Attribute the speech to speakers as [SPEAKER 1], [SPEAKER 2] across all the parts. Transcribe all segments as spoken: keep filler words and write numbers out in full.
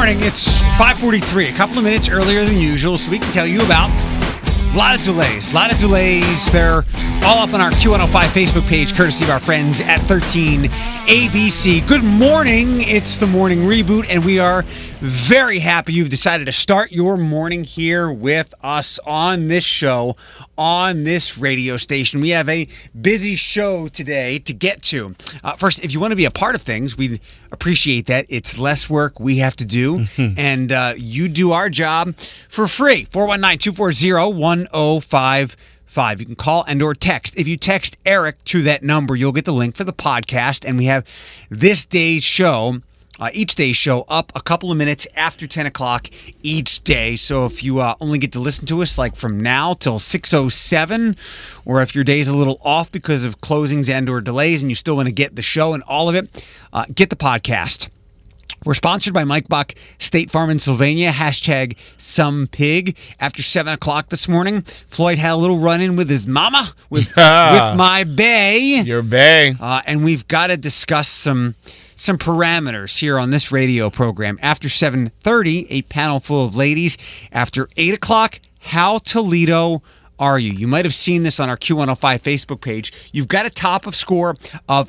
[SPEAKER 1] morning. It's five forty-three, a couple of minutes earlier than usual, so we can tell you about a lot of delays. A lot of delays. They're all up on our Q one oh five Facebook page, courtesy of our friends at thirteen A B C. Good morning. It's the morning reboot, and we are very happy you've decided to start your morning here with us on this show, on this radio station. We have a busy show today to get to. Uh, first, if you want to be a part of things, we appreciate that. It's less work we have to do, mm-hmm. and uh, you do our job for free. four one nine, two four zero, one zero five five. You can call and or text. If you text Eric to that number, you'll get the link for the podcast, and we have this day's show, Uh, each day's show up a couple of minutes after ten o'clock each day. So if you uh, only get to listen to us like from now till six oh seven, or if your day's a little off because of closings and or delays and you still want to get the show and all of it, uh, get the podcast. We're sponsored by Mike Buck, State Farm in Sylvania, hashtag some pig. After seven o'clock this morning, Floyd had a little run-in with his mama, with, with my bae.
[SPEAKER 2] Your bae.
[SPEAKER 1] Uh, and we've got to discuss some... Some parameters here on this radio program. After seven thirty, a panel full of ladies. After eight o'clock, how Toledo are you? You might have seen this on our Q one oh five Facebook page. You've got a top of score of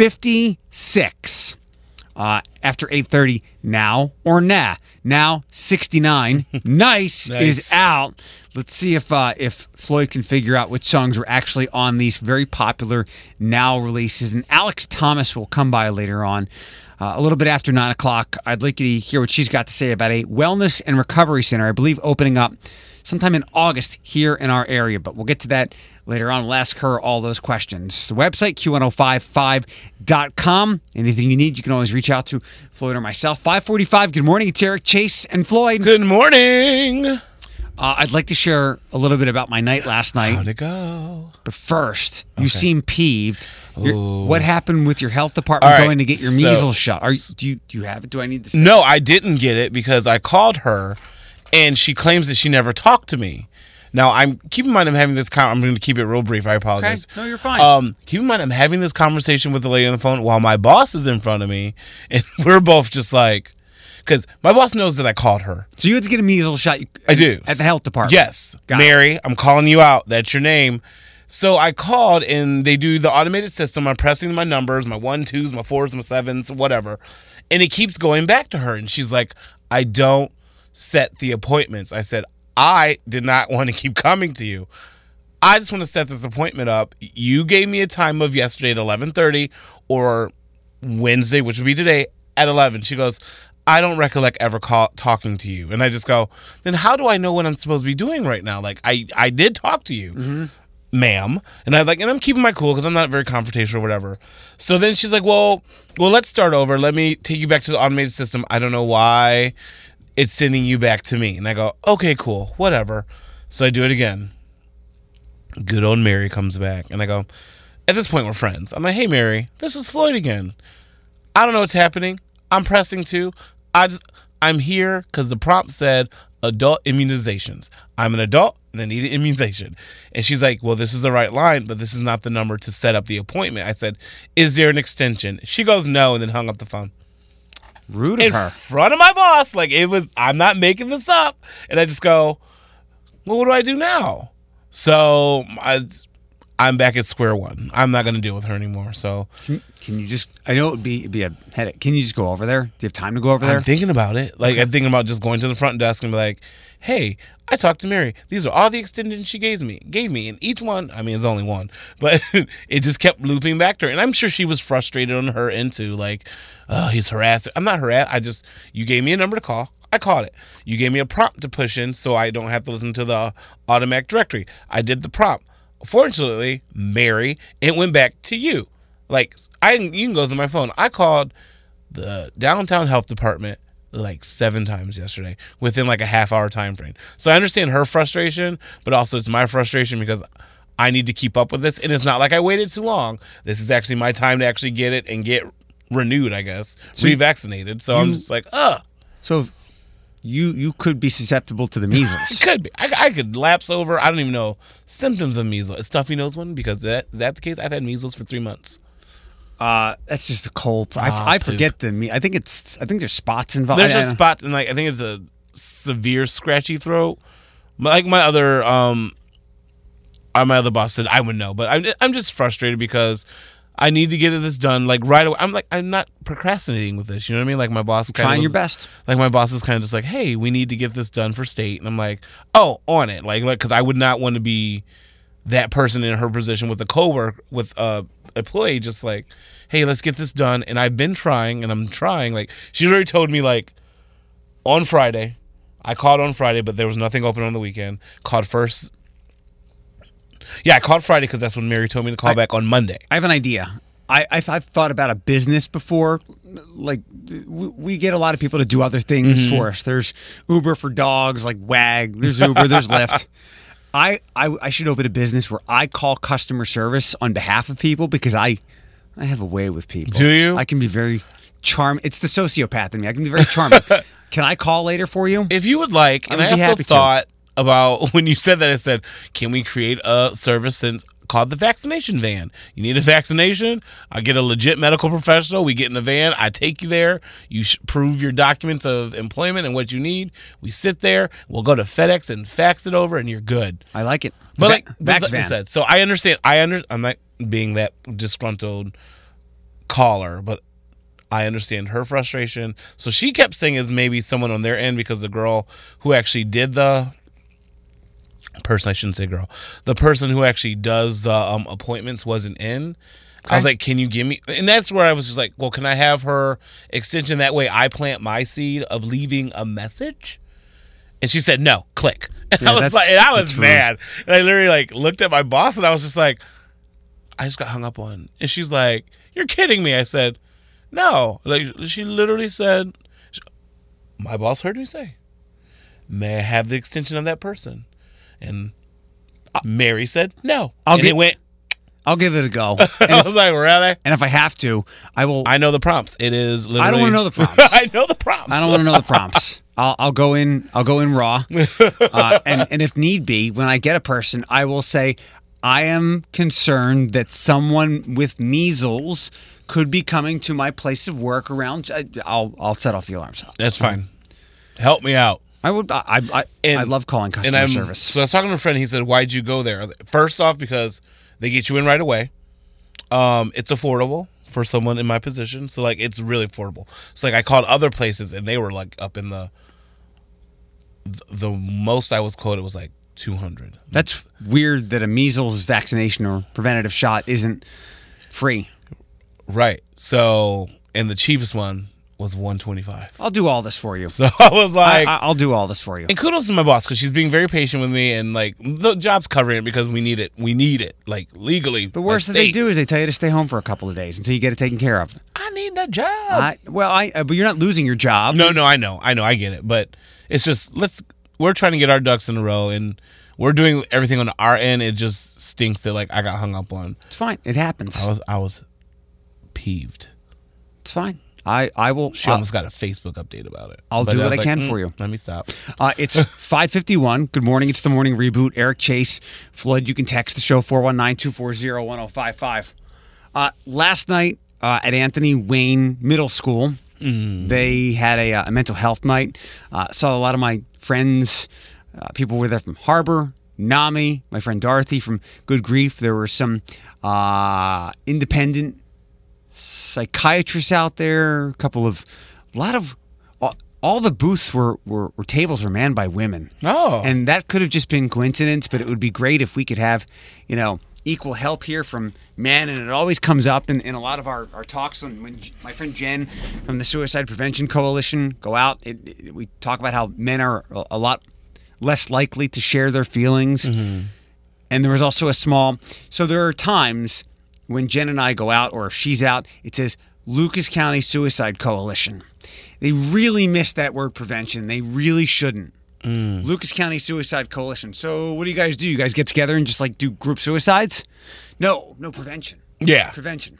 [SPEAKER 1] fifty-six. Uh, after eight thirty, now or nah. Now, sixty-nine. Nice, nice is out. Let's see if uh, if Floyd can figure out which songs were actually on these very popular Now releases. And Alex Thomas will come by later on, uh, a little bit after nine o'clock. I'd like you to hear what she's got to say about a wellness and recovery center, I believe, opening up sometime in August here in our area. But we'll get to that later on. We'll ask her all those questions. The website, Q one oh five five dot com. Anything you need, you can always reach out to Floyd or myself. five forty-five, good morning. It's Eric, Chase, and Floyd.
[SPEAKER 2] Good morning.
[SPEAKER 1] Uh, I'd like to share a little bit about my night last night.
[SPEAKER 2] How'd it go?
[SPEAKER 1] But first, you
[SPEAKER 2] okay.
[SPEAKER 1] seem peeved. What happened with your health department
[SPEAKER 2] right,
[SPEAKER 1] going to get your
[SPEAKER 2] so,
[SPEAKER 1] measles shot? Are you, do you do you have it? Do I need this?
[SPEAKER 2] No, I didn't get it because I called her, and she claims that she never talked to me. Now, I'm keep in mind I'm having this. Con- I'm going to keep it real brief. I apologize.
[SPEAKER 1] Okay. No, you're fine.
[SPEAKER 2] Um, keep in mind I'm having this conversation with the lady on the phone while my boss is in front of me, and we're both just like. Because my boss knows that I called her.
[SPEAKER 1] So you had to get a measles shot at,
[SPEAKER 2] I do.
[SPEAKER 1] At the health department?
[SPEAKER 2] Yes. Got Mary, it. I'm calling you out. That's your name. So I called, and they do the automated system. I'm pressing my numbers, my one, twos, my fours, my sevens, whatever. And it keeps going back to her. And she's like, I don't set the appointments. I said, I did not want to keep coming to you. I just want to set this appointment up. You gave me a time of yesterday at eleven thirty or Wednesday, which would be today, at eleven. She goes, I don't recollect ever call, talking to you. And I just go, then how do I know what I'm supposed to be doing right now? Like, I, I did talk to you, mm-hmm. ma'am. And I like, and I'm keeping my cool because I'm not very confrontational or whatever. So then she's like, well, well, let's start over. Let me take you back to the automated system. I don't know why it's sending you back to me. And I go, okay, cool, whatever. So I do it again. Good old Mary comes back. And I go, at this point, we're friends. I'm like, hey, Mary, this is Floyd again. I don't know what's happening. I'm pressing two. I just, I'm here because the prompt said adult immunizations. I'm an adult and I need an immunization. And she's like, well, this is the right line, but this is not the number to set up the appointment. I said, is there an extension? She goes, no, and then hung up the phone.
[SPEAKER 1] Rude of her.
[SPEAKER 2] In front of my boss. Like, it was, I'm not making this up. And I just go, well, what do I do now? So I, I'm back at square one. I'm not going to deal with her anymore. So
[SPEAKER 1] can, can you just? I know it'd be it'd be a headache. Can you just go over there? Do you have time to go over there?
[SPEAKER 2] I'm thinking about it. Like okay. I'm thinking about just going to the front desk and be like, "Hey, I talked to Mary. These are all the extensions she gave me. Gave me, and each one. I mean, it's only one, but it just kept looping back to her. And I'm sure she was frustrated on her end too. Like, oh, he's harassed. I'm not harassed. I just you gave me a number to call. I called it. You gave me a prompt to push in, so I don't have to listen to the automatic directory. I did the prompt. Fortunately, Mary, it went back to you. Like, I you can go through my phone. I called the downtown health department like seven times yesterday within like a half hour time frame. So I understand her frustration, but also it's my frustration because I need to keep up with this. And it's not like I waited too long. This is actually my time to actually get it and get renewed, I guess, so revaccinated. So you, I'm just like, ugh.
[SPEAKER 1] So if You you could be susceptible to the measles.
[SPEAKER 2] It could be. I, I could lapse over. I don't even know symptoms of measles. Is stuffy nose one? Because that is that the case? I've had measles for three months.
[SPEAKER 1] Uh, that's just a cold. I,
[SPEAKER 2] Ah,
[SPEAKER 1] I forget the me. I think it's. I think there's spots involved.
[SPEAKER 2] There's
[SPEAKER 1] I- I
[SPEAKER 2] just
[SPEAKER 1] know.
[SPEAKER 2] spots, and like I think it's a severe scratchy throat. Like my other, um, uh, my other boss said I would know, but I'm I'm just frustrated because I need to get this done like right away. I'm like I'm not procrastinating with this. You know what I mean? Like my boss kind
[SPEAKER 1] Trying
[SPEAKER 2] of
[SPEAKER 1] your best.
[SPEAKER 2] Like my boss is kind of just like, hey, we need to get this done for state, and I'm like, oh, on it. Like like because I would not want to be that person in her position with a coworker with a employee, just like, hey, let's get this done. And I've been trying, and I'm trying. Like she already told me like on Friday. I called on Friday, but there was nothing open on the weekend. Called first. Yeah, I called Friday because that's when Mary told me to call
[SPEAKER 1] I-
[SPEAKER 2] back on Monday.
[SPEAKER 1] I have an idea. I, I've, I've thought about a business before. Like, we, we get a lot of people to do other things
[SPEAKER 2] Mm-hmm.
[SPEAKER 1] for us. There's Uber for dogs, like Wag. There's Uber. There's Lyft. I, I I should open a business where I call customer service on behalf of people because I I have a way with people.
[SPEAKER 2] Do you?
[SPEAKER 1] I can be very charming. It's the sociopath in me. I can be very charming. Can I call later for you?
[SPEAKER 2] If you would like, and
[SPEAKER 1] would
[SPEAKER 2] I
[SPEAKER 1] be
[SPEAKER 2] also
[SPEAKER 1] happy to.
[SPEAKER 2] thought about when you said that, I said, can we create a service and called the vaccination van? You need a vaccination? I get a legit medical professional. We get in the van. I take you there. You sh- prove your documents of employment and what you need. We sit there. We'll go to FedEx and fax it over, and you're good.
[SPEAKER 1] I like it.
[SPEAKER 2] But
[SPEAKER 1] Va-
[SPEAKER 2] like, but
[SPEAKER 1] Vax
[SPEAKER 2] like I
[SPEAKER 1] van.
[SPEAKER 2] said, so I understand. I under. I'm not being that disgruntled caller, but I understand her frustration. So she kept saying it's maybe someone on their end because the girl who actually did the person, I shouldn't say girl, the person who actually does the um, appointments wasn't in. I was
[SPEAKER 1] Okay.
[SPEAKER 2] like, can you give me? And that's where I was just like, well, can I have her extension? That way I plant my seed of leaving a message. And she said, no, click. And
[SPEAKER 1] Yeah,
[SPEAKER 2] I was
[SPEAKER 1] that's-
[SPEAKER 2] like, and I was
[SPEAKER 1] that's rude.
[SPEAKER 2] mad. And I literally like looked at my boss and I was just like, I just got hung up on. And she's like, you're kidding me. I said, no. Like she literally said, my boss heard me say, may I have the extension of that person? And Mary said, no.
[SPEAKER 1] I'll
[SPEAKER 2] and
[SPEAKER 1] get-
[SPEAKER 2] it went,
[SPEAKER 1] I'll give it a go.
[SPEAKER 2] I
[SPEAKER 1] And if,
[SPEAKER 2] was like, really?
[SPEAKER 1] and if I have to, I will.
[SPEAKER 2] I know the prompts. It is literally.
[SPEAKER 1] I don't wanna know the prompts.
[SPEAKER 2] I know the prompts.
[SPEAKER 1] I don't want to know the prompts. I'll, I'll go in. I'll go in raw, uh, and and if need be, when I get a person, I will say, I am concerned that someone with measles could be coming to my place of work around. I, I'll I'll set off the alarms.
[SPEAKER 2] That's fine. Help me out.
[SPEAKER 1] I would. I I, I,
[SPEAKER 2] And-
[SPEAKER 1] I love calling customer
[SPEAKER 2] and I'm,
[SPEAKER 1] service.
[SPEAKER 2] So I was talking to a friend. He said, "Why'd you go there?" I was like, First off, because they get you in right away. Um, it's affordable for someone in my position, so like it's really affordable. So like I called other places, and they were like up in the the, the most I was quoted was like two hundred.
[SPEAKER 1] That's weird that a measles vaccination or preventative shot isn't free.
[SPEAKER 2] Right. So and the cheapest one was one twenty five.
[SPEAKER 1] I'll do all this for you.
[SPEAKER 2] So I was like,
[SPEAKER 1] I, I'll do all this for you.
[SPEAKER 2] and kudos to my boss because she's being very patient with me, and like the job's covering it because we need it. We need it, like legally.
[SPEAKER 1] The worst that they do is they tell you to stay home for a couple of days until you get it taken care of.
[SPEAKER 2] I need that job.
[SPEAKER 1] I, well, I uh, but you're not losing your job.
[SPEAKER 2] no, no, I know, I know, I get it, but it's just let's. We're trying to get our ducks in a row, and we're doing everything on our end. It just stinks that like I got hung up on.
[SPEAKER 1] It's fine. It happens.
[SPEAKER 2] I was, I was peeved.
[SPEAKER 1] It's fine. I, I will.
[SPEAKER 2] She
[SPEAKER 1] uh,
[SPEAKER 2] almost got a Facebook update about it.
[SPEAKER 1] I'll
[SPEAKER 2] But
[SPEAKER 1] do
[SPEAKER 2] I
[SPEAKER 1] what
[SPEAKER 2] was
[SPEAKER 1] I
[SPEAKER 2] like,
[SPEAKER 1] can
[SPEAKER 2] mm,
[SPEAKER 1] for you.
[SPEAKER 2] Let me stop.
[SPEAKER 1] Uh, it's five fifty-one. Good morning. It's the morning reboot. Eric Chase. Floyd, you can text the show four one nine, two four zero, one zero five five. Uh, last night uh, at Anthony Wayne Middle School, they had a, uh, a mental health night. Uh, saw a lot of my friends. Uh, people were there from Harbor, NAMI, my friend Dorothy from Good Grief. There were some uh, independent psychiatrists out there, a couple of, a lot of, all, all the booths were, were, were tables were manned by women.
[SPEAKER 2] Oh.
[SPEAKER 1] And that could have just been coincidence, but it would be great if we could have, you know, equal help here from men. And it always comes up in, in a lot of our, our talks when, when my friend Jen from the Suicide Prevention Coalition go out. It, it, we talk about how men are a, a lot less likely to share their feelings.
[SPEAKER 2] Mm-hmm.
[SPEAKER 1] And there was also a small, so there are times when Jen and I go out, or if she's out, it says Lucas County Suicide Coalition. They really miss that word prevention. They really shouldn't.
[SPEAKER 2] Mm.
[SPEAKER 1] Lucas County Suicide Coalition. So what do you guys do? You guys get together and just like do group suicides? No, no prevention.
[SPEAKER 2] Yeah.
[SPEAKER 1] Prevention.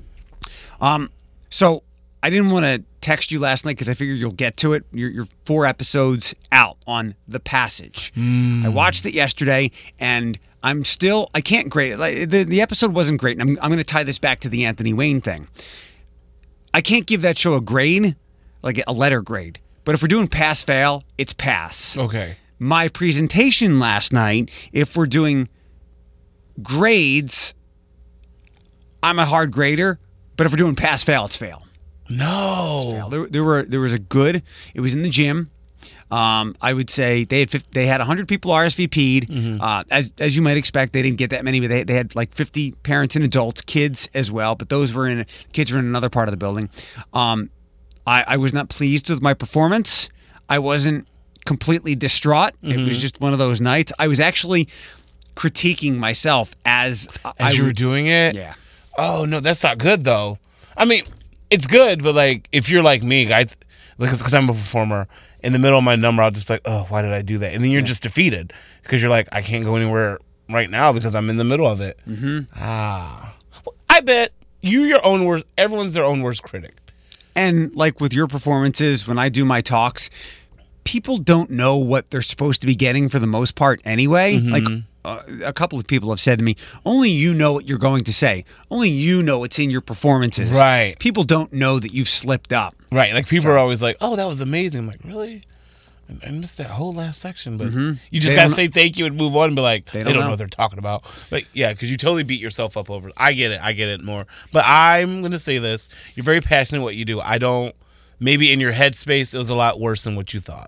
[SPEAKER 1] Um, so I didn't want to text you last night because I figured you'll get to it. You're, you're four episodes out on The Passage. I watched it yesterday, and I'm still, I can't grade it. Like, the, the episode wasn't great, and I'm, I'm going to tie this back to the Anthony Wayne thing. I can't give that show a grade, like a letter grade. But if we're doing pass-fail, it's pass.
[SPEAKER 2] Okay.
[SPEAKER 1] My presentation last night, if we're doing grades, I'm a hard grader. But if we're doing pass-fail, it's fail.
[SPEAKER 2] No.
[SPEAKER 1] It's fail. There, there were there was a good. It was in the gym. Um, I would say they had fifty, they had one hundred people R S V P'd. Mm-hmm. Uh, as as you might expect, they didn't get that many, but they they had like fifty parents and adults, kids as well. But those were in kids were in another part of the building. Um, I, I was not pleased with my performance. I wasn't completely distraught. Mm-hmm. It was just one of those nights. I was actually critiquing myself as
[SPEAKER 2] as
[SPEAKER 1] I
[SPEAKER 2] you were
[SPEAKER 1] would,
[SPEAKER 2] doing it.
[SPEAKER 1] Yeah.
[SPEAKER 2] Oh no, that's not good though. I mean, it's good, but like if you're like me, I because I'm a performer. In the middle of my number, I'll just be like, oh, why did I do that? And then you're yeah. just defeated because you're like, I can't go anywhere right now because I'm in the middle of it.
[SPEAKER 1] Mm-hmm.
[SPEAKER 2] Ah, well, I bet you your own worst. Everyone's their own worst critic.
[SPEAKER 1] And like with your performances, when I do my talks, people don't know what they're supposed to be getting for the most part anyway. Mm-hmm. Like uh, a couple of people have said to me, only you know what you're going to say. Only you know what's in your performances.
[SPEAKER 2] Right.
[SPEAKER 1] People don't know that you've slipped up.
[SPEAKER 2] Right. Like people
[SPEAKER 1] so.
[SPEAKER 2] are always like, oh, that was amazing. I'm like, really? I missed that whole last section. But
[SPEAKER 1] mm-hmm.
[SPEAKER 2] you just got to say thank you and move on and be like, they don't, they don't know. know what they're talking about. Like, yeah, because you totally beat yourself up over it. I get it. I get it more. But I'm going to say this. You're very passionate what you do. I don't, maybe in your headspace, it was a lot worse than what you thought.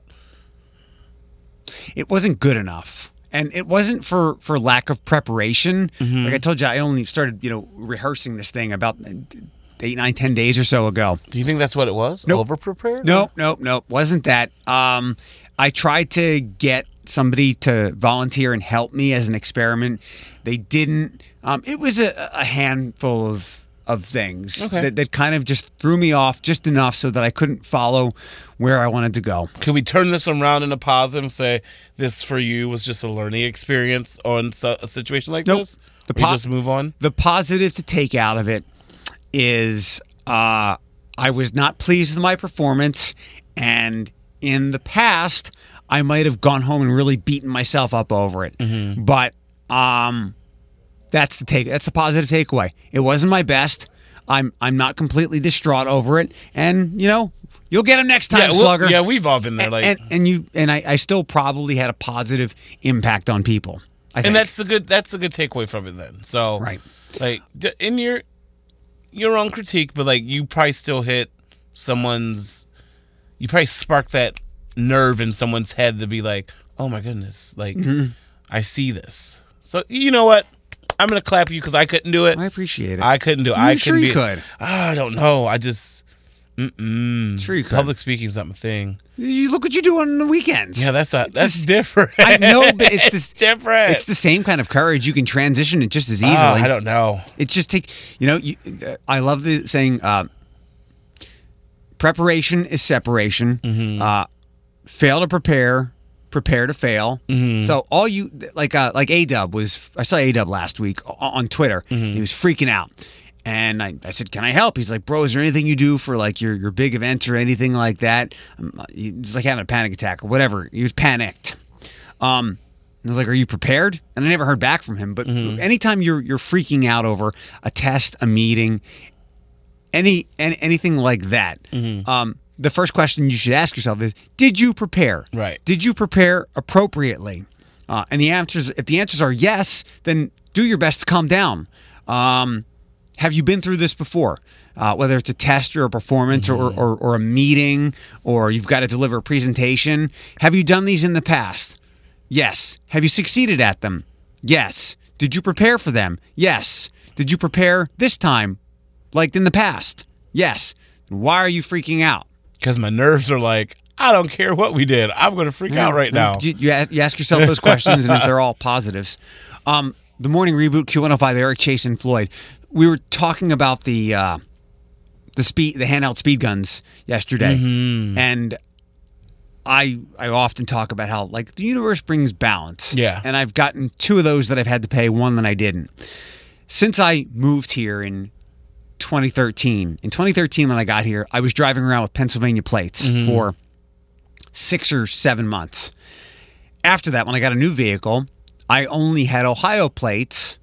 [SPEAKER 1] It wasn't good enough. And it wasn't for, for lack of preparation. Mm-hmm. Like I told you, I only started, you know, rehearsing this thing about eight, nine, ten days or so ago.
[SPEAKER 2] Do you think that's what it was?
[SPEAKER 1] Nope.
[SPEAKER 2] Over-prepared?
[SPEAKER 1] Nope, nope, nope. Wasn't that. Um, I tried to get somebody to volunteer and help me as an experiment. They didn't. Um, it was a, a handful of of things
[SPEAKER 2] okay.
[SPEAKER 1] that, that kind of just threw me off just enough so that I couldn't follow where I wanted to go.
[SPEAKER 2] Can we turn this around in a positive and say this for you was just a learning experience on a situation like
[SPEAKER 1] nope.
[SPEAKER 2] this?
[SPEAKER 1] The
[SPEAKER 2] po-
[SPEAKER 1] po-
[SPEAKER 2] just move on?
[SPEAKER 1] The positive to take out of it is uh, I was not pleased with my performance, and in the past, I might have gone home and really beaten myself up over it.
[SPEAKER 2] Mm-hmm.
[SPEAKER 1] But um, that's the take. That's the positive takeaway. It wasn't my best. I'm I'm not completely distraught over it, and you know you'll get him next time,
[SPEAKER 2] yeah, we'll,
[SPEAKER 1] Slugger.
[SPEAKER 2] Yeah, we've all been there.
[SPEAKER 1] And,
[SPEAKER 2] like,
[SPEAKER 1] and, and you and I, I still probably had a positive impact on people. I think.
[SPEAKER 2] And that's a good that's a good takeaway from it then. So
[SPEAKER 1] right,
[SPEAKER 2] like in your your own critique, but like you probably still hit someone's. You probably spark that nerve in someone's head to be like, oh my goodness, like mm-hmm. I see this. So you know what? I'm gonna clap you because I couldn't do it.
[SPEAKER 1] I appreciate it.
[SPEAKER 2] I couldn't do it.
[SPEAKER 1] You
[SPEAKER 2] I
[SPEAKER 1] sure
[SPEAKER 2] couldn't
[SPEAKER 1] you
[SPEAKER 2] be,
[SPEAKER 1] could.
[SPEAKER 2] Oh, I don't know. I just mm-mm.
[SPEAKER 1] Sure you could.
[SPEAKER 2] Public speaking's not my thing.
[SPEAKER 1] You look what you do on the weekends.
[SPEAKER 2] Yeah, that's not, that's
[SPEAKER 1] just,
[SPEAKER 2] different.
[SPEAKER 1] I know, but it's,
[SPEAKER 2] it's
[SPEAKER 1] this,
[SPEAKER 2] different.
[SPEAKER 1] It's the same kind of courage. You can transition it just as easily.
[SPEAKER 2] Uh, I don't know.
[SPEAKER 1] It's just take. You know, you, uh, I love the saying. Uh, preparation is separation.
[SPEAKER 2] Mm-hmm.
[SPEAKER 1] Uh, fail to prepare. Prepare to fail.
[SPEAKER 2] Mm-hmm.
[SPEAKER 1] So all you like, uh, like A-Dub was. I saw A-Dub last week on Twitter.
[SPEAKER 2] Mm-hmm.
[SPEAKER 1] He was freaking out, and I, I said, "Can I help?" He's like, "Bro, is there anything you do for like your your big event or anything like that?" Um, he's like having a panic attack or whatever. He was panicked. Um, I was like, "Are you prepared?" And I never heard back from him. But mm-hmm. anytime you're you're freaking out over a test, a meeting, any, any anything like that.
[SPEAKER 2] Mm-hmm.
[SPEAKER 1] Um, the first question you should ask yourself is, did you prepare?
[SPEAKER 2] Right.
[SPEAKER 1] Did you prepare appropriately? Uh, and the answers, if the answers are yes, then do your best to calm down. Um, have you been through this before? Uh, whether it's a test or a performance mm-hmm. or, or, or a meeting, or you've got to deliver a presentation. Have you done these in the past? Yes. Have you succeeded at them? Yes. Did you prepare for them? Yes. Did you prepare this time, like in the past? Yes. Why are you freaking out?
[SPEAKER 2] Because my nerves are like, I don't care what we did. I'm going to freak
[SPEAKER 1] yeah,
[SPEAKER 2] out right now.
[SPEAKER 1] You, you ask yourself those questions, and if they're all positives. Um, the Morning Reboot, Q one oh five, Eric, Chase, and Floyd. We were talking about the uh, the speed, the handheld speed guns yesterday,
[SPEAKER 2] mm-hmm.
[SPEAKER 1] and I I often talk about how like the universe brings balance.
[SPEAKER 2] Yeah,
[SPEAKER 1] and I've gotten two of those that I've had to pay, one that I didn't. Since I moved here in twenty thirteen. In twenty thirteen, when I got here, I was driving around with Pennsylvania plates mm-hmm. for six or seven months. After that, when I got a new vehicle, I only had Ohio plates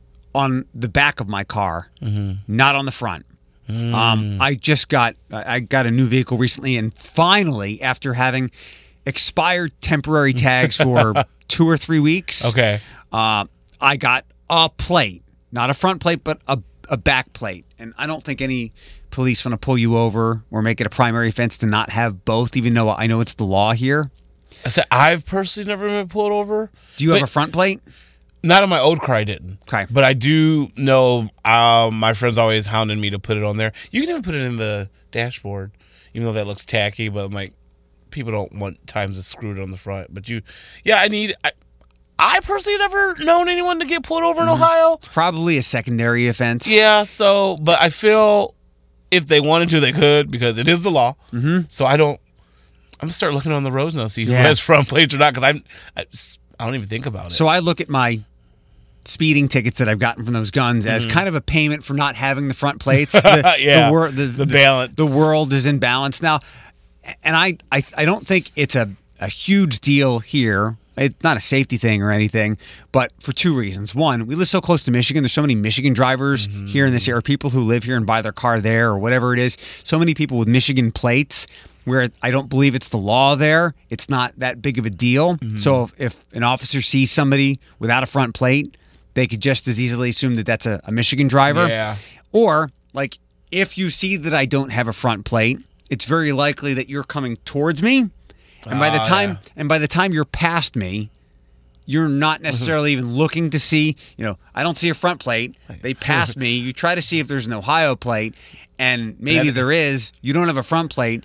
[SPEAKER 1] on the back of my car, mm-hmm. not on the front. Mm. Um, I just got I got a new vehicle recently, and finally, after having expired temporary tags for two or three weeks,
[SPEAKER 2] okay,
[SPEAKER 1] uh, I got a plate, not a front plate, but a a back plate. And I don't think any police want to pull you over or make it a primary offense to not have both, even though I know it's the law here.
[SPEAKER 2] I said I've personally never been pulled over.
[SPEAKER 1] Do you have a front plate?
[SPEAKER 2] Not on my old car, I didn't.
[SPEAKER 1] Okay.
[SPEAKER 2] But I do know um, my friends always hounding me to put it on there. You can even put it in the dashboard, even though that looks tacky. But I'm like, people don't want times to screw it on the front. But you, yeah, I need. I, I personally never known anyone to get pulled over in mm-hmm. Ohio.
[SPEAKER 1] It's probably a secondary offense.
[SPEAKER 2] Yeah. So, but I feel if they wanted to, they could because it is the law.
[SPEAKER 1] Mm-hmm.
[SPEAKER 2] So I don't. I'm gonna start looking on the roads now, see
[SPEAKER 1] yeah.
[SPEAKER 2] who has front plates or not, because I'm. I, I don't even think about it.
[SPEAKER 1] So I look at my speeding tickets that I've gotten from those guns as mm-hmm. kind of a payment for not having the front plates. The,
[SPEAKER 2] yeah,
[SPEAKER 1] the, wor- the,
[SPEAKER 2] the balance.
[SPEAKER 1] The, the world is in balance now. And I, I, I don't think it's a, a huge deal here. It's not a safety thing or anything, but for two reasons. One, we live so close to Michigan. There's so many Michigan drivers mm-hmm. here in this area, people who live here and buy their car there or whatever it is. So many people with Michigan plates where I don't believe it's the law there. It's not that big of a deal. Mm-hmm. So if, if an officer sees somebody without a front plate, they could just as easily assume that that's a, a Michigan driver.
[SPEAKER 2] Yeah.
[SPEAKER 1] Or, like, if you see that I don't have a front plate, it's very likely that you're coming towards me. And by the time
[SPEAKER 2] yeah.
[SPEAKER 1] and by the time you're past me, you're not necessarily even looking to see, you know, I don't see a front plate. They pass me. You try to see if there's an Ohio plate, and maybe
[SPEAKER 2] That-
[SPEAKER 1] there is. You don't have a front plate.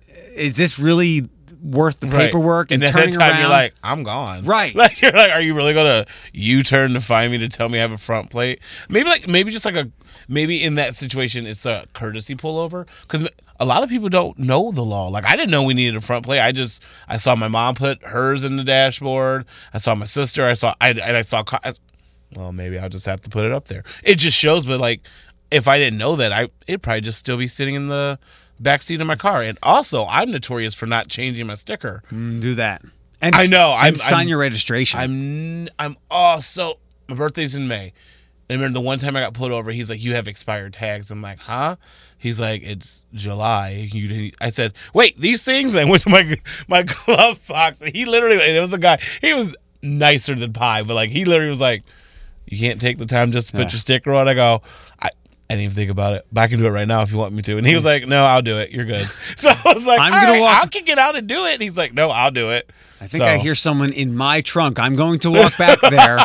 [SPEAKER 1] Is this really worth the paperwork
[SPEAKER 2] right.
[SPEAKER 1] and,
[SPEAKER 2] and
[SPEAKER 1] turning
[SPEAKER 2] at that time
[SPEAKER 1] around?
[SPEAKER 2] You're like, I'm gone.
[SPEAKER 1] Right.
[SPEAKER 2] Like you're like, are you really gonna U-turn to find me to tell me I have a front plate? Maybe like maybe just like a maybe in that situation it's a courtesy pullover because a lot of people don't know the law. Like I didn't know we needed a front plate. I just I saw my mom put hers in the dashboard. I saw my sister. I saw I and I saw. I, well, maybe I'll just have to put it up there. It just shows, but like if I didn't know that, I it'd probably just still be sitting in the backseat of my car. And also, I'm notorious for not changing my sticker.
[SPEAKER 1] Mm, do that. And
[SPEAKER 2] I know.
[SPEAKER 1] And
[SPEAKER 2] I'm,
[SPEAKER 1] sign
[SPEAKER 2] I'm,
[SPEAKER 1] your registration.
[SPEAKER 2] I'm. I'm. Oh, so my birthday's in May. And I remember the one time I got pulled over. He's like, "You have expired tags." I'm like, "Huh?" He's like, "It's July." You didn't. I said, "Wait, these things." And I went to my my glove box, and he literally. And it was a guy. He was nicer than pie, but like he literally was like, "You can't take the time just to put
[SPEAKER 1] yeah.
[SPEAKER 2] your sticker on." I go, I. I didn't even think about it, but I can do it right now if you want me to. And he was like, "No, I'll do it. You're good." So I was like,
[SPEAKER 1] I'm
[SPEAKER 2] All
[SPEAKER 1] gonna
[SPEAKER 2] right,
[SPEAKER 1] walk-
[SPEAKER 2] I can get out and do it. And he's like, "No, I'll do it."
[SPEAKER 1] I think
[SPEAKER 2] so,
[SPEAKER 1] I hear someone in my trunk. I'm going to walk back there.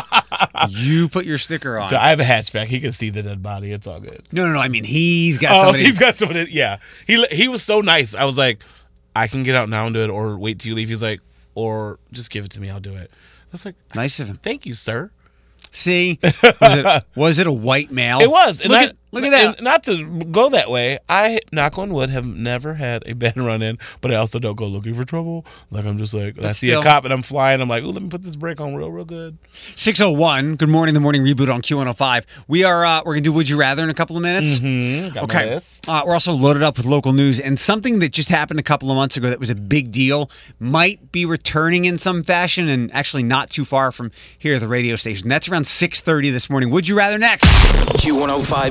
[SPEAKER 1] You put your sticker on.
[SPEAKER 2] So I have a hatchback. He can see the dead body. It's all good.
[SPEAKER 1] No, no, no. I mean, he's got
[SPEAKER 2] Oh,
[SPEAKER 1] somebody.
[SPEAKER 2] he's got somebody. Yeah, he he was so nice. I was like, I can get out now and do it, or wait till you leave. He's like, or just give it to me. I'll do it. I was like,
[SPEAKER 1] nice of him.
[SPEAKER 2] Thank you, sir.
[SPEAKER 1] See, was it, was it a white male?
[SPEAKER 2] It was. And
[SPEAKER 1] Look,
[SPEAKER 2] I,
[SPEAKER 1] at, look at that.
[SPEAKER 2] and not to go that way, I, knock on wood, have never had a bad run in, but I also don't go looking for trouble. Like, I'm just like, I see
[SPEAKER 1] still-
[SPEAKER 2] a cop and I'm flying. I'm like, ooh, let me put this brake on real, real good.
[SPEAKER 1] six oh one. Good morning. The morning reboot on Q one oh five. We are. Uh, we're gonna do Would You Rather in a couple of minutes.
[SPEAKER 2] Mm-hmm. Got my
[SPEAKER 1] Okay.
[SPEAKER 2] list.
[SPEAKER 1] Uh, we're also loaded up with local news and something that just happened a couple of months ago that was a big deal might be returning in some fashion and actually not too far from here at the radio station. That's around six thirty this morning. Would You Rather next.
[SPEAKER 3] Q one oh five.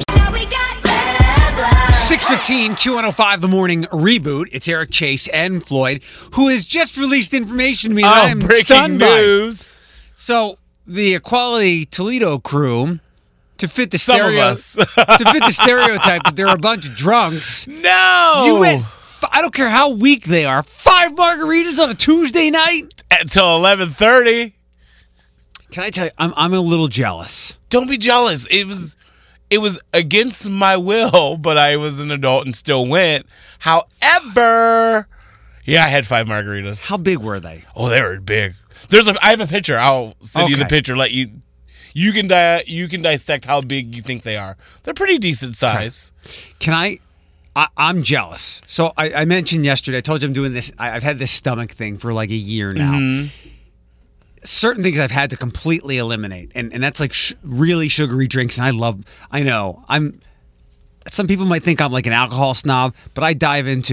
[SPEAKER 1] six fifteen, Q one oh five, the morning reboot. It's Eric Chase and Floyd, who has just released information to me that I
[SPEAKER 2] Oh,
[SPEAKER 1] am
[SPEAKER 2] breaking
[SPEAKER 1] stunned by.
[SPEAKER 2] news.
[SPEAKER 1] So, the Equality Toledo crew, to fit the
[SPEAKER 2] Some of
[SPEAKER 1] stereo,
[SPEAKER 2] us.
[SPEAKER 1] to fit the stereotype that they're a bunch of drunks,
[SPEAKER 2] No.
[SPEAKER 1] you went, f- I don't care how weak they are, five margaritas on a Tuesday night?
[SPEAKER 2] Until eleven thirty.
[SPEAKER 1] Can I tell you, I'm, I'm a little jealous.
[SPEAKER 2] Don't be jealous. It was it was against my will, but I was an adult and still went. However, yeah, I had five margaritas.
[SPEAKER 1] How big were they?
[SPEAKER 2] Oh, they were big. There's a I have a picture. I'll send you the
[SPEAKER 1] Okay.
[SPEAKER 2] picture. Let you you can di- you can dissect how big you think they are. They're pretty decent size.
[SPEAKER 1] Can I? I I'm jealous. So I, I mentioned yesterday, I told you I'm doing this. I, I've had this stomach thing for like a year now.
[SPEAKER 2] Mm-hmm.
[SPEAKER 1] Certain things I've had to completely eliminate, and and that's like sh- really sugary drinks. And I love. I know I'm. Some people might think I'm like an alcohol snob, but I dive into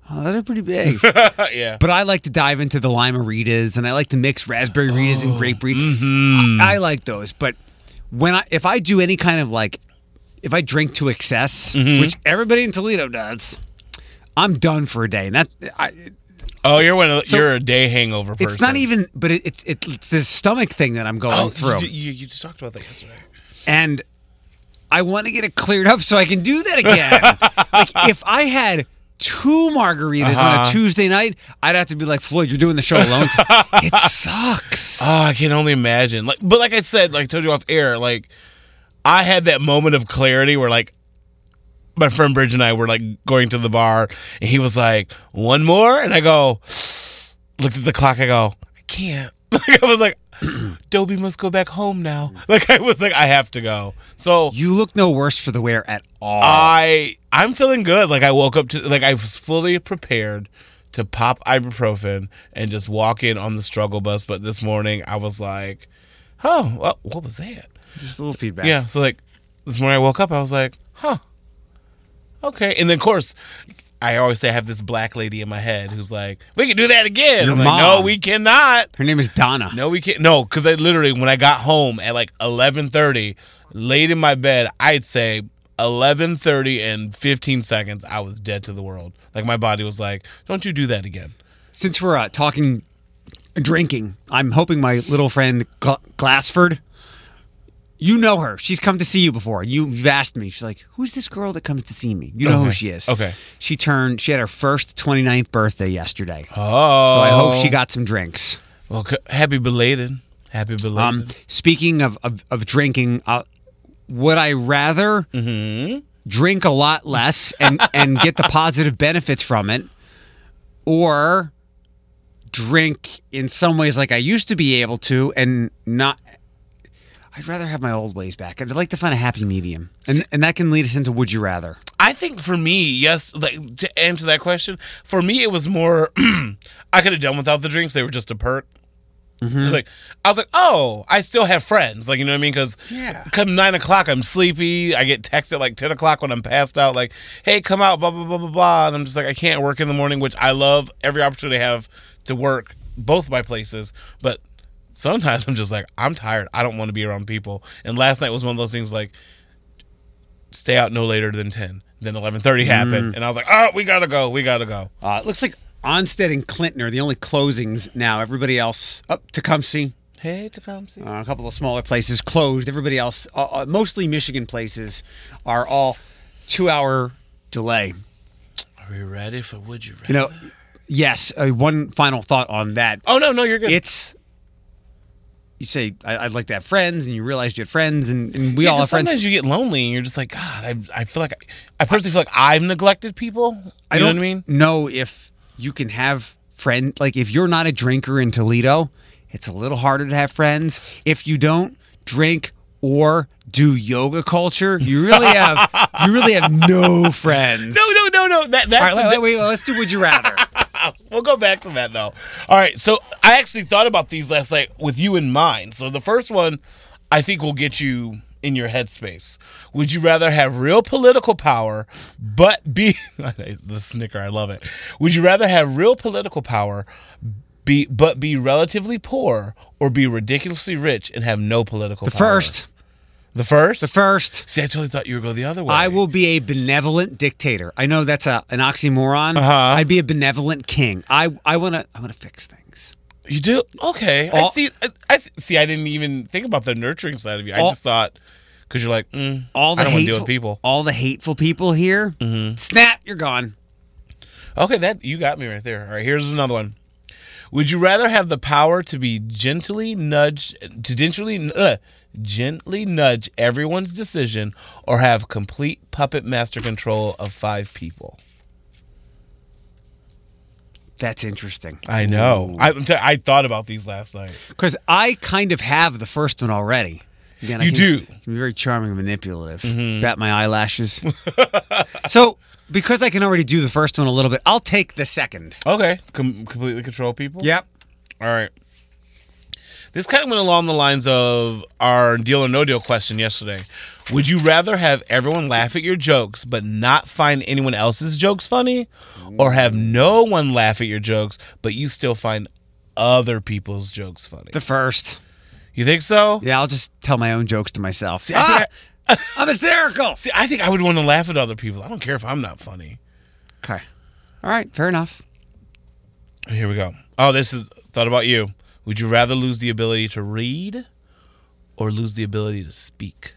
[SPEAKER 1] Oh, those are pretty big.
[SPEAKER 2] Yeah.
[SPEAKER 1] But I like to dive into the Lime-A-Ritas, and I like to mix raspberry Ritas and grape Ritas.
[SPEAKER 2] Mm-hmm.
[SPEAKER 1] I, I like those. But when I if I do any kind of like, if I drink to excess,
[SPEAKER 2] Mm-hmm.
[SPEAKER 1] which everybody in Toledo does, I'm done for a day. And that I,
[SPEAKER 2] Oh, you're one of,
[SPEAKER 1] So-
[SPEAKER 2] you're a day hangover person.
[SPEAKER 1] it's not even, but it, it's it's the stomach thing that I'm going
[SPEAKER 2] Oh,
[SPEAKER 1] through,
[SPEAKER 2] you, you, you just talked about that yesterday.
[SPEAKER 1] and I want to get it cleared up so I can do that again. Like if I had two margaritas on
[SPEAKER 2] Uh-huh.
[SPEAKER 1] a Tuesday night, I'd have to be like, Floyd, you're doing the show alone. It sucks.
[SPEAKER 2] Oh, I can only imagine. Like, but like I said, like I told you off air, like I had that moment of clarity where like my friend Bridge and I were like going to the bar, and he was like, "One more," and I go, looked at the clock. I go, "I can't." Like I was like, "Dobie must go back home now." Like I was like, "I have to go." So
[SPEAKER 1] You look no worse for the wear at all.
[SPEAKER 2] I I'm feeling good. Like I woke up to like I was fully prepared to pop ibuprofen and just walk in on the struggle bus. But this morning I was like, "Oh, what, what was that?"
[SPEAKER 1] Just a little feedback.
[SPEAKER 2] Yeah. So like this morning I woke up, I was like, "Huh, okay." And then of course I always say I have this black lady in my head who's like, "We can do that again."
[SPEAKER 1] Your
[SPEAKER 2] I'm like,
[SPEAKER 1] mom.
[SPEAKER 2] "No, we cannot."
[SPEAKER 1] Her name is Donna.
[SPEAKER 2] No, we can't. No, because I literally, when I got home at like eleven thirty, laid in my bed, I'd say eleven thirty and fifteen seconds, I was dead to the world. Like my body was like, "Don't you do that again."
[SPEAKER 1] Since we're uh, talking drinking, I'm hoping my little friend Gl- Glassford, you know her. She's come to see you before. You've asked me. She's like, who's this girl that comes to see me? You know who
[SPEAKER 2] Okay.
[SPEAKER 1] she is.
[SPEAKER 2] Okay.
[SPEAKER 1] She turned, she had her first twenty-ninth birthday yesterday.
[SPEAKER 2] Oh.
[SPEAKER 1] So I hope she got some drinks.
[SPEAKER 2] Well, c- happy belated. Happy belated.
[SPEAKER 1] Um, speaking of, of, of drinking, uh, would I rather
[SPEAKER 2] Mm-hmm.
[SPEAKER 1] drink a lot less and, and get the positive benefits from it, or drink in some ways like I used to be able to and not... I'd rather have my old ways back. I'd like to find a happy medium. And, and that can lead us into would you rather.
[SPEAKER 2] I think for me, yes, like to answer that question, for me it was more I could have done without the drinks. They were just a perk.
[SPEAKER 1] Mm-hmm.
[SPEAKER 2] Like I was like, oh, I still have friends. Like, you know what I mean? Because
[SPEAKER 1] Yeah.
[SPEAKER 2] come nine o'clock, I'm sleepy. I get texted like ten o'clock when I'm passed out, like, hey, come out, blah blah blah blah blah. And I'm just like, I can't work in the morning, which I love every opportunity I have to work both my places, but sometimes I'm just like, I'm tired. I don't want to be around people. And last night was one of those things like, stay out no later than ten. Then eleven thirty happened, and I was like, oh, we gotta go. We gotta go.
[SPEAKER 1] Uh, it looks like Onstead and Clinton are the only closings now. Everybody else, up to Tecumseh,
[SPEAKER 2] Hey, Tecumseh.
[SPEAKER 1] uh, a couple of smaller places closed. Everybody else, uh, uh, mostly Michigan places, are all two-hour delay.
[SPEAKER 2] Are we ready for Would You Rather?
[SPEAKER 1] You know, yes, uh, one final thought on that.
[SPEAKER 2] Oh, no, no, you're good.
[SPEAKER 1] It's, you say, I, I'd like to have friends, and you realize you had friends, and, and we
[SPEAKER 2] Yeah,
[SPEAKER 1] all
[SPEAKER 2] 'cause
[SPEAKER 1] have friends.
[SPEAKER 2] sometimes you get lonely and you're just like, God, I, I feel like, I, I personally feel like I've neglected people. You
[SPEAKER 1] I
[SPEAKER 2] know
[SPEAKER 1] don't
[SPEAKER 2] what I mean?
[SPEAKER 1] know if you can have friends. Like, if you're not a drinker in Toledo, it's a little harder to have friends. If you don't drink or do yoga culture, you really have you really have no friends.
[SPEAKER 2] No, no, no, no. That, that's
[SPEAKER 1] All right,
[SPEAKER 2] the-
[SPEAKER 1] wait, wait, wait, let's do Would You Rather.
[SPEAKER 2] We'll go back to that though. All right, so I actually thought about these last night with you in mind. So the first one, I think will get you in your headspace. Would you rather have real political power, but be the snicker? I love it. Would you rather have real political power, be but be relatively poor, or be ridiculously rich and have no political
[SPEAKER 1] The
[SPEAKER 2] power?
[SPEAKER 1] first.
[SPEAKER 2] The first.
[SPEAKER 1] The first.
[SPEAKER 2] See, I totally thought you would go the other way.
[SPEAKER 1] I will be a benevolent dictator. I know that's a, an oxymoron.
[SPEAKER 2] Uh-huh.
[SPEAKER 1] I'd be a benevolent king. I I want to I want to fix things.
[SPEAKER 2] You do? Okay. I
[SPEAKER 1] All-
[SPEAKER 2] see. I, I see. I didn't even think about the nurturing side of you. I
[SPEAKER 1] All-
[SPEAKER 2] just thought because you're like, mm,
[SPEAKER 1] All the
[SPEAKER 2] I don't want to
[SPEAKER 1] hateful
[SPEAKER 2] deal with people.
[SPEAKER 1] all the hateful people here. Snap, you're gone.
[SPEAKER 2] Okay, that you got me right there. All right, here's another one. Would you rather have the power to be gently nudge to gently uh, gently nudge everyone's decision, or have complete puppet master control of five people?
[SPEAKER 1] That's interesting.
[SPEAKER 2] I know. I I'm t- I thought about these last night.
[SPEAKER 1] Because I kind of have the first one already. Again, I
[SPEAKER 2] You
[SPEAKER 1] can,
[SPEAKER 2] do.
[SPEAKER 1] can be very charming and manipulative. Bat my eyelashes. So, because I can already do the first one a little bit, I'll take the second.
[SPEAKER 2] Okay, Com- completely control people.
[SPEAKER 1] Yep.
[SPEAKER 2] All right. This kind of went along the lines of our Deal or No Deal question yesterday. Would you rather have everyone laugh at your jokes but not find anyone else's jokes funny, or have no one laugh at your jokes but you still find other people's jokes funny?
[SPEAKER 1] The first.
[SPEAKER 2] You think so?
[SPEAKER 1] Yeah, I'll just tell my own jokes to myself.
[SPEAKER 2] See, I
[SPEAKER 1] ah,
[SPEAKER 2] think I,
[SPEAKER 1] I'm hysterical.
[SPEAKER 2] see, I think I would want to laugh at other people. I don't care if I'm not funny.
[SPEAKER 1] Okay. All right, fair enough.
[SPEAKER 2] Here we go. Oh, this is thought about you. Would you rather lose the ability to read or lose the ability to speak?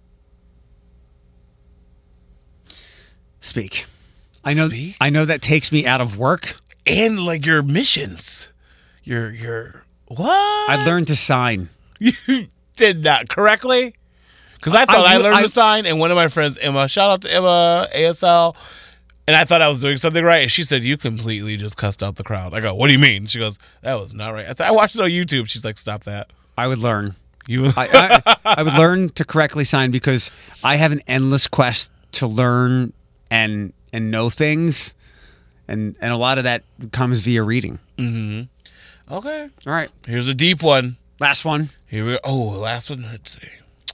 [SPEAKER 1] Speak. I know.
[SPEAKER 2] Speak?
[SPEAKER 1] I know that takes me out of work.
[SPEAKER 2] And like your missions. Your your what?
[SPEAKER 1] I learned to sign.
[SPEAKER 2] You did not correctly? Because I thought
[SPEAKER 1] I
[SPEAKER 2] I,
[SPEAKER 1] will-
[SPEAKER 2] learned
[SPEAKER 1] I-
[SPEAKER 2] to sign, and one of my friends, Emma, shout out to Emma, A S L, and I thought I was doing something right, and she said, you completely just cussed out the crowd. I go, what do you mean? She goes, that was not right. I said, I watched it on YouTube. She's like, stop that.
[SPEAKER 1] I would learn.
[SPEAKER 2] You
[SPEAKER 1] I, I, I would learn to correctly sign because I have an endless quest to learn and and know things, and and a lot of that comes via reading.
[SPEAKER 2] Okay.
[SPEAKER 1] All right,
[SPEAKER 2] Here's a deep one.
[SPEAKER 1] last one.
[SPEAKER 2] Here we go. Oh, last one. Let's see.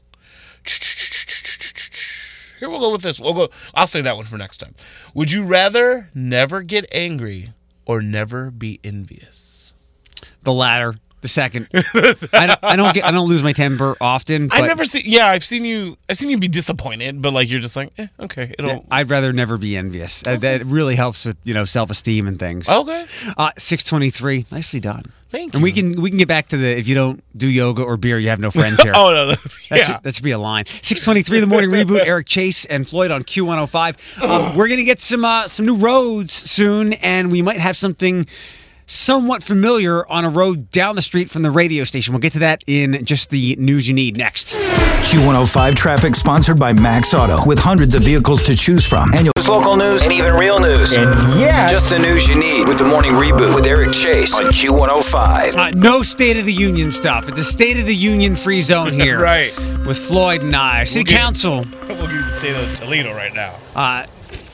[SPEAKER 2] Here we'll go with this. We'll go. I'll say that one for next time. Would you rather never get angry or never be envious?
[SPEAKER 1] The latter. The second. I don't. I don't get. I don't lose my temper often. But
[SPEAKER 2] I never see. Yeah, I've seen you. I've seen you be disappointed, but like you're just like, eh, okay, it'll.
[SPEAKER 1] I'd rather never be envious. Uh, that really helps with you know self esteem and things.
[SPEAKER 2] Okay.
[SPEAKER 1] Uh, six twenty three. Nicely done.
[SPEAKER 2] Thank
[SPEAKER 1] And we
[SPEAKER 2] you.
[SPEAKER 1] can we can get back to the if you don't do yoga or beer, you have no friends here.
[SPEAKER 2] Oh no, no.
[SPEAKER 1] That,
[SPEAKER 2] Yeah.
[SPEAKER 1] should, that should be a line. six twenty-three, The Morning Reboot, Eric Chase and Floyd on Q one oh five. Um, we're going to get some uh, some new roads soon, and we might have something somewhat familiar on a road down the street from the radio station. We'll get to that in just the news you need next.
[SPEAKER 3] Q one oh five traffic sponsored by Max Auto, with hundreds of vehicles to choose from. And you'll local news and even real news. And yeah, just the news you need with the Morning Reboot with Eric Chase on Q one oh five.
[SPEAKER 1] Uh, no State of the Union stuff. It's a State of the Union free zone here.
[SPEAKER 2] Right.
[SPEAKER 1] With Floyd and I. City
[SPEAKER 2] get-
[SPEAKER 1] Council.
[SPEAKER 2] We'll give you the state of Toledo right now.
[SPEAKER 1] Uh,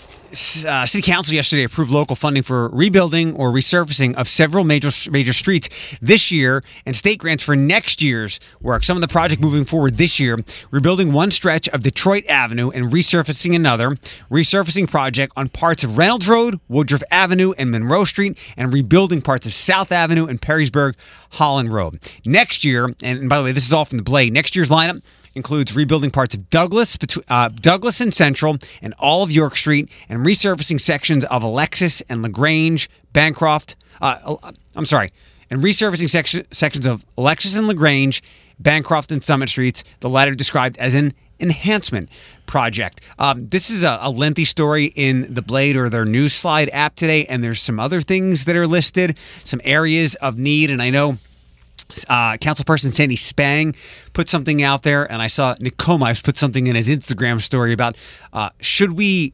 [SPEAKER 1] Uh, City Council yesterday approved local funding for rebuilding or resurfacing of several major major streets this year, and state grants for next year's work. Some of the project moving forward this year: rebuilding one stretch of Detroit Avenue and resurfacing another, resurfacing project on parts of Reynolds Road, Woodruff Avenue, and Monroe Street, and rebuilding parts of South Avenue and Perrysburg Holland Road. Next year, and by the way, this is all from the Blade. Next year's lineup includes rebuilding parts of Douglas, between, uh, Douglas and Central, and all of York Street, and resurfacing sections of Alexis and LaGrange, Bancroft. Uh, I'm sorry, and resurfacing section, sections of Alexis and LaGrange, Bancroft, and Summit Streets. The latter described as an enhancement project. Um, this is a, a lengthy story in the Blade or their news slide app today, and there's some other things that are listed, some areas of need, and I know. Uh, Councilperson Sandy Spang put something out there, and I saw Nick Comives put something in his Instagram story about uh, should we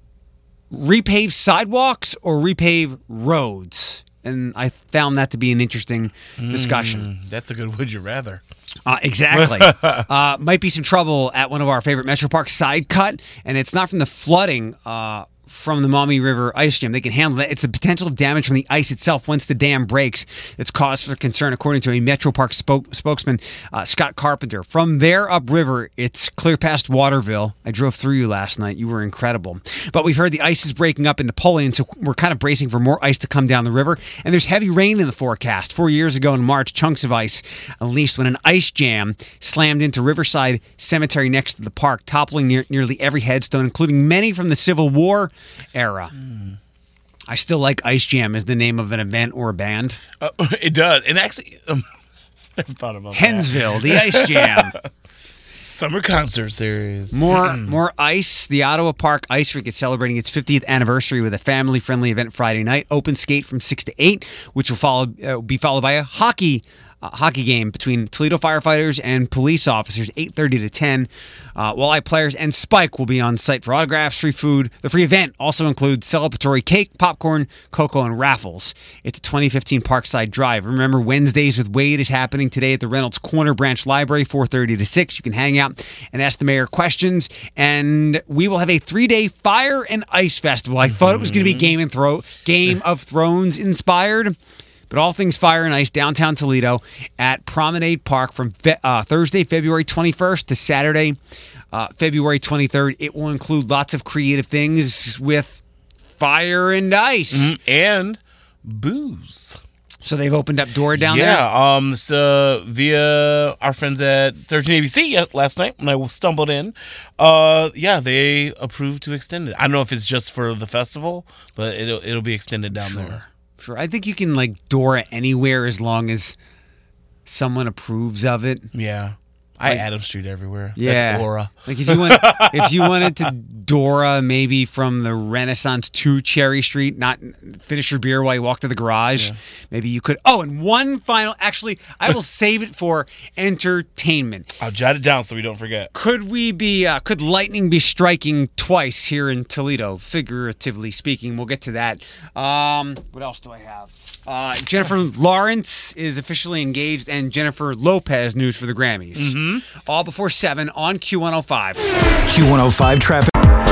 [SPEAKER 1] repave sidewalks or repave roads? And I found that to be an interesting discussion.
[SPEAKER 2] Mm, that's a good would you rather.
[SPEAKER 1] Uh, exactly. uh, might be some trouble at one of our favorite Metro Park side cut, and it's not from the flooding uh, from the Maumee River ice jam. They can handle that. It's the potential of damage from the ice itself once the dam breaks that's cause for concern, according to a Metro Park spoke, spokesman, uh, Scott Carpenter. From there upriver, it's clear past Waterville. I drove through you last night. You were incredible. But we've heard the ice is breaking up in Napoleon, so we're kind of bracing for more ice to come down the river. And there's heavy rain in the forecast. Four years ago in March, chunks of ice unleashed when an ice jam slammed into Riverside Cemetery next to the park, toppling near, nearly every headstone, including many from the Civil War era. Mm. I still like Ice Jam as the name of an event or a band.
[SPEAKER 2] Uh, it does. And actually, um, never thought about
[SPEAKER 1] Hensville, the Ice Jam.
[SPEAKER 2] Summer concert series.
[SPEAKER 1] More more ice. The Ottawa Park Ice Rink is celebrating its fiftieth anniversary with a family-friendly event Friday night. Open skate from six to eight, which will follow uh, be followed by a hockey uh, hockey game between Toledo firefighters and police officers, eight thirty to ten. Uh, Walleye Players and Spike will be on site for autographs, free food. The free event also includes celebratory cake, popcorn, cocoa, and raffles. It's a twenty fifteen Parkside Drive. Remember, Wednesdays with Wade is happening today at the Reynolds Corner Branch Library, four thirty to six. You can hang out and ask the mayor questions. And we will have a three-day Fire and Ice Festival. I thought it was going to be Game, and Thro- Game of Thrones inspired, But All Things Fire and Ice, downtown Toledo at Promenade Park from fe- uh, Thursday, February twenty-first to Saturday, uh, February twenty-third. It will include lots of creative things with fire and ice.
[SPEAKER 2] Mm-hmm. And booze.
[SPEAKER 1] So they've opened up Dora down
[SPEAKER 2] yeah,
[SPEAKER 1] there?
[SPEAKER 2] Yeah, um, so via our friends at thirteen A B C last night when I stumbled in, uh, yeah, they approved to extend it. I don't know if it's just for the festival, but it'll it'll be extended down
[SPEAKER 1] sure.
[SPEAKER 2] there.
[SPEAKER 1] Sure, I think you can like Dora anywhere as long as someone approves of it.
[SPEAKER 2] Yeah. I
[SPEAKER 1] Like,
[SPEAKER 2] Adam Street everywhere.
[SPEAKER 1] Yeah,
[SPEAKER 2] That's Aura.
[SPEAKER 1] Like if you want, if you wanted to Dora maybe from the Renaissance to Cherry Street, not finish your beer while you walk to the garage. Yeah. Maybe you could. Oh, and one final. Actually, I will save it for entertainment.
[SPEAKER 2] I'll jot it down so we don't forget.
[SPEAKER 1] Could we be? Uh, could lightning be striking twice here in Toledo? Figuratively speaking, we'll get to that. Um, what else do I have? Uh, Jennifer Lawrence is officially engaged, and Jennifer Lopez news for the Grammys. Mm-hmm. All before seven on Q one oh five.
[SPEAKER 3] Q one oh five traffic.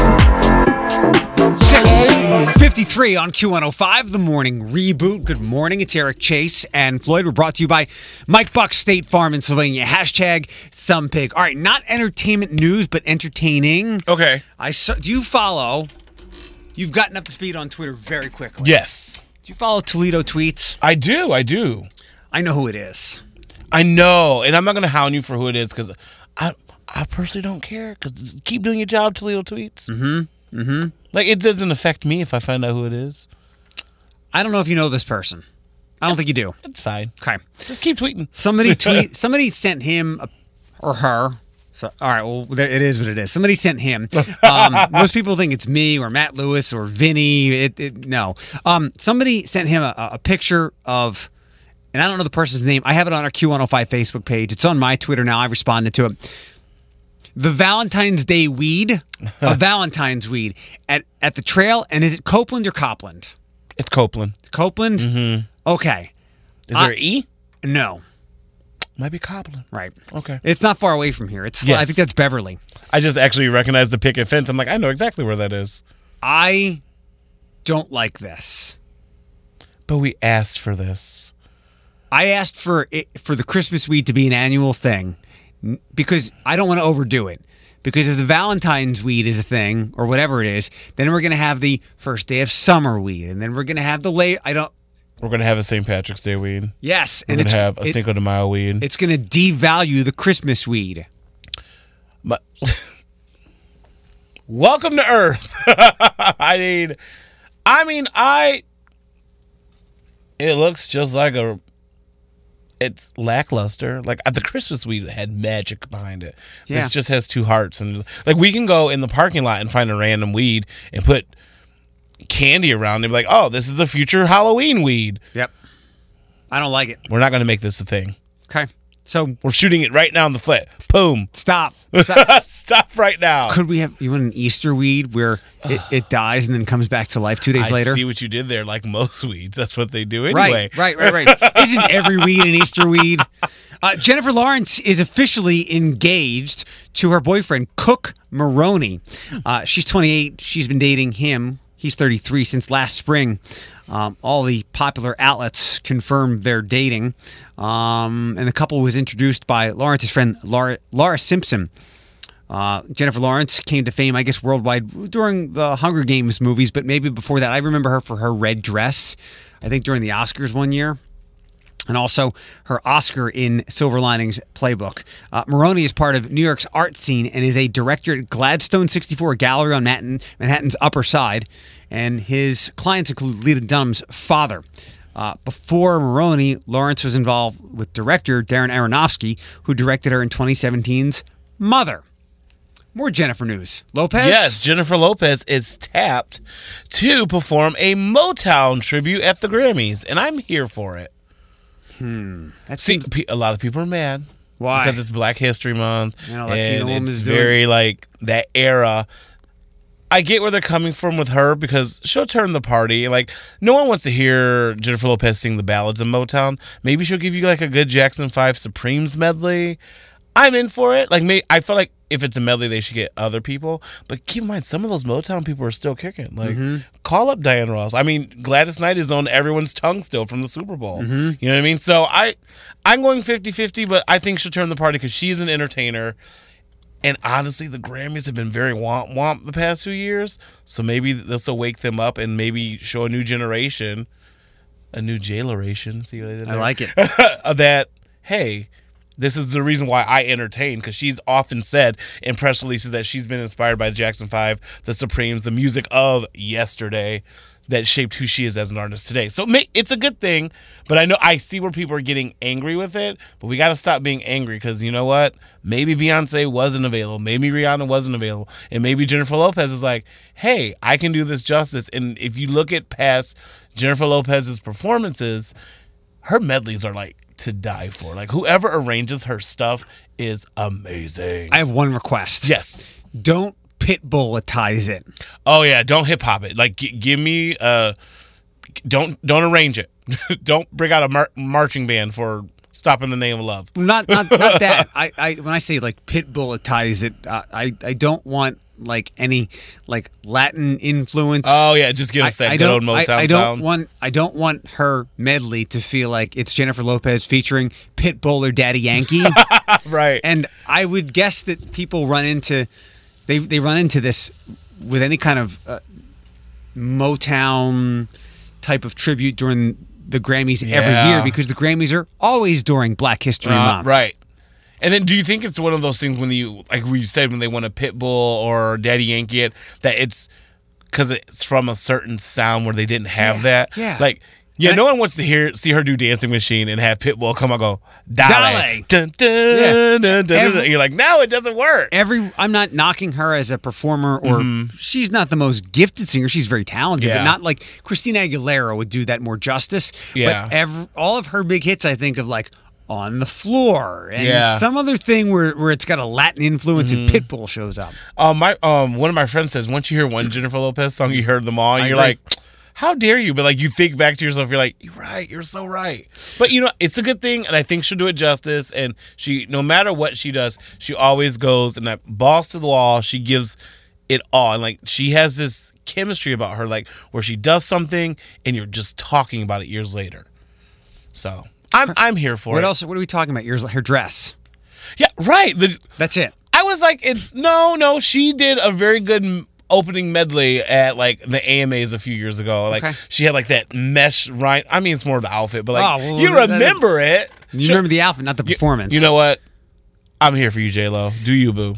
[SPEAKER 1] six fifty-three on Q one oh five, the morning reboot. Good morning, it's Eric Chase and Floyd. We're brought to you by Mike Buck State Farm in Sylvania. Hashtag some pig. All right, not entertainment news, but entertaining.
[SPEAKER 2] Okay.
[SPEAKER 1] I saw, do you follow? You've gotten up to speed on Twitter very quickly.
[SPEAKER 2] Yes.
[SPEAKER 1] Do you follow Toledo Tweets?
[SPEAKER 2] I do, I do.
[SPEAKER 1] I know who it is.
[SPEAKER 2] I know, and I'm not going to hound you for who it is because I I personally don't care. Because keep doing your job, Toledo Tweets.
[SPEAKER 1] Mm-hmm. Mm-hmm.
[SPEAKER 2] Like, it doesn't affect me if I find out who it is.
[SPEAKER 1] I don't know if you know this person. I don't think you do.
[SPEAKER 2] It's fine.
[SPEAKER 1] Okay.
[SPEAKER 2] Just keep tweeting.
[SPEAKER 1] Somebody tweet. Somebody sent him a, or her. So, all right, well, it is what it is. Somebody sent him. Um, most people think it's me or Matt Lewis or Vinny. It, it, no. Um, somebody sent him a, a picture of, and I don't know the person's name. I have it on our Q one oh five Facebook page. It's on my Twitter now. I've responded to it. The Valentine's Day weed, a Valentine's weed at, at the trail. And is it Copeland or Copland?
[SPEAKER 2] It's Copeland.
[SPEAKER 1] Copeland?
[SPEAKER 2] Mm-hmm.
[SPEAKER 1] Okay.
[SPEAKER 2] Is there an E?
[SPEAKER 1] No.
[SPEAKER 2] Might be Copland.
[SPEAKER 1] Right.
[SPEAKER 2] Okay.
[SPEAKER 1] It's not far away from here. It's
[SPEAKER 2] Yes.
[SPEAKER 1] I think that's Beverly.
[SPEAKER 2] I just actually recognized the picket fence. I'm like, I know exactly where that is.
[SPEAKER 1] I don't like this.
[SPEAKER 2] But we asked for this.
[SPEAKER 1] I asked for it, for the Christmas weed to be an annual thing because I don't want to overdo it. Because if the Valentine's weed is a thing or whatever it is, then we're going to have the first day of summer weed, and then we're going to have the late. I don't.
[SPEAKER 2] We're going to have a Saint Patrick's Day weed.
[SPEAKER 1] Yes,
[SPEAKER 2] We're
[SPEAKER 1] and
[SPEAKER 2] going
[SPEAKER 1] it's
[SPEAKER 2] to have a
[SPEAKER 1] it,
[SPEAKER 2] Cinco de Mayo weed.
[SPEAKER 1] It's going to devalue the Christmas weed.
[SPEAKER 2] But welcome to Earth. I mean, I mean, I. It looks just like a. It's lackluster. Like the Christmas weed had magic behind it.
[SPEAKER 1] Yeah.
[SPEAKER 2] This just has two hearts, and like we can go in the parking lot and find a random weed and put candy around it. And be like, oh, this is the future Halloween weed.
[SPEAKER 1] Yep. I don't like it.
[SPEAKER 2] We're not going to make this a thing.
[SPEAKER 1] Okay. So
[SPEAKER 2] We're shooting it right now in the foot. Boom.
[SPEAKER 1] stop. Stop.
[SPEAKER 2] Stop right now.
[SPEAKER 1] Could we have you want an Easter weed where it, it dies and then comes back to life two days
[SPEAKER 2] I
[SPEAKER 1] later?
[SPEAKER 2] see what you did there. Like most weeds, that's what they do
[SPEAKER 1] Right,
[SPEAKER 2] anyway.
[SPEAKER 1] right, right, right. Isn't every weed an Easter weed? Uh, Jennifer Lawrence is officially engaged to her boyfriend, Cook Maroney. Uh, she's twenty-eight. She's been dating him. He's thirty-three since last spring. Um, all the popular outlets confirmed their dating. Um, and the couple was introduced by Lawrence's friend, Laura, Laura Simpson. Uh, Jennifer Lawrence came to fame, I guess, worldwide during the Hunger Games movies, but maybe before that. I remember her for her red dress, I think during the Oscars one year. And also her Oscar in Silver Linings Playbook. Uh, Maroney is part of New York's art scene and is a director at Gladstone sixty-four Gallery on Manhattan, Manhattan's Upper Side. And his clients include Lena Dunham's father. Uh, before Maroney, Lawrence was involved with director Darren Aronofsky, who directed her in twenty seventeen's Mother. More Jennifer news. Lopez?
[SPEAKER 2] Yes, Jennifer Lopez is tapped to perform a Motown tribute at the Grammys, and I'm here for it.
[SPEAKER 1] Hmm. That
[SPEAKER 2] See,
[SPEAKER 1] seems,
[SPEAKER 2] pe- a lot of people are mad.
[SPEAKER 1] Why?
[SPEAKER 2] Because it's Black History Month,
[SPEAKER 1] You know, Latino
[SPEAKER 2] and
[SPEAKER 1] woman's
[SPEAKER 2] it's
[SPEAKER 1] doing-
[SPEAKER 2] very like that era. I get where they're coming from with her because she'll turn the party. Like, no one wants to hear Jennifer Lopez sing the ballads of Motown. Maybe she'll give you like a good Jackson five Supremes medley. I'm in for it. Like, me, I feel like if it's a medley, they should get other people. But keep in mind, some of those Motown people are still kicking. Like, mm-hmm. call up Diana Ross. I mean, Gladys Knight is on everyone's tongue still from the Super Bowl. Mm-hmm. You know what I mean? So I, I'm going fifty-fifty, but I think she'll turn the party because she's an entertainer. And honestly, the Grammys have been very womp womp the past few years. So maybe this will wake them up and maybe show a new generation, a new J-leration. See what I did there?
[SPEAKER 1] I like it.
[SPEAKER 2] That, hey, this is the reason why I entertain, because she's often said in press releases that she's been inspired by the Jackson Five, the Supremes, the music of yesterday that shaped who she is as an artist today. So it's a good thing, but I know I see where people are getting angry with it, but we got to stop being angry because you know what? Maybe Beyonce wasn't available. Maybe Rihanna wasn't available. And maybe Jennifer Lopez is like, hey, I can do this justice. And if you look at past Jennifer Lopez's performances, her medleys are like to die for. Like, whoever arranges her stuff is amazing.
[SPEAKER 1] I have one request.
[SPEAKER 2] Yes.
[SPEAKER 1] Don't Pitbullitize it.
[SPEAKER 2] Oh yeah, don't hip hop it. Like, g- give me uh, don't don't arrange it. Don't bring out a mar- marching band for "Stop in the Name of Love."
[SPEAKER 1] Not not not that. I, I when I say like Pitbullitize it, uh, I I don't want like any like Latin influence.
[SPEAKER 2] Oh yeah, just give us that
[SPEAKER 1] I, I
[SPEAKER 2] good old Motown
[SPEAKER 1] I, I don't
[SPEAKER 2] sound.
[SPEAKER 1] want I don't want her medley to feel like it's Jennifer Lopez featuring Pitbull or Daddy Yankee.
[SPEAKER 2] Right.
[SPEAKER 1] And I would guess that people run into they they run into this with any kind of uh, Motown type of tribute during the Grammys
[SPEAKER 2] Yeah.
[SPEAKER 1] every year, because the Grammys are always during Black History
[SPEAKER 2] Uh,
[SPEAKER 1] Month.
[SPEAKER 2] right. And then, do you think it's one of those things when you, like we said, when they want a Pitbull or Daddy Yankee it, that it's because it's from a certain sound where they didn't have
[SPEAKER 1] Yeah,
[SPEAKER 2] that?
[SPEAKER 1] yeah.
[SPEAKER 2] Like, yeah,
[SPEAKER 1] And
[SPEAKER 2] no
[SPEAKER 1] I-
[SPEAKER 2] one wants to hear see her do Dancing Machine and have Pitbull come and go, Dale.
[SPEAKER 1] Dale.
[SPEAKER 2] Dun, dun,
[SPEAKER 1] Yeah.
[SPEAKER 2] dun, dun, dun.
[SPEAKER 1] Every-
[SPEAKER 2] You're like, no, it doesn't work.
[SPEAKER 1] Every I'm not knocking her as a performer, or she's not the most gifted singer. She's very talented,
[SPEAKER 2] Yeah.
[SPEAKER 1] but not like Christina Aguilera would do that more justice.
[SPEAKER 2] Yeah.
[SPEAKER 1] But every, all of her big hits, I think of like On the Floor and
[SPEAKER 2] Yeah.
[SPEAKER 1] some other thing where, where it's got a Latin influence and Pitbull shows up.
[SPEAKER 2] Um, my um, one of my friends says once you hear one Jennifer Lopez song, you heard them all, and
[SPEAKER 1] I
[SPEAKER 2] you're
[SPEAKER 1] agree.
[SPEAKER 2] like, how dare you? But like, you think back to yourself, you're like, you're right, you're so right. But you know, it's a good thing, and I think she'll do it justice. And she, no matter what she does, she always goes and that balls to the wall. She gives it all, and like she has this chemistry about her, like where she does something, and you're just talking about it years later. So I'm I'm here for
[SPEAKER 1] What
[SPEAKER 2] it.
[SPEAKER 1] else? What are we talking about? Yours, her dress.
[SPEAKER 2] Yeah, right. The,
[SPEAKER 1] That's it.
[SPEAKER 2] I was like, it's no, no. She did a very good m- opening medley at like the A M As a few years ago. Like
[SPEAKER 1] Okay.
[SPEAKER 2] she had like that mesh right. I mean, it's more the outfit, but like
[SPEAKER 1] Oh, well,
[SPEAKER 2] you
[SPEAKER 1] that- that-
[SPEAKER 2] remember it.
[SPEAKER 1] You
[SPEAKER 2] She-
[SPEAKER 1] remember the outfit, not the
[SPEAKER 2] you-
[SPEAKER 1] performance.
[SPEAKER 2] You know what? I'm here for you, J Lo. Do you, boo?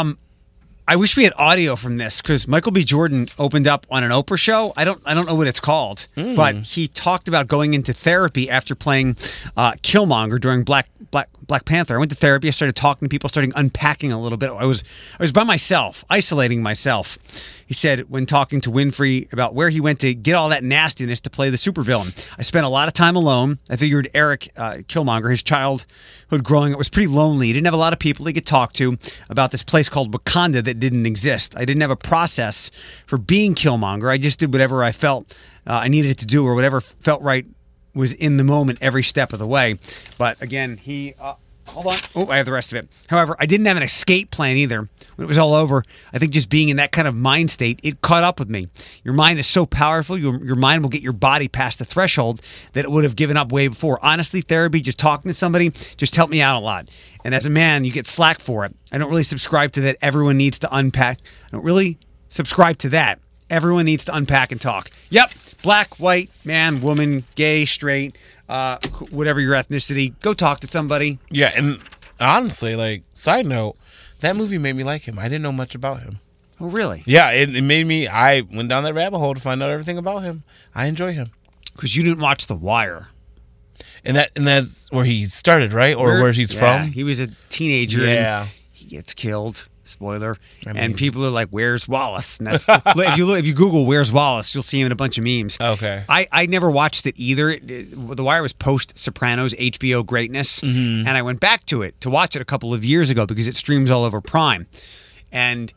[SPEAKER 1] I wish we had audio from this, because Michael B. Jordan opened up on an Oprah show. I don't I don't know what it's called, but he talked about going into therapy after playing uh, Killmonger during Black Black Black Panther. I went to therapy. I started talking to people, starting unpacking a little bit. I was I was by myself, isolating myself. He said when talking to Winfrey about where he went to get all that nastiness to play the supervillain. I spent a lot of time alone. I figured Eric uh, Killmonger, his childhood growing up was pretty lonely. He didn't have a lot of people he could talk to about this place called Wakanda that didn't exist. I didn't have a process for being Killmonger. I just did whatever I felt uh, I needed to do, or whatever felt right was in the moment every step of the way. But again, he... Uh, Hold on. Oh, I have the rest of it. However, I didn't have an escape plan either. When it was all over, I think just being in that kind of mind state, it caught up with me. Your mind is so powerful. Your, your mind will get your body past the threshold that it would have given up way before. Honestly, therapy, just talking to somebody, just helped me out a lot. And as a man, you get slack for it. I don't really subscribe to that. Everyone needs to unpack. I don't really subscribe to that. Everyone needs to unpack and talk. Yep. Black, white, man, woman, gay, straight, uh, whatever your ethnicity, go talk to somebody.
[SPEAKER 2] Yeah, and honestly, like side note, that movie made me like him. I didn't know much about him.
[SPEAKER 1] Oh, really?
[SPEAKER 2] Yeah, it, it made me. I went down that rabbit hole to find out everything about him. I enjoy him,
[SPEAKER 1] Because you didn't watch The Wire.
[SPEAKER 2] and that and that's where he started, right, or where he's
[SPEAKER 1] Yeah,
[SPEAKER 2] from.
[SPEAKER 1] He was a teenager.
[SPEAKER 2] Yeah.
[SPEAKER 1] And he gets killed. Spoiler.
[SPEAKER 2] I mean-
[SPEAKER 1] and people are like, "Where's Wallace?" And that's if you look, if you Google "Where's Wallace," you'll see him in a bunch of memes.
[SPEAKER 2] Okay.
[SPEAKER 1] I, I never watched it either. It- it- the Wire was post Sopranos H B O greatness,
[SPEAKER 2] Mm-hmm.
[SPEAKER 1] and I went back to it to watch it a couple of years ago because it streams all over Prime, and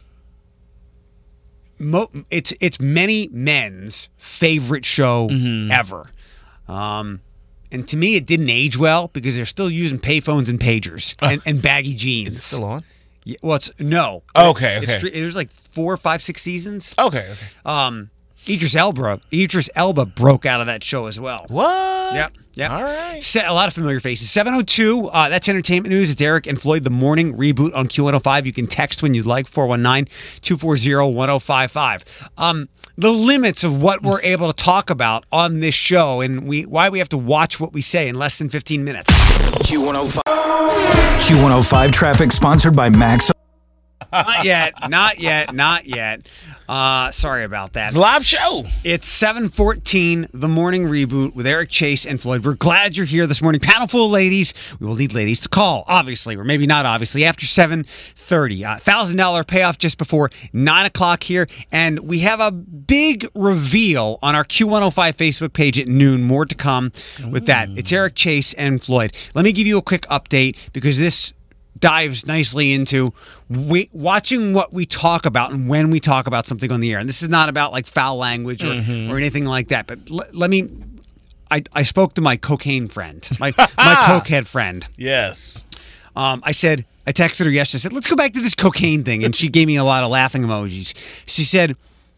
[SPEAKER 1] mo- it's it's many men's favorite show
[SPEAKER 2] Mm-hmm.
[SPEAKER 1] ever. Um, and to me, it didn't age well because they're still using payphones and pagers and, and baggy jeans.
[SPEAKER 2] Is it still on?
[SPEAKER 1] Yeah, well, it's no.
[SPEAKER 2] Okay,
[SPEAKER 1] It's,
[SPEAKER 2] okay.
[SPEAKER 1] there's like four, five, six seasons.
[SPEAKER 2] Okay, okay.
[SPEAKER 1] Um, Idris Elba, Idris Elba broke out of that show as well.
[SPEAKER 2] What?
[SPEAKER 1] Yep, yep.
[SPEAKER 2] All right.
[SPEAKER 1] Se- a lot of familiar faces. seven oh two, uh, that's entertainment news. It's Eric and Floyd, the morning reboot on Q one oh five. You can text when you'd like, four one nine, two four zero, one oh five five. Um, the limits of what we're able to talk about on this show and we why we have to watch what we say in less than fifteen minutes.
[SPEAKER 3] Q one oh five. Q one oh five traffic sponsored by Max.
[SPEAKER 1] Not yet, not yet, not yet. Uh, sorry about that.
[SPEAKER 2] It's a live show.
[SPEAKER 1] It's seven fourteen, the morning reboot with Eric Chase and Floyd. We're glad you're here this morning. Panel full of ladies. We will need ladies to call, obviously, or maybe not obviously, after seven thirty. Uh, one thousand dollars payoff just before nine o'clock here. And we have a big reveal on our Q one oh five Facebook page at noon. More to come with that. It's Eric Chase and Floyd. Let me give you a quick update because this dives nicely into we, watching what we talk about and when we talk about something on the air. And this is not about like foul language or, mm-hmm. or anything like that. But l- let me, I, I spoke to my cocaine friend, my, my cokehead friend.
[SPEAKER 2] Yes.
[SPEAKER 1] Um, I said, I texted her yesterday, I said, let's go back to this cocaine thing. And she gave me a lot of laughing emojis. She said,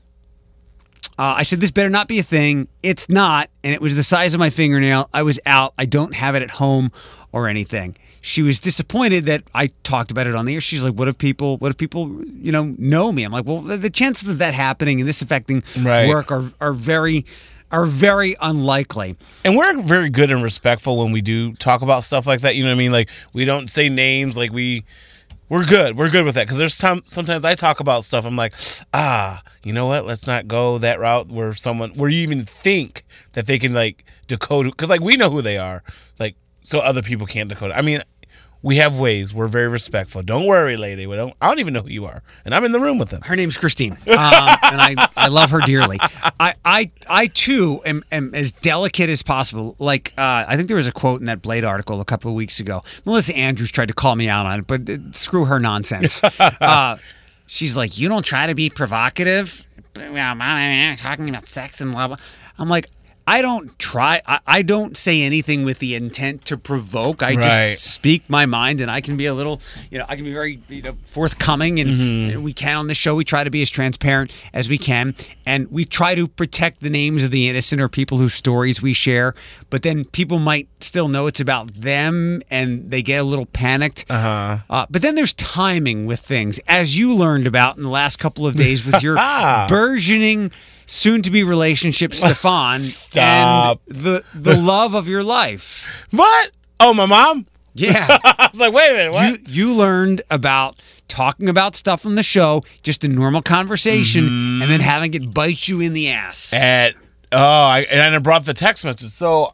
[SPEAKER 1] uh, I said, this better not be a thing. It's not. And it was the size of my fingernail. I was out. I don't have it at home or anything. She was disappointed that I talked about it on the air. She's like, what if people, what if people, you know, know me? I'm like, well, the chances of that happening and this affecting
[SPEAKER 2] right.
[SPEAKER 1] work are, are very, are very unlikely.
[SPEAKER 2] And we're very good and respectful when we do talk about stuff like that. You know what I mean? Like, we don't say names. Like, we, we're good. We're good with that. Because there's time, sometimes I talk about stuff. I'm like, ah, you know what? Let's not go that route where someone, where you even think that they can, like, decode. Because, like, we know who they are. Like, so other people can't decode it. I mean, we have ways. We're very respectful. Don't worry, lady. We don't, I don't even know who you are. And I'm in the room with them.
[SPEAKER 1] Her name's Christine. Um, and I, I love her dearly. I, I, I too, am, am as delicate as possible. Like, uh, I think there was a quote in that Blade article a couple of weeks ago. Melissa Andrews tried to call me out on it, but uh, screw her nonsense. Uh, she's like, you don't try to be provocative. Talking about sex and blah, blah. I'm like, I don't try. I, I don't say anything with the intent to provoke. I
[SPEAKER 2] right.
[SPEAKER 1] just speak my mind, and I can be a little, you know, I can be very, you know, forthcoming, and,
[SPEAKER 2] mm-hmm.
[SPEAKER 1] and we can on the show. We try to be as transparent as we can, and we try to protect the names of the innocent or people whose stories we share. But then people might still know it's about them, and they get a little panicked.
[SPEAKER 2] Uh-huh.
[SPEAKER 1] Uh, but then there's timing with things, as you learned about in the last couple of days with your burgeoning soon-to-be relationship, Stefan,
[SPEAKER 2] Stop.
[SPEAKER 1] and the the love of your life.
[SPEAKER 2] What? Oh, my mom?
[SPEAKER 1] Yeah.
[SPEAKER 2] I was like, wait a minute, what?
[SPEAKER 1] You, you learned about talking about stuff on the show, just a normal conversation, mm-hmm. and then having it bite you in the ass.
[SPEAKER 2] At, oh, I, and I brought the text message. So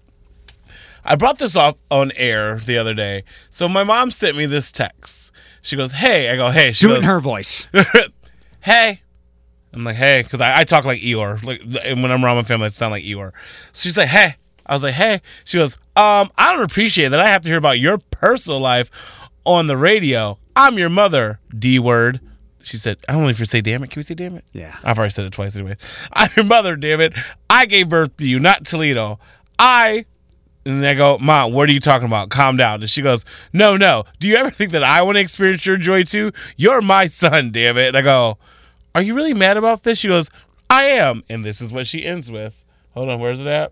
[SPEAKER 2] I brought this up on air the other day. So my mom sent me this text. She goes, hey. I go, hey. She
[SPEAKER 1] Do
[SPEAKER 2] goes,
[SPEAKER 1] it in her voice.
[SPEAKER 2] Hey. I'm like, hey, because I, I talk like Eeyore. Like, and when I'm around my family, I sound like Eeyore. So she's like, hey. I was like, hey. She goes, um, I don't appreciate that I have to hear about your personal life on the radio. I'm your mother, D word. She said, I don't know if you say damn it. Can we say damn it?
[SPEAKER 1] Yeah.
[SPEAKER 2] I've already said it twice anyway. I'm your mother, damn it. I gave birth to you, not Toledo. I... And I go, Mom, what are you talking about? Calm down. And she goes, no, no. Do you ever think that I want to experience your joy too? You're my son, damn it. And I go... Are you really mad about this? She goes, I am. And this is what she ends with. Hold on, where's it at?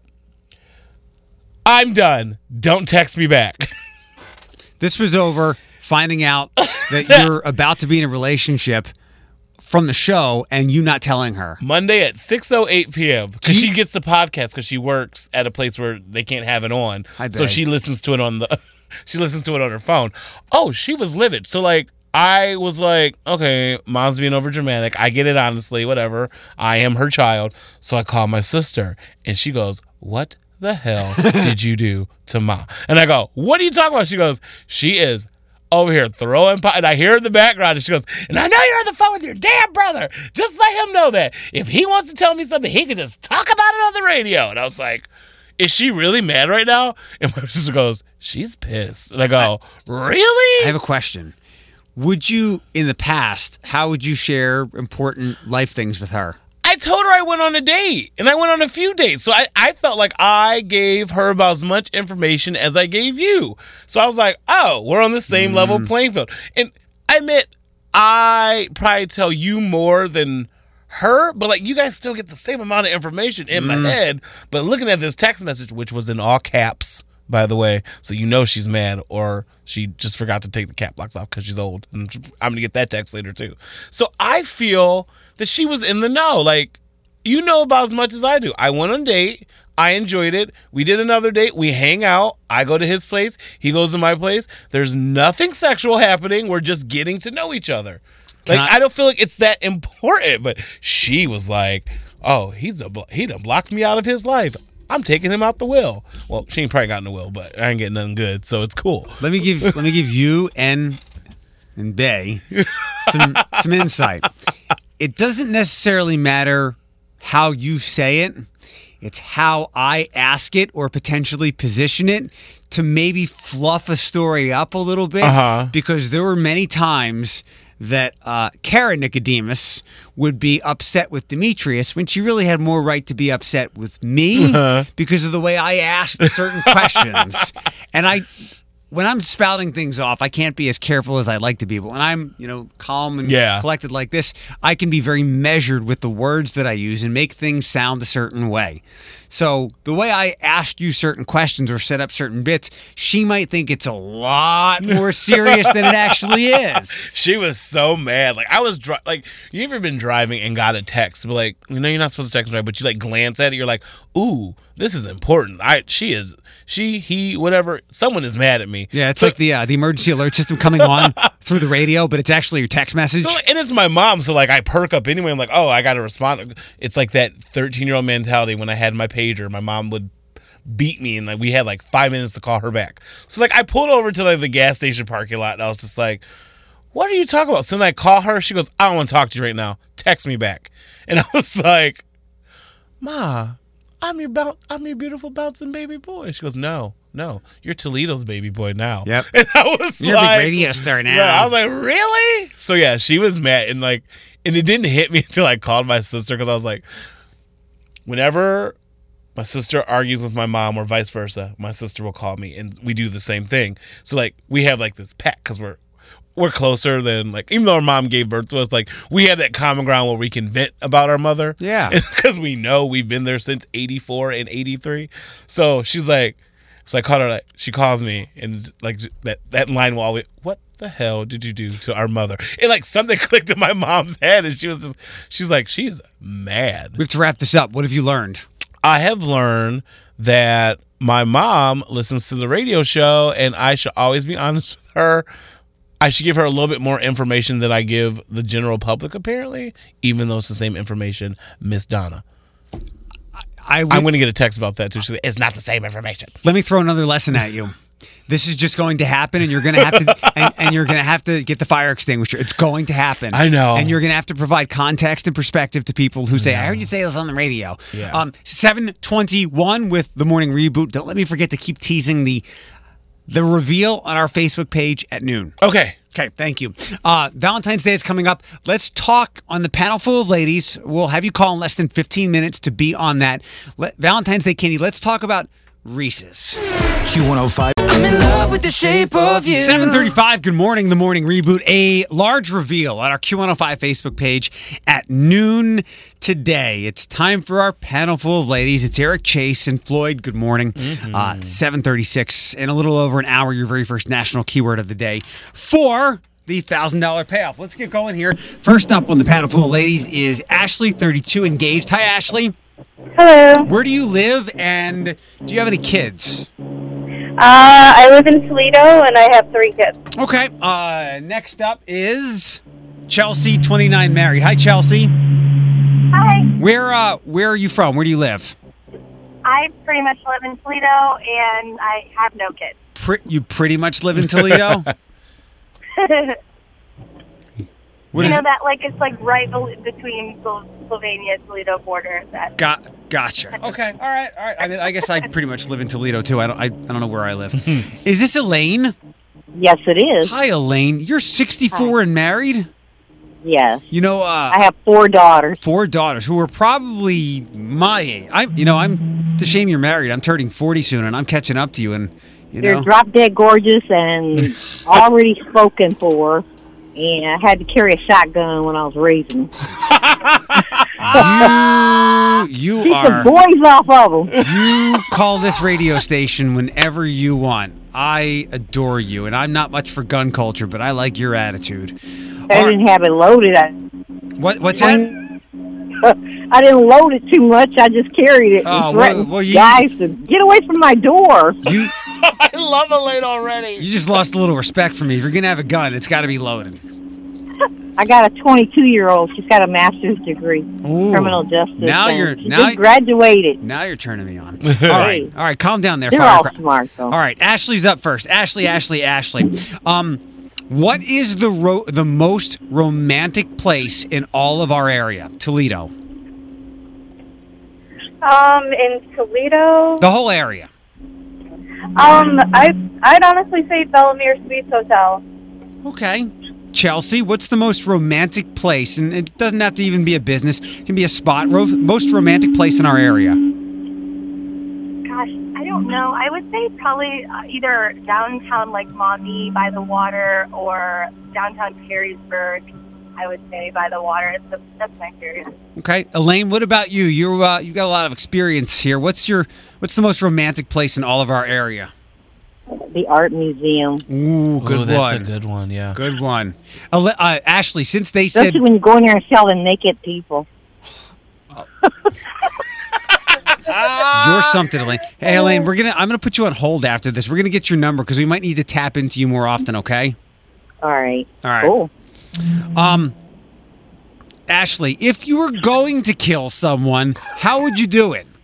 [SPEAKER 2] I'm done. Don't text me back.
[SPEAKER 1] This was over finding out that you're about to be in a relationship from the show and you not telling her.
[SPEAKER 2] Monday at six oh eight p.m. Because she gets the podcast because she works at a place where they can't have it on. So she listens to it on the she listens to it on her phone. Oh, she was livid. So like I was like, okay, Mom's being over dramatic. I get it, honestly, whatever. I am her child. So I call my sister, and she goes, what the hell did you do to Mom? And I go, what are you talking about? She goes, she is over here throwing pot. And I hear her in the background, and she goes, and I know you're on the phone with your damn brother. Just let him know that if he wants to tell me something, he can just talk about it on the radio. And I was like, is she really mad right now? And my sister goes, she's pissed. And I go, really?
[SPEAKER 1] I have a question. Would you, in the past, how would you share important life things with her?
[SPEAKER 2] I told her I went on a date, and I went on a few dates. So I, I felt like I gave her about as much information as I gave you. So I was like, oh, we're on the same mm. level playing field. And I I admit, I probably tell you more than her, but like you guys still get the same amount of information in
[SPEAKER 1] Mm.
[SPEAKER 2] my head. But looking at this text message, which was in all caps, by the way, so you know she's mad, or she just forgot to take the cap locks off because she's old. And I'm gonna get that text later too. So I feel that she was in the know. Like, you know about as much as I do. I went on a date. I enjoyed it. We did another date. We hang out. I go to his place. He goes to my place. There's nothing sexual happening. We're just getting to know each other. Like, I, I don't feel like it's that important. But she was like, oh, he's a, he done blocked me out of his life. I'm taking him out the will. Well, she ain't probably gotten the will, but I ain't getting nothing good, so it's cool.
[SPEAKER 1] Let me give let me give you and and Bay some some insight. It doesn't necessarily matter how you say it. It's how I ask it or potentially position it to maybe fluff a story up a little bit.
[SPEAKER 2] Uh-huh.
[SPEAKER 1] Because there were many times that uh, Karen Nicodemus would be upset with Demetrius when she really had more right to be upset with me
[SPEAKER 2] Uh-huh.
[SPEAKER 1] because of the way I asked certain questions. And I, when I'm spouting things off, I can't be as careful as I'd like to be. But when I'm, you know, calm and
[SPEAKER 2] Yeah.
[SPEAKER 1] collected like this, I can be very measured with the words that I use and make things sound a certain way. So the way I asked you certain questions or set up certain bits, she might think it's a lot more serious than it actually is.
[SPEAKER 2] She was so mad. Like, I was dri- like, you ever been driving and got a text, but like, you know, you're not supposed to text, right? But you like glance at it, you're like, ooh, this is important. I, she is, she, he, whatever. Someone is mad at me.
[SPEAKER 1] Yeah, it's
[SPEAKER 2] So-
[SPEAKER 1] like the uh, the emergency alert system coming on through the radio, but it's actually your text message.
[SPEAKER 2] So, and it's my mom, so like I perk up anyway. I'm like, oh, I got to respond. It's like that thirteen year old mentality when I had my pager. My mom would beat me, and like we had like five minutes to call her back. So like I pulled over to like the gas station parking lot, and I was just like, what are you talking about? So then I call her. She goes, I don't want to talk to you right now. Text me back. And I was like, Ma, I'm your boun- I'm your beautiful bouncing baby boy. She goes, no, no, you're Toledo's baby boy now.
[SPEAKER 1] Yep.
[SPEAKER 2] And I was
[SPEAKER 1] You're
[SPEAKER 2] like,
[SPEAKER 1] a big radio star now.
[SPEAKER 2] yeah, I was like, really? So yeah, she was mad, and like, and it didn't hit me until I called my sister because I was like, whenever my sister argues with my mom or vice versa, my sister will call me, and we do the same thing. So like, we have like this pact because we're we're closer than like, even though our mom gave birth to us, like we have that common ground where we can vent about our mother.
[SPEAKER 1] Yeah.
[SPEAKER 2] Because we know we've been there since eighty-four and eighty-three. So she's like, so I called her, like, she calls me, and like that, that line will always, what the hell did you do to our mother? And like something clicked in my mom's head, and she was just, she's like, she's mad.
[SPEAKER 1] We have to wrap this up. What have you learned?
[SPEAKER 2] I have learned that my mom listens to the radio show, and I should always be honest with her. I should give her a little bit more information than I give the general public, apparently, even though it's the same information, Miss Donna.
[SPEAKER 1] I would,
[SPEAKER 2] I'm going to get a text about that, too. She's like, it's not the same information.
[SPEAKER 1] let me throw another lesson at you. This is just going to happen, and you're going to have to, and, and you're going to have to get the fire extinguisher. It's going to happen.
[SPEAKER 2] I know.
[SPEAKER 1] And you're going to have to provide context and perspective to people who say, "I heard you say this on the radio."
[SPEAKER 2] Yeah.
[SPEAKER 1] Um, seven twenty-one with the morning reboot. Don't let me forget to keep teasing the the reveal on our Facebook page at noon.
[SPEAKER 2] Okay.
[SPEAKER 1] Okay, thank you. Uh, Valentine's Day is coming up. Let's talk on the panel full of ladies. We'll have you call in less than fifteen minutes to be on that. Let, Valentine's Day candy. Let's talk about Reese's.
[SPEAKER 3] Q one oh five.
[SPEAKER 4] I'm in love with the shape of you.
[SPEAKER 1] seven thirty-five, good morning, the morning reboot. A large reveal on our Q one oh five Facebook page at noon today. It's time for our panel full of ladies. It's Eric Chase and Floyd. Good morning.
[SPEAKER 2] Mm-hmm.
[SPEAKER 1] Uh, seven thirty-six, in a little over an hour, your very first national keyword of the day for the one thousand dollars payoff. Let's get going here. First up on the panel full of ladies is Ashley, thirty-two, engaged. Hi, Ashley.
[SPEAKER 5] Hello.
[SPEAKER 1] Where do you live, and do you have any kids?
[SPEAKER 5] Uh, I live in Toledo, and I have three kids.
[SPEAKER 1] Okay. Uh, next up is Chelsea, twenty-nine, married. Hi, Chelsea.
[SPEAKER 5] Hi.
[SPEAKER 1] Where uh, where are you from? Where do you live?
[SPEAKER 5] I pretty much live in Toledo, and I have no kids.
[SPEAKER 1] Pre- you pretty much live in Toledo? What
[SPEAKER 5] you
[SPEAKER 1] is
[SPEAKER 5] know
[SPEAKER 1] it?
[SPEAKER 5] that, like, it's like right be- between Slo- Slovenia Toledo border. That
[SPEAKER 1] Got gotcha. Okay. All right. All right. I mean, I guess I pretty much live in Toledo too. I don't. I, I don't know where I live. Is this Elaine?
[SPEAKER 6] Yes, it is.
[SPEAKER 1] Hi, Elaine. You're sixty-four and married.
[SPEAKER 6] Yes.
[SPEAKER 1] You know, uh,
[SPEAKER 6] I have four daughters.
[SPEAKER 1] four daughters who are probably my age. I'm. You know, I'm. It's a shame you're married. I'm turning forty soon, and I'm catching up to you. And you
[SPEAKER 6] They're
[SPEAKER 1] know,
[SPEAKER 6] drop dead gorgeous and already spoken for. and I had to carry a shotgun when I was raising.
[SPEAKER 1] You, you
[SPEAKER 6] Beat
[SPEAKER 1] are.
[SPEAKER 6] the boys off of them.
[SPEAKER 1] You call this radio station whenever you want. I adore you, and I'm not much for gun culture, but I like your attitude.
[SPEAKER 6] I
[SPEAKER 1] All
[SPEAKER 6] didn't have it loaded. I,
[SPEAKER 1] What? What's that?
[SPEAKER 6] I didn't load it too much. I just carried it.
[SPEAKER 1] Oh,
[SPEAKER 6] and
[SPEAKER 1] well-
[SPEAKER 6] threatened
[SPEAKER 1] well, you-
[SPEAKER 6] guys to get away from my door.
[SPEAKER 1] You
[SPEAKER 2] I love Elaine already.
[SPEAKER 1] you just lost a little respect for me. If you're gonna have a gun, it's got to be loaded.
[SPEAKER 6] I got a twenty-two-year-old. She's got a master's degree,
[SPEAKER 1] Ooh.
[SPEAKER 6] criminal justice.
[SPEAKER 1] Now
[SPEAKER 6] and
[SPEAKER 1] you're-
[SPEAKER 6] she
[SPEAKER 1] now-
[SPEAKER 6] just graduated.
[SPEAKER 1] Now you're turning me on. All right, all right, calm down there,
[SPEAKER 6] They're all
[SPEAKER 1] firecracker.
[SPEAKER 6] smart, though.
[SPEAKER 1] All right, Ashley's up first. Ashley, Ashley, Ashley. Um, what is the ro- the most romantic place in all of our area? Toledo.
[SPEAKER 5] Um, in Toledo,
[SPEAKER 1] The whole area.
[SPEAKER 5] um, I I'd honestly say Bellamere Suites Hotel.
[SPEAKER 1] Okay. Chelsea, what's the most romantic place? And it doesn't have to even be a business. It can be a spot. Ro- most romantic place in our area.
[SPEAKER 5] Gosh, I don't know. I would say probably uh, either downtown, like Maumee by the water, or downtown Perrysburg. I would say by the water. It's the, that's my area.
[SPEAKER 1] Okay. Elaine, what about you? You're uh, you've got a lot of experience here. What's your what's the most romantic place in all of our area?
[SPEAKER 6] The art museum.
[SPEAKER 1] Ooh, good
[SPEAKER 2] Ooh, that's
[SPEAKER 1] one.
[SPEAKER 2] a good one, yeah.
[SPEAKER 1] Good one. Ale- uh, Ashley, since they said
[SPEAKER 6] Especially when you go in there and sell the naked people.
[SPEAKER 1] you're something, Elaine. Hey, Elaine, we're gonna I'm gonna put you on hold after this. We're gonna get your number because we might need to tap into you more often. Okay.
[SPEAKER 6] All right.
[SPEAKER 1] All right.
[SPEAKER 6] Cool.
[SPEAKER 1] Um, Ashley, if you were going to kill someone, how would you do it?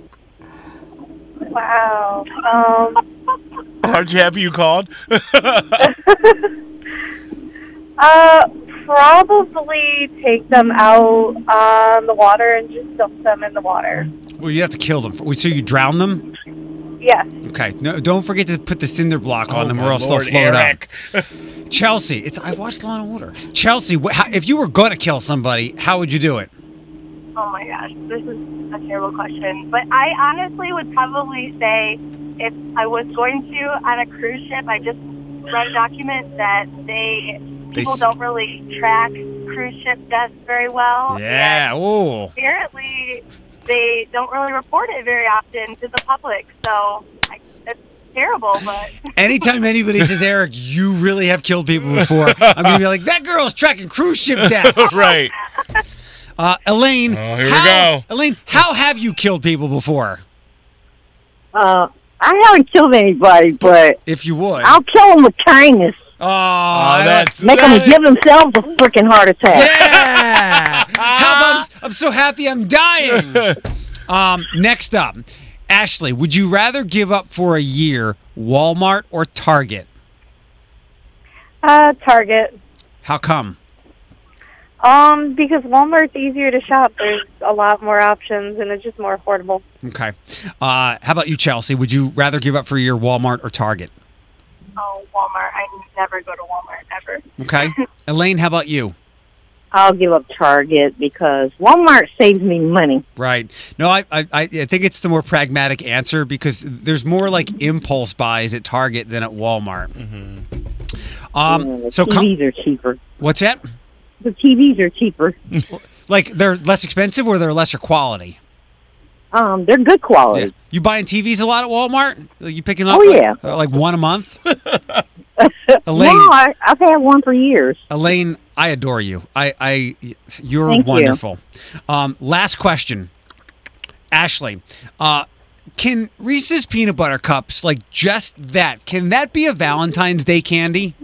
[SPEAKER 5] Wow. Um,
[SPEAKER 2] Aren't you happy you called?
[SPEAKER 5] uh, probably take them out on the water and just dump them in the water.
[SPEAKER 1] Well, you have to kill them. So you drown them?
[SPEAKER 5] Yes.
[SPEAKER 1] Okay. No, don't forget to put the cinder block on
[SPEAKER 2] Oh,
[SPEAKER 1] them,
[SPEAKER 2] my
[SPEAKER 1] or else
[SPEAKER 2] Lord,
[SPEAKER 1] they'll float
[SPEAKER 2] Eric.
[SPEAKER 1] up. Chelsea, it's I watched Law and Order. Chelsea, wh- how, if you were going to kill somebody, how would you do it?
[SPEAKER 5] Oh my gosh, this is a terrible question. But I honestly would probably say if I was going to on a cruise ship, I just read a document that they people
[SPEAKER 1] s-
[SPEAKER 5] don't really track cruise ship deaths very well.
[SPEAKER 1] Yeah.
[SPEAKER 5] And
[SPEAKER 1] Ooh.
[SPEAKER 5] apparently, they don't really report it very often to the public. So I, it's terrible, but
[SPEAKER 1] Anytime anybody says, Eric, you really have killed people before, I'm going to be like, that girl's tracking cruise ship deaths.
[SPEAKER 2] Right.
[SPEAKER 1] Uh, Elaine,
[SPEAKER 2] Oh, here we
[SPEAKER 1] how,
[SPEAKER 2] go.
[SPEAKER 1] Elaine, how have you killed people before?
[SPEAKER 6] Uh, I haven't killed anybody, but
[SPEAKER 1] If you would.
[SPEAKER 6] I'll kill them with kindness.
[SPEAKER 1] Oh,
[SPEAKER 2] Oh, that's
[SPEAKER 6] Make them
[SPEAKER 2] that-
[SPEAKER 6] give themselves a freaking heart attack.
[SPEAKER 1] yeah. How about, I'm so happy I'm dying. Um, next up, Ashley, would you rather give up for a year Walmart or Target?
[SPEAKER 5] uh, Target.
[SPEAKER 1] How come?
[SPEAKER 5] Um, because Walmart's easier to shop. There's a lot more options, and it's just more affordable.
[SPEAKER 1] Okay. Uh, how about you, Chelsea? Would you rather give up for a year Walmart or Target?
[SPEAKER 5] Oh, Walmart. I never go to Walmart, ever.
[SPEAKER 1] Okay. Elaine, how about you?
[SPEAKER 6] I'll give up Target because Walmart saves me money.
[SPEAKER 1] Right. No, I, I I think it's the more pragmatic answer because there's more like impulse buys at Target than at Walmart. Um.
[SPEAKER 6] Yeah, the
[SPEAKER 1] So, com-
[SPEAKER 6] T Vs are cheaper.
[SPEAKER 1] what's that?
[SPEAKER 6] The T Vs are cheaper.
[SPEAKER 1] Like they're less expensive or they're lesser quality?
[SPEAKER 6] Um, they're good quality.
[SPEAKER 1] You buying T Vs a lot at Walmart? Like, you picking up?
[SPEAKER 6] Oh,
[SPEAKER 1] like,
[SPEAKER 6] yeah.
[SPEAKER 1] uh, like one a month. Elaine,
[SPEAKER 6] No, I, I've had one for years.
[SPEAKER 1] Elaine, I adore you. I, I, you're
[SPEAKER 6] Thank you.
[SPEAKER 1] wonderful. Um, last question, Ashley. Uh, can Reese's peanut butter cups, like just that, can that be a Valentine's Day candy?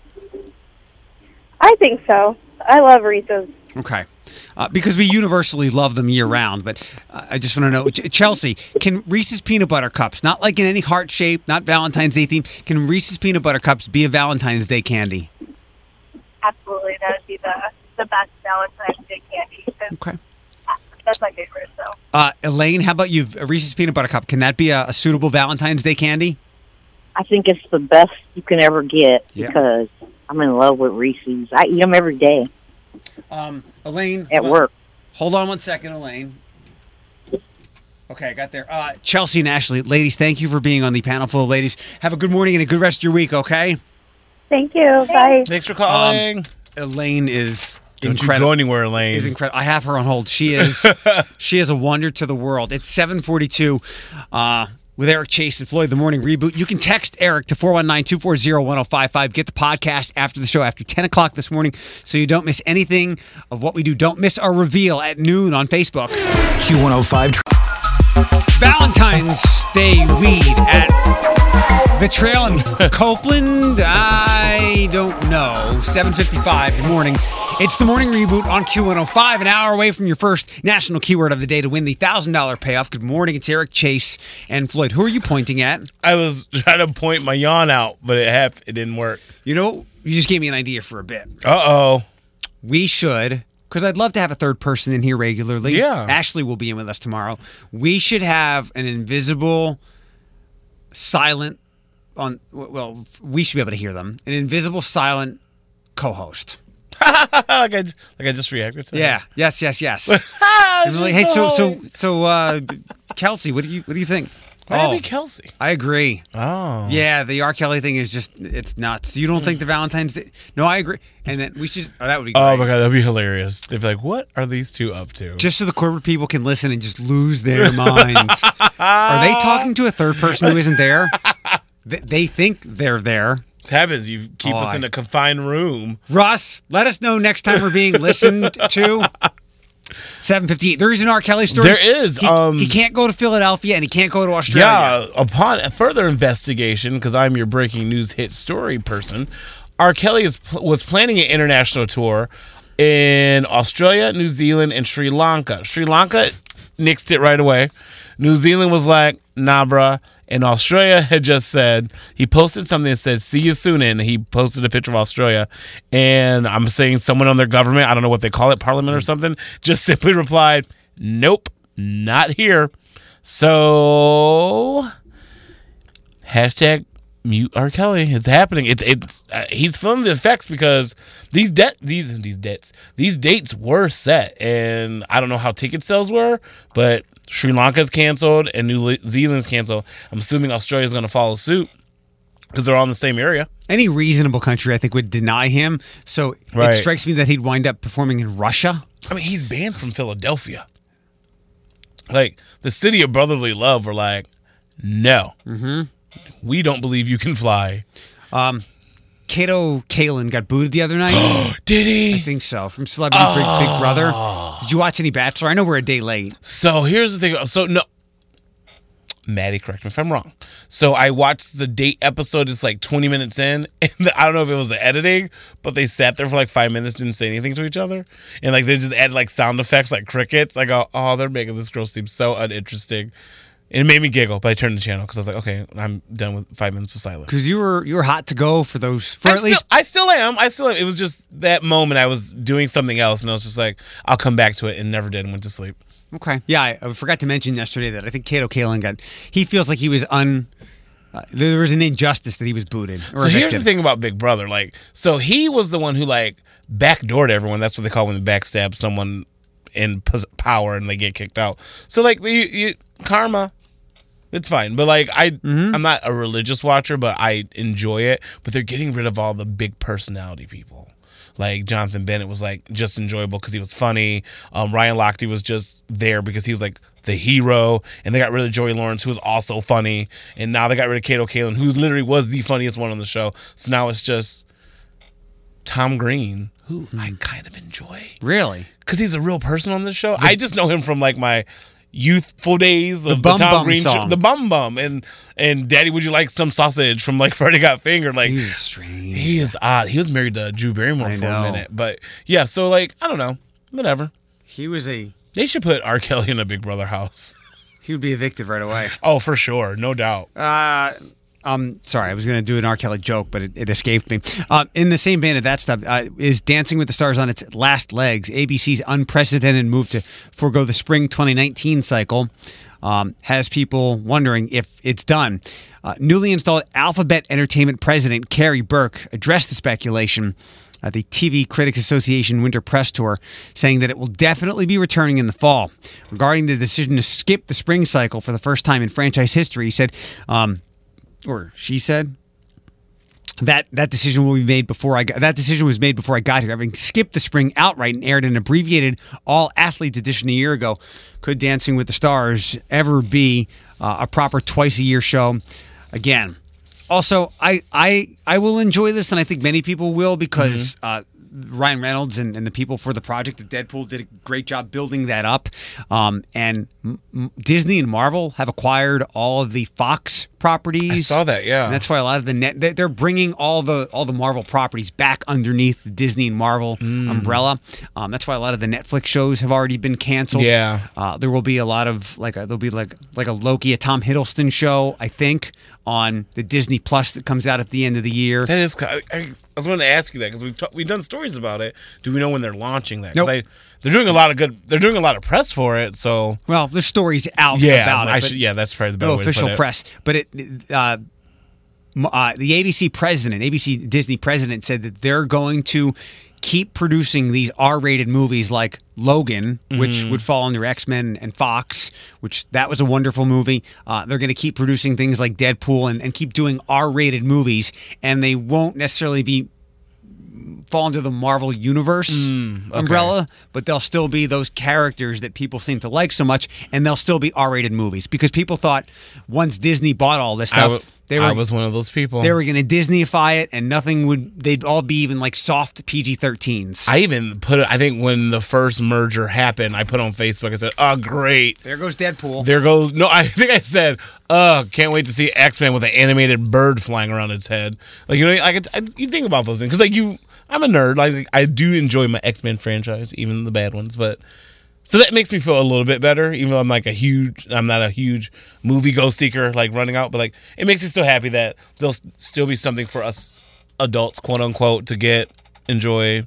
[SPEAKER 5] I think so. I love Reese's.
[SPEAKER 1] Okay. Uh, because we universally love them year round, but uh, I just want to know, Ch- Chelsea, can Reese's peanut butter cups, not like in any heart shape, not Valentine's Day theme, can Reese's peanut butter cups be a Valentine's Day candy?
[SPEAKER 5] Absolutely, that would be the the best Valentine's Day candy. 'Cause
[SPEAKER 1] Okay.
[SPEAKER 5] That's my favorite. So
[SPEAKER 1] Uh, Elaine, how about you? A Reese's peanut butter cup, can that be a, a suitable Valentine's Day candy?
[SPEAKER 6] I think it's the best you can ever get
[SPEAKER 1] Yeah.
[SPEAKER 6] because I'm in love with Reese's. I eat them every day
[SPEAKER 1] Um, Elaine,
[SPEAKER 6] at
[SPEAKER 1] hold on-
[SPEAKER 6] work.
[SPEAKER 1] Hold on one second, Elaine. Okay, I got there. Uh, Chelsea and Ashley, ladies, thank you for being on the panel full of ladies. Have a good morning and a good rest of your week, okay?
[SPEAKER 5] thank you. Bye.
[SPEAKER 2] Thanks for calling.
[SPEAKER 1] Elaine is
[SPEAKER 2] Don't
[SPEAKER 1] incredible.
[SPEAKER 2] you go anywhere, Elaine.
[SPEAKER 1] Is incredible. I have her on hold. She is she is a wonder to the world. It's seven forty-two uh, with Eric Chase and Floyd, the morning reboot. You can text Eric to four one nine, two four zero, one zero five five. Get the podcast after the show after ten o'clock this morning so you don't miss anything of what we do. Don't miss our reveal at noon on Facebook.
[SPEAKER 3] Q one oh five.
[SPEAKER 1] Valentine's Day weed at the Trail in Copeland? I don't know. seven fifty-five, good morning. It's the morning reboot on Q one oh five, an hour away from your first national keyword of the day to win the one thousand dollars payoff. Good morning, it's Eric Chase and Floyd. Who are you pointing at?
[SPEAKER 2] I was trying to point my yawn out, but it hap- it didn't work.
[SPEAKER 1] You know, you just gave me an idea for a bit.
[SPEAKER 2] Uh-oh.
[SPEAKER 1] We should, because I'd love to have a third person in here regularly.
[SPEAKER 2] Yeah.
[SPEAKER 1] Ashley will be in with us tomorrow. We should have an invisible, silent, on well, we should be able to hear them. An invisible, silent co-host.
[SPEAKER 2] like, I just, like I just reacted to
[SPEAKER 1] Yeah.
[SPEAKER 2] that.
[SPEAKER 1] Yes. Yes. Yes. And we're like, hey, so so so, uh, Kelsey, what do you what do you think?
[SPEAKER 2] Why
[SPEAKER 1] oh,
[SPEAKER 2] be Kelsey?
[SPEAKER 1] I agree.
[SPEAKER 2] Oh.
[SPEAKER 1] Yeah, the R. Kelly thing is just it's nuts. You don't think the Valentine's Day? No, I agree. And then we should. Oh, that would be great.
[SPEAKER 2] Oh my god, that'd be hilarious. They'd be like, "What are these two up to?"
[SPEAKER 1] Just so the corporate people can listen and just lose their minds. Are they talking to a third person who isn't there? They, they think they're there.
[SPEAKER 2] What happens? You keep
[SPEAKER 1] Oh,
[SPEAKER 2] us
[SPEAKER 1] I-
[SPEAKER 2] in a confined room.
[SPEAKER 1] Russ, let us know next time we're being listened to. seven fifty-eight. There is an R. Kelly story.
[SPEAKER 2] There is,
[SPEAKER 1] He,
[SPEAKER 2] um,
[SPEAKER 1] he can't go to Philadelphia and he can't go to Australia.
[SPEAKER 2] Yeah, upon a further investigation, because I'm your breaking news hit story person, R. Kelly is, was planning an international tour in Australia, New Zealand, and Sri Lanka. Sri Lanka nixed it right away. New Zealand was like, nah, bruh. And Australia had just said, he posted something that said, see you soon. And he posted a picture of Australia. And I'm saying someone on their government, I don't know what they call it, parliament or something, just simply replied, nope, not here. So, hashtag mute R. Kelly. It's happening. It's it's uh, he's feeling the effects because these debt these these debts these dates were set, and I don't know how ticket sales were, but Sri Lanka's canceled and New Zealand's canceled. I'm assuming Australia's going to follow suit because they're all in the same area.
[SPEAKER 1] Any reasonable country, I think, would deny him. So
[SPEAKER 2] Right.
[SPEAKER 1] it strikes me that he'd wind up performing in Russia.
[SPEAKER 2] I mean, he's banned from Philadelphia. Like the city of brotherly love were like, no, mm-hmm. we don't believe you can fly.
[SPEAKER 1] Kato Kalin got booted the other night.
[SPEAKER 2] Did
[SPEAKER 1] I
[SPEAKER 2] he?
[SPEAKER 1] think so. From Celebrity Big, Big Brother. Did you watch any Bachelor? I know we're a day late.
[SPEAKER 2] So here's the thing. So no, Maddie, correct me if I'm wrong. So I watched the date episode. It's like twenty minutes in, and I don't know if it was the editing, but they sat there for like five minutes, didn't say anything to each other, and like they just added like sound effects, like crickets. I go, oh, they're making this girl seem so uninteresting. And it made me giggle, but I turned the channel because I was like, okay, I'm done with five minutes of silence.
[SPEAKER 1] Because you were you were hot to go for those for
[SPEAKER 2] I
[SPEAKER 1] at
[SPEAKER 2] still,
[SPEAKER 1] least
[SPEAKER 2] I still am. I still am. It was just that moment I was doing something else, and I was just like, I'll come back to it, and never did, and went to sleep.
[SPEAKER 1] okay. Yeah, I, I forgot to mention yesterday that I think Kato Kalin got. He feels like he was un. Uh, there was an injustice that he was booted. Or
[SPEAKER 2] So here's
[SPEAKER 1] evicted.
[SPEAKER 2] the thing about Big Brother. Like, so he was the one who like backdoored everyone. That's what they call when they backstab someone in pos- power and they get kicked out. So like the you, karma, it's fine. But like I,
[SPEAKER 1] Mm-hmm.
[SPEAKER 2] I'm not a religious watcher, but I enjoy it. But they're getting rid of all the big personality people. Like Jonathan Bennett was like just enjoyable because he was funny. Um, Ryan Lochte was just there because he was like the hero, and they got rid of Joey Lawrence, who was also funny, and now they got rid of Kato Kalin, who literally was the funniest one on the show. So now it's just Tom Green, who I kind of enjoy
[SPEAKER 1] Really?
[SPEAKER 2] because he's a real person on this show. I just know him from like my youthful days of the,
[SPEAKER 1] Bum
[SPEAKER 2] Tom
[SPEAKER 1] Bum
[SPEAKER 2] Green show,
[SPEAKER 1] song.
[SPEAKER 2] the Bum Bum, and and Daddy, would you like some sausage from like Friday Got Fingered? Like
[SPEAKER 1] He was strange.
[SPEAKER 2] he is odd. He was married to Drew Barrymore
[SPEAKER 1] I
[SPEAKER 2] for
[SPEAKER 1] know.
[SPEAKER 2] a minute, but yeah. So like I don't know, whatever.
[SPEAKER 1] He was a.
[SPEAKER 2] They should put R. Kelly in a Big Brother house.
[SPEAKER 1] He would be evicted right away.
[SPEAKER 2] Oh, for sure, no doubt.
[SPEAKER 1] Uh, um, sorry, I was going to do an R. Kelly joke, but it, it escaped me. Uh, in the same vein of that stuff, uh, is Dancing with the Stars on its last legs. A B C's unprecedented move to forego the spring twenty nineteen cycle um, has people wondering if it's done. Uh, newly installed Alphabet Entertainment president Carrie Burke addressed the speculation at the T V Critics Association Winter Press Tour, saying that it will definitely be returning in the fall. Regarding the decision to skip the spring cycle for the first time in franchise history, he said, um, or she said, That that decision will be made before I got, that decision was made before I got here. Having skipped the spring outright and aired an abbreviated all athletes edition a year ago, could Dancing with the Stars ever be uh, a proper twice a year show again? Also, I I I will enjoy this, and I think many people will because. Mm-hmm. Uh, Ryan Reynolds and, and the people for the project at Deadpool did a great job building that up. Um, and M- M- Disney and Marvel have acquired all of the Fox properties.
[SPEAKER 2] I saw that, yeah.
[SPEAKER 1] And that's why a lot of the net they're bringing all the all the Marvel properties back underneath the Disney and Marvel mm. umbrella. Um, that's why a lot of the Netflix shows have already been canceled.
[SPEAKER 2] Yeah,
[SPEAKER 1] uh, there will be a lot of like a, there'll be like like a Loki, a Tom Hiddleston show, I think, on the Disney Plus that comes out at the end of the year.
[SPEAKER 2] That is, I, I was going to ask you that because we've t- we've done stories about it. Do we know when they're launching that?
[SPEAKER 1] Nope.
[SPEAKER 2] I, they're doing a lot of good. They're doing a lot of press for it. So
[SPEAKER 1] well, there's stories out
[SPEAKER 2] yeah,
[SPEAKER 1] about
[SPEAKER 2] I
[SPEAKER 1] it.
[SPEAKER 2] should, yeah, that's probably the better
[SPEAKER 1] no
[SPEAKER 2] way
[SPEAKER 1] official
[SPEAKER 2] to put it.
[SPEAKER 1] press, but it. Uh, uh, the A B C president, A B C Disney president, said that they're going to keep producing these R-rated movies like Logan, which mm-hmm. would fall under X-Men and Fox, which that was a wonderful movie. Uh, they're going to keep producing things like Deadpool and, and keep doing R-rated movies, and they won't necessarily be fall into the Marvel Universe
[SPEAKER 2] mm, okay.
[SPEAKER 1] umbrella, but they'll still be those characters that people seem to like so much, and they'll still be R-rated movies because people thought once Disney bought all this stuff,
[SPEAKER 2] I, w-
[SPEAKER 1] they were,
[SPEAKER 2] I was one of those people.
[SPEAKER 1] They were going to Disneyify it, and nothing would. They'd all be even like soft P G thirteens.
[SPEAKER 2] I even put it. I think when the first merger happened, I put on Facebook. I said, "Oh, great!
[SPEAKER 1] There goes Deadpool.
[SPEAKER 2] There goes." No, I think I said, "Oh, can't wait to see X-Men with an animated bird flying around its head." Like you know, like I, you think about those things because like you. I'm a nerd. Like I do enjoy my X-Men franchise, even the bad ones. But so that makes me feel a little bit better, even though I'm like a huge, I'm not a huge movie go seeker, like running out. But like it makes me still happy that there'll still be something for us adults, quote unquote, to get, enjoy.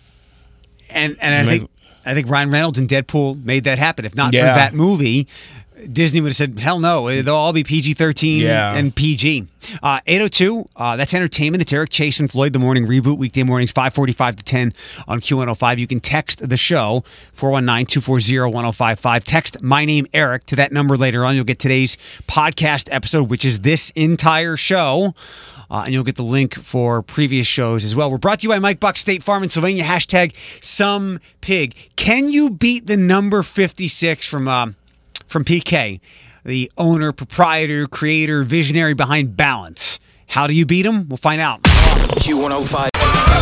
[SPEAKER 1] And and I
[SPEAKER 2] Make,
[SPEAKER 1] think I think Ryan Reynolds and Deadpool made that happen. If not
[SPEAKER 2] yeah.
[SPEAKER 1] for that movie, Disney would have said, hell no, they'll all be P G thirteen
[SPEAKER 2] yeah.
[SPEAKER 1] and P G. Uh, eight oh two, uh, that's entertainment. It's Eric Chase and Floyd, The Morning Reboot, weekday mornings, five forty-five to ten on Q one oh five. You can text the show, four one nine, two four zero, one oh five five. Text my name, Eric, to that number later on. You'll get today's podcast episode, which is this entire show. Uh, and you'll get the link for previous shows as well. We're brought to you by Mike Buck, State Farm in Sylvania. Hashtag some pig. Can you beat the number fifty-six from um, from P K, the owner, proprietor, creator, visionary behind Balance? How do you beat him? We'll find out.
[SPEAKER 3] Q one oh five.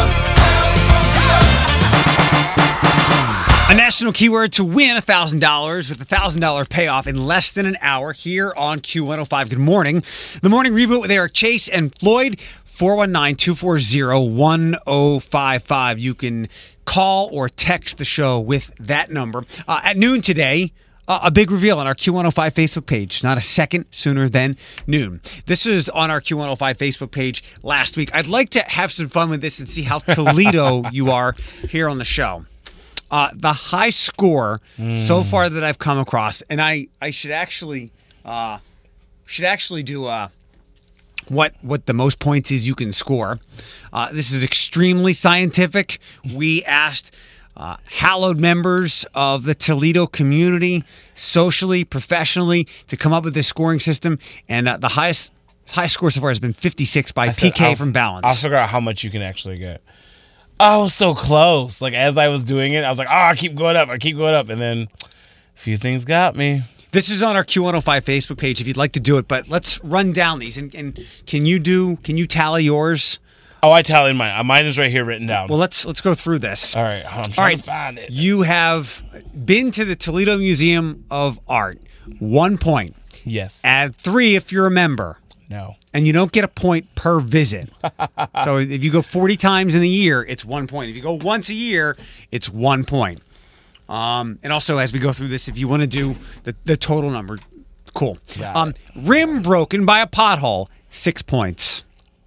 [SPEAKER 1] A national keyword to win one thousand dollars with a one thousand dollars payoff in less than an hour here on Q one oh five. Good morning. The Morning Reboot with Eric Chase and Floyd. four one nine, two four zero, one oh five five. You can call or text the show with that number. Uh, at noon today, uh, a big reveal on our Q one oh five Facebook page. Not a second sooner than noon. This was on our Q one oh five Facebook page last week. I'd like to have some fun with this and see how Toledo you are here on the show. Uh, the high score mm. so far that I've come across, and I, I should actually uh, should actually do uh, what what the most points is you can score. Uh, this is extremely scientific. We asked uh, hallowed members of the Toledo community, socially, professionally, to come up with this scoring system, and uh, the highest high score so far has been fifty-six by P K from Balance.
[SPEAKER 2] I'll figure out how much you can actually get. I was so close. Like, as I was doing it, I was like, oh, I keep going up. I keep going up. And then a few things got me.
[SPEAKER 1] This is on our Q one oh five Facebook page if you'd like to do it. But let's run down these. And, and can you do, can you tally yours?
[SPEAKER 2] Oh, I tallied mine. Mine is right here written down.
[SPEAKER 1] Well, let's let's go through this.
[SPEAKER 2] All right. I'm trying
[SPEAKER 1] All right.
[SPEAKER 2] to find it.
[SPEAKER 1] You have been to the Toledo Museum of Art. One point.
[SPEAKER 2] Yes.
[SPEAKER 1] Add three if you're a member.
[SPEAKER 2] No.
[SPEAKER 1] And you don't get a point per visit. So if you go forty times in a year, it's one point. If you go once a year, it's one point. Um, and also, as we go through this, if you want to do the, the total number, cool. Um, rim broken by a pothole, six points.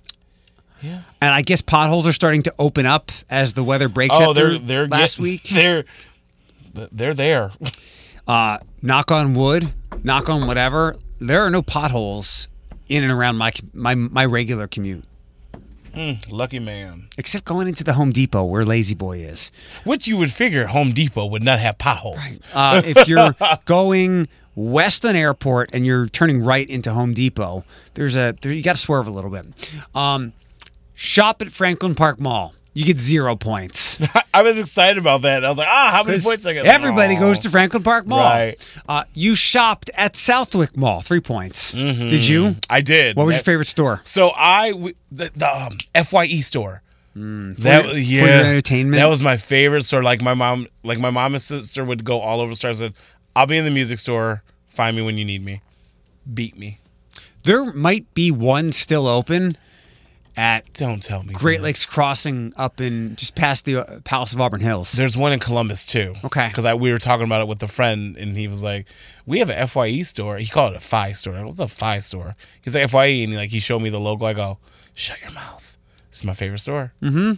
[SPEAKER 2] Yeah.
[SPEAKER 1] And I guess potholes are starting to open up as the weather breaks
[SPEAKER 2] oh,
[SPEAKER 1] after
[SPEAKER 2] they're, they're
[SPEAKER 1] last
[SPEAKER 2] getting,
[SPEAKER 1] week.
[SPEAKER 2] They're, they're there.
[SPEAKER 1] Uh, knock on wood, knock on whatever, there are no potholes in and around my my my regular commute.
[SPEAKER 2] Mm, lucky man.
[SPEAKER 1] Except going into the Home Depot where Lazy Boy is.
[SPEAKER 2] Which you would figure Home Depot would not have potholes.
[SPEAKER 1] Right. Uh, if you're going west on Airport and you're turning right into Home Depot, there's a there, you got to swerve a little bit. Um, Shop at Franklin Park Mall. You get zero points.
[SPEAKER 2] I was excited about that. I was like, ah, how many points I get?
[SPEAKER 1] Everybody
[SPEAKER 2] Aww.
[SPEAKER 1] goes to Franklin Park Mall.
[SPEAKER 2] Right.
[SPEAKER 1] Uh, you shopped at Southwick Mall. Three points. Mm-hmm. Did you?
[SPEAKER 2] I did.
[SPEAKER 1] What was
[SPEAKER 2] that,
[SPEAKER 1] your favorite store?
[SPEAKER 2] So I, the, the um, F Y E store.
[SPEAKER 1] Mm, for
[SPEAKER 2] that
[SPEAKER 1] your,
[SPEAKER 2] yeah,
[SPEAKER 1] for your entertainment.
[SPEAKER 2] That was my favorite store. Like my mom, like my mom and sister would go all over the store. I said, I'll be in the music store. Find me when you need me. Beat me.
[SPEAKER 1] There might be one still open at
[SPEAKER 2] Don't tell me
[SPEAKER 1] Great
[SPEAKER 2] this.
[SPEAKER 1] Lakes Crossing up in just past the uh, Palace of Auburn Hills.
[SPEAKER 2] There's one in Columbus too.
[SPEAKER 1] Okay.
[SPEAKER 2] Because we were talking about it with a friend, and he was like, "We have an F Y E store." He called it a Fi store. What's a Fi store? He's like F Y E, and he, like he showed me the logo. I go, "Shut your mouth." This is my favorite store.
[SPEAKER 1] Mm-hmm.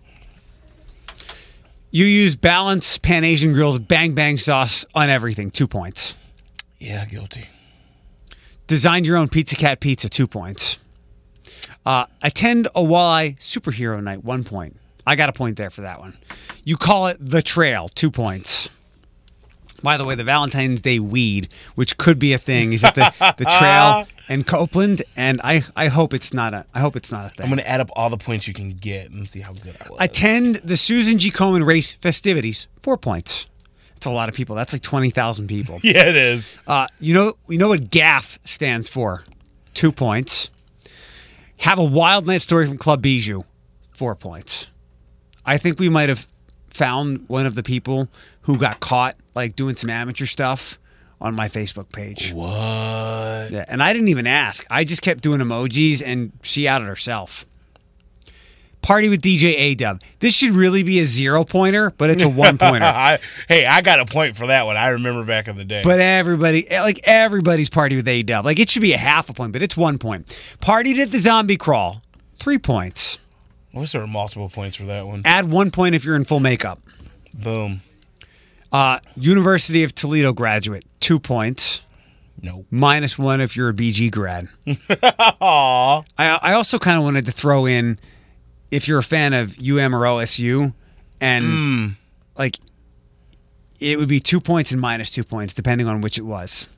[SPEAKER 1] You use Balance Pan Asian Grill's Bang Bang sauce on everything. Two points.
[SPEAKER 2] Yeah, guilty.
[SPEAKER 1] Designed your own Pizza Cat pizza. Two points. Uh, attend a Walleye Superhero Night. One point. I got a point there for that one. You call it The Trail. Two points. By the way, the Valentine's Day weed, which could be a thing, is at the, the Trail in Copeland, and I, I hope it's not a I hope it's not a thing.
[SPEAKER 2] I'm gonna add up all the points you can get and see how good I was.
[SPEAKER 1] Attend the Susan G. Komen race festivities. Four points. That's a lot of people. That's like twenty thousand people.
[SPEAKER 2] Yeah, it is.
[SPEAKER 1] Uh, you know you know what G A F stands for? Two points. Have a wild night story from Club Bijou. Four points. I think we might have found one of the people who got caught like doing some amateur stuff on my Facebook page.
[SPEAKER 2] What?
[SPEAKER 1] Yeah, and I didn't even ask. I just kept doing emojis, and she outed herself. Party with D J A-Dub. This should really be a zero-pointer, but it's a one-pointer.
[SPEAKER 2] I, hey, I got a point for that one. I remember back in the day.
[SPEAKER 1] But everybody, like everybody's party with A-Dub. Like it should be a half a point, but it's one point. Partied at the Zombie Crawl. Three points.
[SPEAKER 2] I wish there were multiple points for that one.
[SPEAKER 1] Add one point if you're in full makeup.
[SPEAKER 2] Boom.
[SPEAKER 1] Uh, University of Toledo graduate. Two points.
[SPEAKER 2] Nope.
[SPEAKER 1] Minus one if you're a B G grad.
[SPEAKER 2] Aww.
[SPEAKER 1] I, I also kind of wanted to throw in if you're a fan of U M or O S U, and
[SPEAKER 2] Mm.
[SPEAKER 1] like it would be two points and minus two points depending on which it was.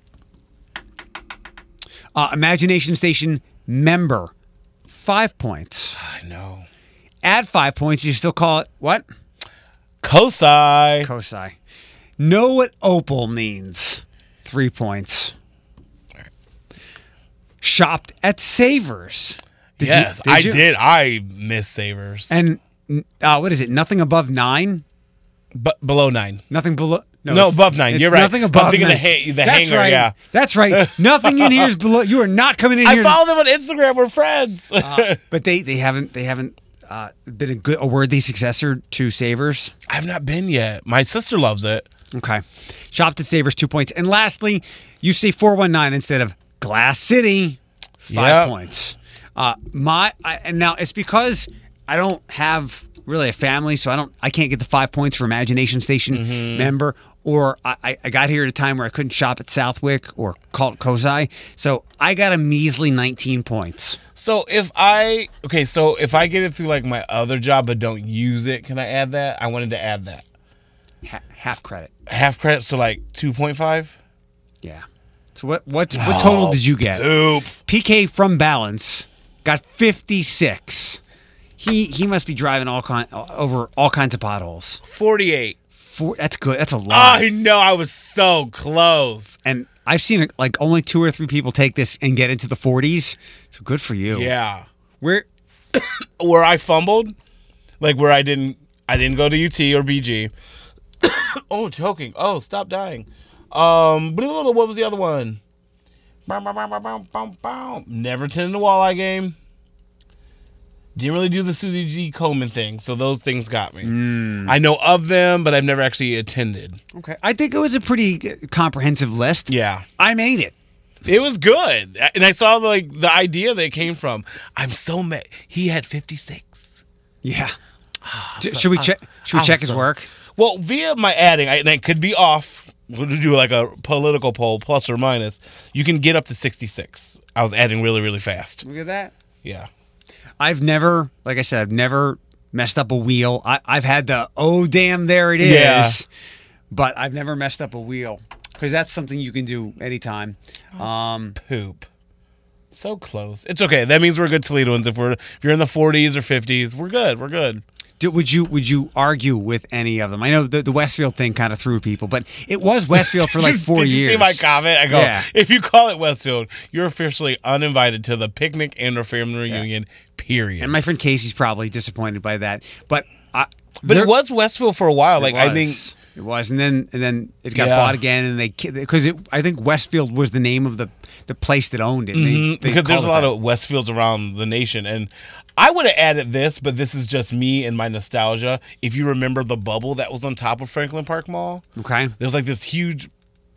[SPEAKER 1] Uh, Imagination Station member, five points.
[SPEAKER 2] I know.
[SPEAKER 1] Add five points, you still call it what?
[SPEAKER 2] Kosai.
[SPEAKER 1] Kosai. Know what opal means. Three points. Shopped at Savers. Did
[SPEAKER 2] yes,
[SPEAKER 1] you, did
[SPEAKER 2] I
[SPEAKER 1] you?
[SPEAKER 2] did. I miss Savers.
[SPEAKER 1] And uh, what is it? Nothing above nine?
[SPEAKER 2] But below nine.
[SPEAKER 1] Nothing below.
[SPEAKER 2] No,
[SPEAKER 1] it's-
[SPEAKER 2] above nine.
[SPEAKER 1] it's
[SPEAKER 2] You're right.
[SPEAKER 1] Nothing above
[SPEAKER 2] I'm thinking
[SPEAKER 1] nine.
[SPEAKER 2] the ha- the
[SPEAKER 1] That's
[SPEAKER 2] hanger,
[SPEAKER 1] right.
[SPEAKER 2] yeah.
[SPEAKER 1] That's right. Nothing in here is below. You are not coming in
[SPEAKER 2] I
[SPEAKER 1] here.
[SPEAKER 2] follow them on Instagram. We're friends.
[SPEAKER 1] uh, but they they haven't they haven't uh, been a good a worthy successor to Savers.
[SPEAKER 2] I've not been yet. My sister loves it.
[SPEAKER 1] Okay. Shopped at Savers, two points. And lastly, you say four one nine instead of Glass City, five
[SPEAKER 2] Yep.
[SPEAKER 1] points. Uh, my I, and now it's because I don't have really a family, so I don't I can't get the five points for Imagination Station
[SPEAKER 2] Mm-hmm.
[SPEAKER 1] member. Or I, I got here at a time where I couldn't shop at Southwick or call it Kozai. So I got a measly nineteen points.
[SPEAKER 2] So if I okay, so if I get it through like my other job but don't use it, can I add that? I wanted to add that.
[SPEAKER 1] Ha- half credit.
[SPEAKER 2] Half credit, so like two point five?
[SPEAKER 1] Yeah. So what what what total did you get?
[SPEAKER 2] Oop.
[SPEAKER 1] P K from Balance got fifty-six. He he must be driving all kind over all kinds of potholes.
[SPEAKER 2] forty-eight.
[SPEAKER 1] Four, that's good. That's a lot.
[SPEAKER 2] I know, I was so close.
[SPEAKER 1] And I've seen like only two or three people take this and get into the forties. So good for you.
[SPEAKER 2] Yeah.
[SPEAKER 1] Where
[SPEAKER 2] Where I fumbled, like where I didn't I didn't go to U T or B G. Oh, choking. Oh, stop dying. Um, blah, blah, blah, what was the other one? Bow, bow, bow, bow, bow, bow, bow. Never attended a walleye game. Didn't really do the Susie G. Komen thing, so those things got me. I know of them, but I've never actually attended.
[SPEAKER 1] Okay. I think it was a pretty comprehensive list.
[SPEAKER 2] Yeah.
[SPEAKER 1] I made it.
[SPEAKER 2] It was good. And I saw like the idea that it came from. I'm so mad. He had fifty-six.
[SPEAKER 1] Yeah. D- should we check should we
[SPEAKER 2] I'm
[SPEAKER 1] check his
[SPEAKER 2] so-
[SPEAKER 1] work?
[SPEAKER 2] Well, via my adding, I, and it could be off. We'll do like a political poll, plus or minus. You can get up to sixty-six. I was adding really, really fast.
[SPEAKER 1] Look at that.
[SPEAKER 2] Yeah.
[SPEAKER 1] I've never, like I said, I've never messed up a wheel. I, I've had the, oh, damn, there it is.
[SPEAKER 2] Yeah.
[SPEAKER 1] But I've never messed up a wheel because that's something you can do anytime. Um,
[SPEAKER 2] Poop. So close. It's okay. That means we're good Toledoans. If we're if you're in the forties or fifties, we're good. We're good.
[SPEAKER 1] Do, would you would you argue with any of them? I know the, the Westfield thing kind of threw people, but it was Westfield for like
[SPEAKER 2] Just-
[SPEAKER 1] four
[SPEAKER 2] did
[SPEAKER 1] years.
[SPEAKER 2] you see my comment? I go,
[SPEAKER 1] Yeah.
[SPEAKER 2] if you call it Westfield, you're officially uninvited to the picnic and or family reunion, period.
[SPEAKER 1] And my friend Casey's probably disappointed by that. But I,
[SPEAKER 2] but
[SPEAKER 1] there-
[SPEAKER 2] it was Westfield for a while. Like,
[SPEAKER 1] it
[SPEAKER 2] I think...
[SPEAKER 1] was. It was, and then and then it got
[SPEAKER 2] Yeah.
[SPEAKER 1] bought again, and they because it I think Westfield was the name of the the place that owned it. and they-
[SPEAKER 2] Mhm,
[SPEAKER 1] they
[SPEAKER 2] because there's
[SPEAKER 1] called
[SPEAKER 2] a
[SPEAKER 1] it
[SPEAKER 2] lot
[SPEAKER 1] that.
[SPEAKER 2] of Westfields around the nation. And I would have added this, but this is just me and my nostalgia. If you remember the bubble that was on top of Franklin Park Mall,
[SPEAKER 1] Okay.
[SPEAKER 2] there was like this huge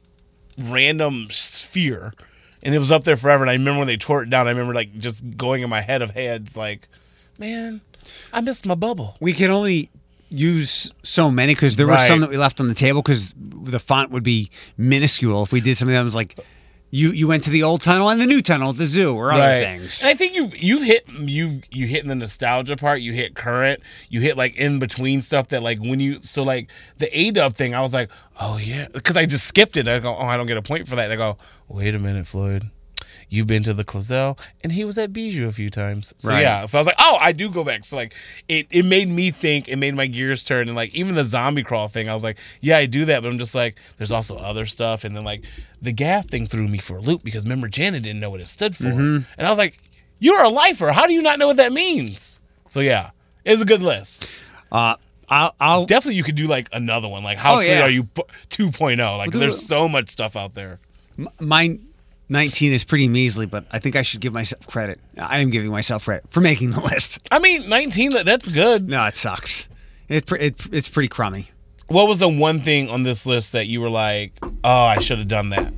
[SPEAKER 2] random sphere, and it was up there forever. And I remember when they tore it down, I remember like just going in my head of heads like, man, I missed my bubble.
[SPEAKER 1] We can only use so many because there were
[SPEAKER 2] Right.
[SPEAKER 1] some that we left on the table because the font would be minuscule if we did something that was like you you went to the old tunnel and the new tunnel at the zoo or other things.
[SPEAKER 2] And I think you've you've hit you you hit in the nostalgia part. You hit current. You hit like in between stuff that like when you so like the A-Dub thing. I was like, oh yeah, because I just skipped it. I go, oh, I don't get a point for that. And I go, wait a minute, Floyd. You've been to the Clazel, and he was at Bijou a few times. So
[SPEAKER 1] Right.
[SPEAKER 2] yeah, so I was like, oh, I do go back. So like, it it made me think. It made my gears turn, and like even the zombie crawl thing, I was like, yeah, I do that, but I'm just like, there's also other stuff, and then like the gaff thing threw me for a loop because remember Janet didn't know what it stood for, and I was like, you're a lifer. How do you not know what that means? So yeah, it's a good list.
[SPEAKER 1] Uh, I'll, I'll
[SPEAKER 2] Definitely, you could do like another one, like how
[SPEAKER 1] Oh,
[SPEAKER 2] Toledo
[SPEAKER 1] yeah.
[SPEAKER 2] are you two point oh? Like
[SPEAKER 1] We'll do
[SPEAKER 2] there's
[SPEAKER 1] it.
[SPEAKER 2] so much stuff out there.
[SPEAKER 1] my nineteen is pretty measly, but I think I should give myself credit. I am giving myself credit for making the list.
[SPEAKER 2] I mean, nineteen. that- That's good.
[SPEAKER 1] No, it sucks. It, pre- it it's pretty crummy.
[SPEAKER 2] What was the one thing on this list that you were like, oh, I should have done that?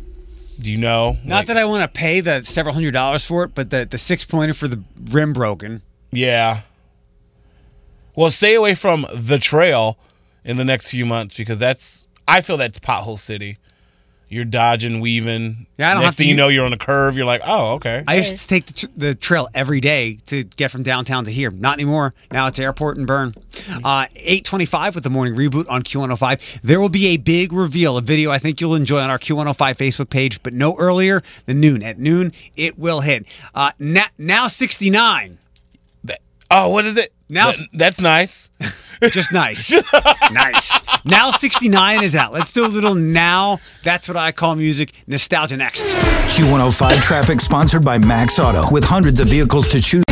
[SPEAKER 2] Do you know?
[SPEAKER 1] Not that I want to pay the several hundred dollars for it, but the the six pointer for the rim broken.
[SPEAKER 2] Yeah. Well, stay away from the trail in the next few months because that's, I feel that's pothole city. You're dodging, weaving.
[SPEAKER 1] Yeah, I don't
[SPEAKER 2] Next
[SPEAKER 1] have to
[SPEAKER 2] thing you
[SPEAKER 1] u-
[SPEAKER 2] know, you're on a curve. You're like, oh, okay.
[SPEAKER 1] I used to take the, tr- the trail every day to get from downtown to here. Not anymore. Now it's airport and burn. Uh, eight twenty-five with the morning reboot on Q one oh five. There will be a big reveal, a video I think you'll enjoy on our Q one oh five Facebook page, but no earlier than noon. At noon, it will hit. Uh, na- now sixty-nine.
[SPEAKER 2] That- oh, what is it?
[SPEAKER 1] Now-
[SPEAKER 2] That- that's nice.
[SPEAKER 1] Just nice. Nice. Now sixty-nine is out. Let's do a little now. That's what I call music. Nostalgia next.
[SPEAKER 3] Q one oh five traffic sponsored by Max Auto with hundreds of vehicles to choose.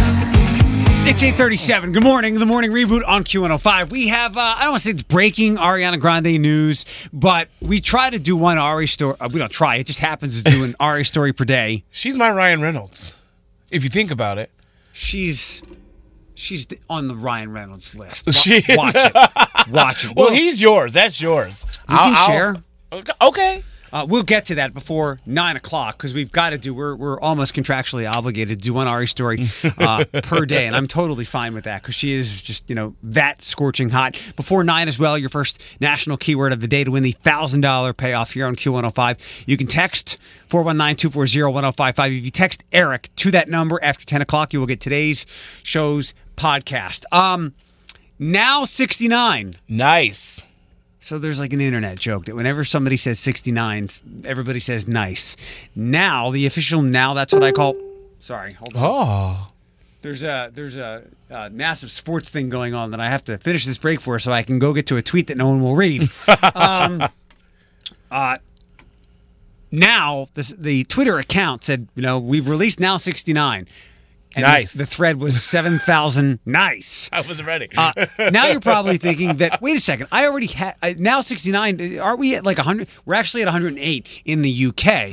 [SPEAKER 1] It's eight thirty-seven. Good morning. The morning reboot on Q one oh five. We have, uh, I don't want to say it's breaking Ariana Grande news, but we try to do one Ari story. Uh, we don't try. It just happens to do an Ari story per day.
[SPEAKER 2] She's my Ryan Reynolds, if you think about it.
[SPEAKER 1] She's she's on the Ryan Reynolds list. Wa-
[SPEAKER 2] She-
[SPEAKER 1] Watch it. Watch it.
[SPEAKER 2] Well,
[SPEAKER 1] We'll-
[SPEAKER 2] he's yours. That's yours.
[SPEAKER 1] You can share.
[SPEAKER 2] Okay.
[SPEAKER 1] Uh, we'll get to that before nine o'clock because we've got to do. We're we're almost contractually obligated to do one Ari story uh, per day, and I'm totally fine with that because she is just you know that scorching hot. Before nine as well, your first national keyword of the day to win the thousand dollar payoff here on Q one oh five. You can text four one nine two four zero one zero five five. If you text Eric to that number after ten o'clock, you will get today's show's podcast. Um, now sixty-nine.
[SPEAKER 2] Nice.
[SPEAKER 1] So there's like an internet joke that whenever somebody says sixty-nine, everybody says nice. Now, the official now, that's what I call. Sorry, hold on.
[SPEAKER 2] Oh.
[SPEAKER 1] There's a there's a, a massive sports thing going on that I have to finish this break for so I can go get to a tweet that no one will read. um, uh, now, this, the Twitter account said, you know, we've released Now sixty-nine. And
[SPEAKER 2] Nice.
[SPEAKER 1] The, the thread was seven thousand. Nice.
[SPEAKER 2] I wasn't ready.
[SPEAKER 1] Uh, now you're probably thinking that, wait a second, I already had, uh, now sixty-nine, aren't we at like one hundred? We're actually at one hundred eight in the U K.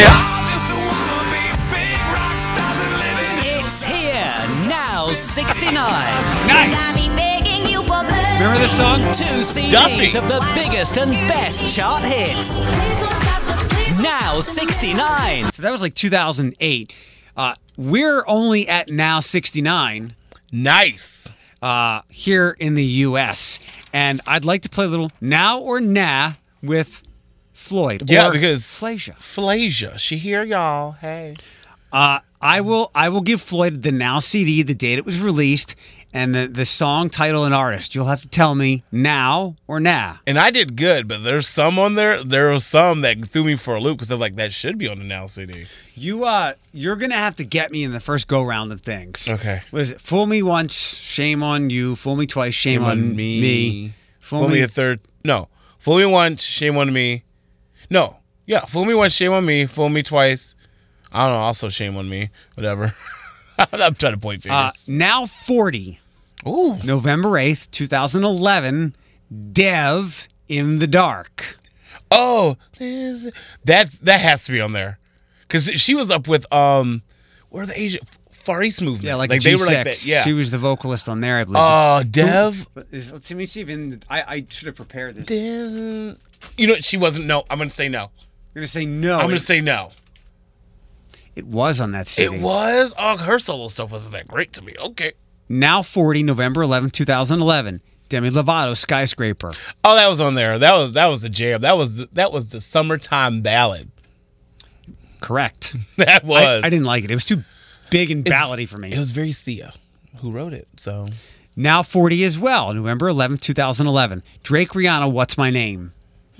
[SPEAKER 4] It's here, now sixty-nine.
[SPEAKER 1] Nice. Remember this song?
[SPEAKER 4] Two C Ds
[SPEAKER 2] Duffy.
[SPEAKER 4] of the biggest and best chart hits. Now sixty-nine.
[SPEAKER 1] So that was like two thousand eight. Uh, we're only at now sixty-nine
[SPEAKER 2] Nice.
[SPEAKER 1] uh, here in the U S. And I'd like to play a little now or nah with Floyd.
[SPEAKER 2] Yeah,
[SPEAKER 1] or
[SPEAKER 2] because-
[SPEAKER 1] Flasia.
[SPEAKER 2] Flasia. She here, y'all. Hey.
[SPEAKER 1] Uh, I will I will give Floyd the Now C D, the date it was released, and the, the song title and artist. You'll have to tell me now or nah.
[SPEAKER 2] And I did good, but there's some on there. There was some that threw me for a loop because they're like, that should be on the Now C D.
[SPEAKER 1] You, uh, you're going to have to get me in the first go-round of things.
[SPEAKER 2] Okay.
[SPEAKER 1] What is it? Fool me once, shame on you. Fool me twice, shame,
[SPEAKER 2] Shame
[SPEAKER 1] on,
[SPEAKER 2] on
[SPEAKER 1] me.
[SPEAKER 2] me.
[SPEAKER 1] Fool,
[SPEAKER 2] Fool
[SPEAKER 1] me.
[SPEAKER 2] me a third. No. Fool me once, shame on me. No. Yeah. Fool me once, shame on me. Fool me twice. I don't know. Also, shame on me. Whatever. I'm trying to point
[SPEAKER 1] Uh,
[SPEAKER 2] fingers.
[SPEAKER 1] now forty.
[SPEAKER 2] Ooh.
[SPEAKER 1] November eighth, twenty eleven. Dev in the Dark.
[SPEAKER 2] Oh, that's that has to be on there, because she was up with um, where are the Asian Far East movement?
[SPEAKER 1] Yeah, like,
[SPEAKER 2] like
[SPEAKER 1] G
[SPEAKER 2] they
[SPEAKER 1] six.
[SPEAKER 2] were like that. Yeah.
[SPEAKER 1] She was the vocalist on there, I believe.
[SPEAKER 2] Uh, Dev.
[SPEAKER 1] Who- is- Let's see, let me see if in, I, I should have prepared this.
[SPEAKER 2] Dev. You know what? She wasn't. No, I'm gonna say no.
[SPEAKER 1] I'm going to say no.
[SPEAKER 2] I'm gonna
[SPEAKER 1] it,
[SPEAKER 2] say no.
[SPEAKER 1] it was on that C D.
[SPEAKER 2] It was. Oh, her solo stuff wasn't that great to me. Okay.
[SPEAKER 1] Now forty, November eleventh, twenty eleven. Demi Lovato, Skyscraper.
[SPEAKER 2] Oh, that was on there. That was that was the jam. That was the, that was the summertime ballad.
[SPEAKER 1] Correct.
[SPEAKER 2] That was.
[SPEAKER 1] I, I didn't like it. It was too big and
[SPEAKER 2] It's-
[SPEAKER 1] ballady for me.
[SPEAKER 2] It was very Sia who wrote it. So
[SPEAKER 1] Now forty as well, November eleventh, twenty eleven. Drake, Rihanna, What's My Name?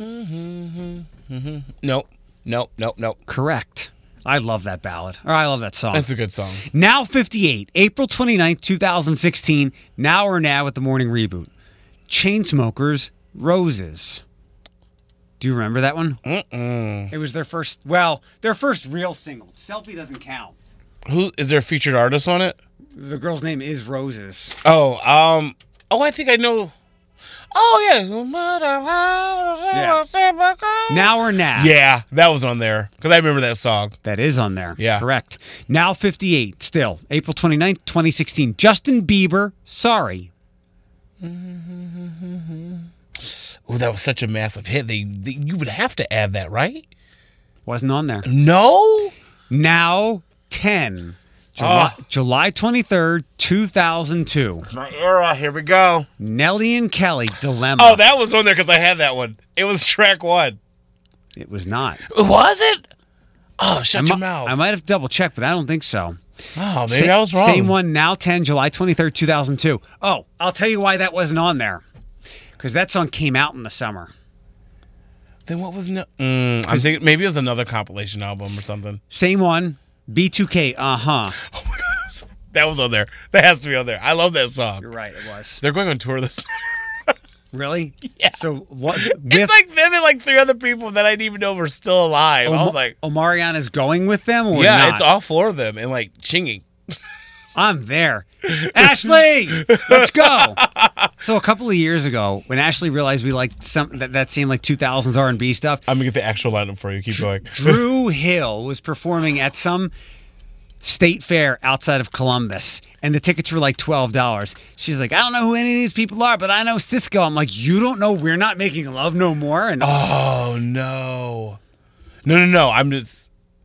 [SPEAKER 2] nope, nope, nope, nope.
[SPEAKER 1] Correct. I love that ballad. Or I love that song.
[SPEAKER 2] That's a good song.
[SPEAKER 1] Now fifty-eight, April twenty-ninth, twenty sixteen. Now or Now with the morning reboot. Chainsmokers, Roses. Do you remember that one?
[SPEAKER 2] Mm-mm.
[SPEAKER 1] It was their first, well, their first real single. Selfie doesn't count.
[SPEAKER 2] Who is there a featured artist on it?
[SPEAKER 1] The girl's name is Roses.
[SPEAKER 2] Oh, um, oh, I think I know. Oh yeah.
[SPEAKER 1] Now or Now.
[SPEAKER 2] Yeah, that was on there because I remember that song.
[SPEAKER 1] That is on there.
[SPEAKER 2] Yeah.
[SPEAKER 1] Correct. Now fifty-eight, still. April twenty-ninth, twenty sixteen. Justin Bieber, Sorry.
[SPEAKER 2] Oh, that was such a massive hit. They, they you would have to add that, right?
[SPEAKER 1] Wasn't on there.
[SPEAKER 2] No.
[SPEAKER 1] Now ten. July,
[SPEAKER 2] Oh.
[SPEAKER 1] July twenty-third, two thousand two.
[SPEAKER 2] My era. Here we go.
[SPEAKER 1] Nelly and Kelly, Dilemma.
[SPEAKER 2] Oh, that was on there because I had that one. It was track one.
[SPEAKER 1] It was not.
[SPEAKER 2] Was it? Oh, shut
[SPEAKER 1] I,
[SPEAKER 2] your
[SPEAKER 1] mi-
[SPEAKER 2] mouth.
[SPEAKER 1] I might have double checked, but I don't think so.
[SPEAKER 2] oh, maybe
[SPEAKER 1] Sa-
[SPEAKER 2] I was wrong.
[SPEAKER 1] Same one, now ten, July twenty-third, two thousand two. Oh, I'll tell you why that wasn't on there. Because that song came out in the summer.
[SPEAKER 2] Then what was no? Mm, I'm thinking maybe it was another compilation album or something.
[SPEAKER 1] Same one, B two K, uh-huh.
[SPEAKER 2] Oh my god, that was on there. That has to be on there. I love that song.
[SPEAKER 1] You're right, it was.
[SPEAKER 2] They're going on tour this.
[SPEAKER 1] Really?
[SPEAKER 2] Yeah.
[SPEAKER 1] So what? With
[SPEAKER 2] It's like them and like three other people that I didn't even know were still alive. I was like,
[SPEAKER 1] Omarion is going with them or
[SPEAKER 2] yeah,
[SPEAKER 1] not?
[SPEAKER 2] it's all four of them and like chinging.
[SPEAKER 1] I'm there. Ashley, let's go. So a couple of years ago, when Ashley realized we liked some that, that seemed like two thousands R and B stuff,
[SPEAKER 2] I'm gonna get the actual lineup for you. Keep going.
[SPEAKER 1] Drew Hill was performing at some state fair outside of Columbus, and the tickets were like twelve dollars. She's like, I don't know who any of these people are, but I know Cisco. I'm like, you don't know We're Not Making Love No More? And
[SPEAKER 2] Oh no, no, no, no! I'm just.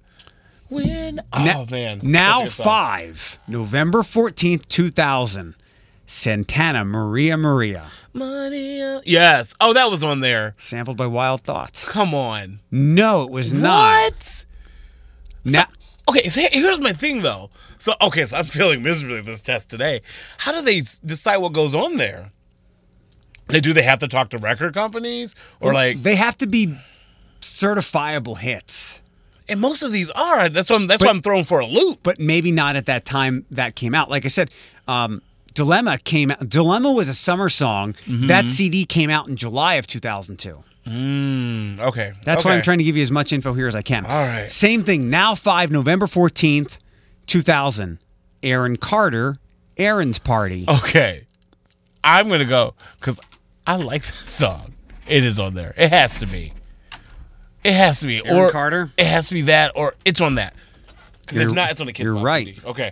[SPEAKER 2] When? Oh
[SPEAKER 1] Na-
[SPEAKER 2] man!
[SPEAKER 1] Now
[SPEAKER 2] Such a song.
[SPEAKER 1] five, November fourteenth, two thousand. Santana, Maria Maria.
[SPEAKER 2] Money. uh, Yes. Oh, that was on there.
[SPEAKER 1] Sampled by Wild Thoughts.
[SPEAKER 2] Come on.
[SPEAKER 1] No, it was not.
[SPEAKER 2] What?
[SPEAKER 1] Na-
[SPEAKER 2] Okay, so here's my thing though. So okay, so I'm feeling miserably with this test today. How do they s- decide what goes on there? They do they have to talk to record companies or like?
[SPEAKER 1] they have to be certifiable hits,
[SPEAKER 2] And most of these are. That's why I'm, that's why I'm thrown for a loop.
[SPEAKER 1] but maybe not at that time that came out. Like I said, um, Dilemma came out. Dilemma was a summer song.
[SPEAKER 2] Mm-hmm.
[SPEAKER 1] That C D came out in July of two thousand two.
[SPEAKER 2] Mm, okay,
[SPEAKER 1] That's
[SPEAKER 2] okay.
[SPEAKER 1] why I'm trying to give you as much info here as I can.
[SPEAKER 2] All right.
[SPEAKER 1] Same thing. Now five, November fourteenth, two thousand. Aaron Carter, Aaron's Party.
[SPEAKER 2] Okay, I'm gonna go because I like this song. It is on there. It has to be. It has to be.
[SPEAKER 1] Aaron
[SPEAKER 2] or
[SPEAKER 1] Carter?
[SPEAKER 2] It has to be that, or it's on that. Because if
[SPEAKER 1] You're-
[SPEAKER 2] not, it's on the Kid
[SPEAKER 1] you're
[SPEAKER 2] Pop
[SPEAKER 1] right.
[SPEAKER 2] C D. Okay.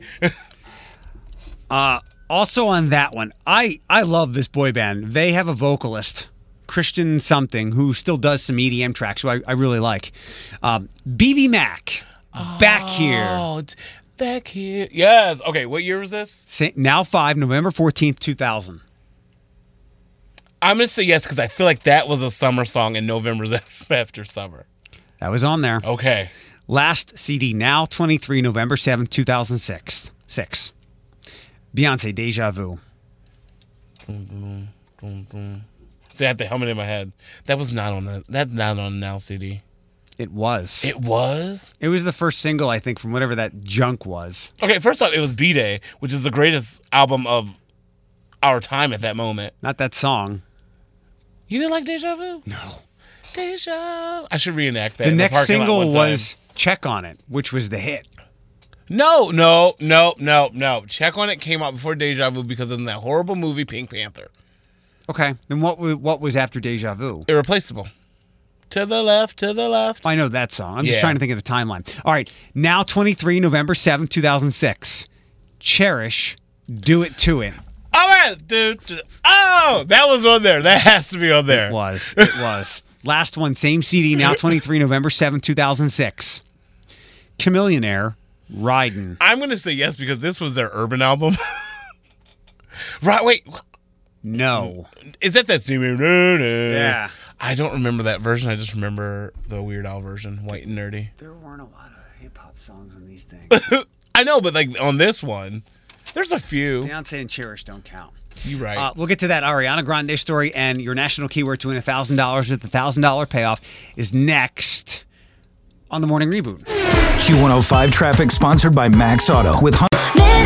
[SPEAKER 1] Also on that one, I I love this boy band. They have a vocalist, Christian something, who still does some E D M tracks, who I, I really like. Um, B B Mac, Back Here.
[SPEAKER 2] Oh, it's back here. Yes. Okay. What year was this?
[SPEAKER 1] Sa- Now five, November fourteenth, two thousand.
[SPEAKER 2] I'm gonna say yes because I feel like that was a summer song and November's after summer.
[SPEAKER 1] That was on there.
[SPEAKER 2] Okay.
[SPEAKER 1] Last C D, Now twenty-three, November seventh, two thousand six. Six. Beyonce, Deja Vu.
[SPEAKER 2] See, I have the helmet in my head. That was not on the that not on the Now C D.
[SPEAKER 1] It was.
[SPEAKER 2] It was?
[SPEAKER 1] It was the first single, I think, from whatever that junk was.
[SPEAKER 2] Okay, first off, it was B-Day, which is the greatest album of our time at that moment.
[SPEAKER 1] Not that song.
[SPEAKER 2] You didn't like Deja Vu?
[SPEAKER 1] No.
[SPEAKER 2] Deja. I should reenact that.
[SPEAKER 1] The
[SPEAKER 2] in
[SPEAKER 1] next
[SPEAKER 2] parking lot
[SPEAKER 1] single
[SPEAKER 2] one time.
[SPEAKER 1] was Check on It, which was the hit.
[SPEAKER 2] No, no, no, no, no. Check on It came out before Deja Vu because of that horrible movie Pink Panther.
[SPEAKER 1] Okay, then what wa- what was after Deja Vu?
[SPEAKER 2] Irreplaceable. To the left, to the left.
[SPEAKER 1] I know that song. I'm just
[SPEAKER 2] Yeah.
[SPEAKER 1] trying to think of the timeline. All right, now twenty-three, November seventh, two thousand six. Cherish, Do It To It.
[SPEAKER 2] All right, dude. dude. Oh, that was on there. That has to be on there.
[SPEAKER 1] It was. It was. Last one, same C D, now twenty-three, November seventh, two thousand six. Chameleonaire, Ridin'.
[SPEAKER 2] I'm going to say yes because this was their urban album. Right, wait.
[SPEAKER 1] No.
[SPEAKER 2] Is that that?
[SPEAKER 1] Yeah.
[SPEAKER 2] Yeah. I don't remember that version. I just remember the Weird Al version, White and Nerdy.
[SPEAKER 1] There weren't a lot of hip-hop songs on these things.
[SPEAKER 2] I know, but like on this one, there's a few.
[SPEAKER 1] Beyonce and Cherish don't count.
[SPEAKER 2] You're right.
[SPEAKER 1] Uh, we'll get to that Ariana Grande story, and your national keyword to win one thousand dollars with the one thousand dollars payoff is next on the Morning Reboot.
[SPEAKER 3] Q one oh five traffic sponsored by Max Auto with hun-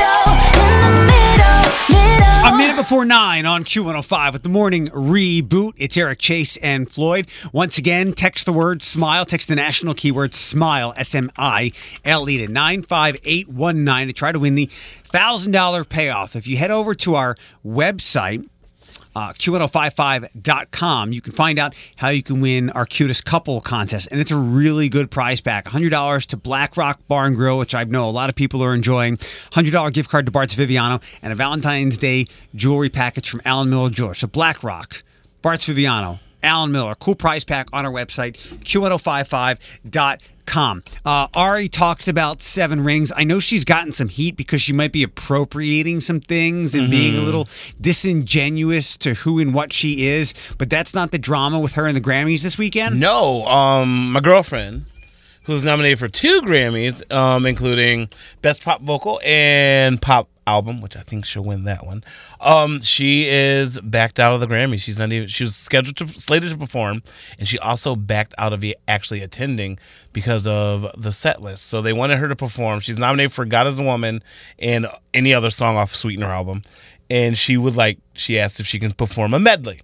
[SPEAKER 1] A minute before nine on Q one oh five with the Morning Reboot. It's Eric Chase and Floyd. Once again, text the word SMILE. Text the national keyword SMILE, S M I L E, to nine five eight one nine to try to win the one thousand dollars payoff. If you head over to our website, Uh, Q one oh five five dot com. You can find out how you can win our cutest couple contest. And it's a really good prize pack. one hundred dollars to Black Rock Bar and Grill, which I know a lot of people are enjoying. one hundred dollars gift card to Bart's Viviano. And a Valentine's Day jewelry package from Alan Miller Jewelers. So Black Rock, Bart's Viviano, Alan Miller. Cool prize pack on our website, Q one oh five five dot com. Uh, Ari talks about Seven Rings. I know she's gotten some heat because she might be appropriating some things and mm-hmm. being a little disingenuous to who and what she is, but that's not the drama with her in the Grammys this weekend?
[SPEAKER 2] No. Um, my girlfriend, who's nominated for two Grammys, um, including Best Pop Vocal and Pop Album, which I think she'll win that one. Um, she is backed out of the Grammys. She's not even. She was scheduled to slated to perform, and she also backed out of actually attending because of the set list. So they wanted her to perform. She's nominated for "God Is a Woman" and any other song off Sweetener album, and she would like. She asked if she can perform a medley,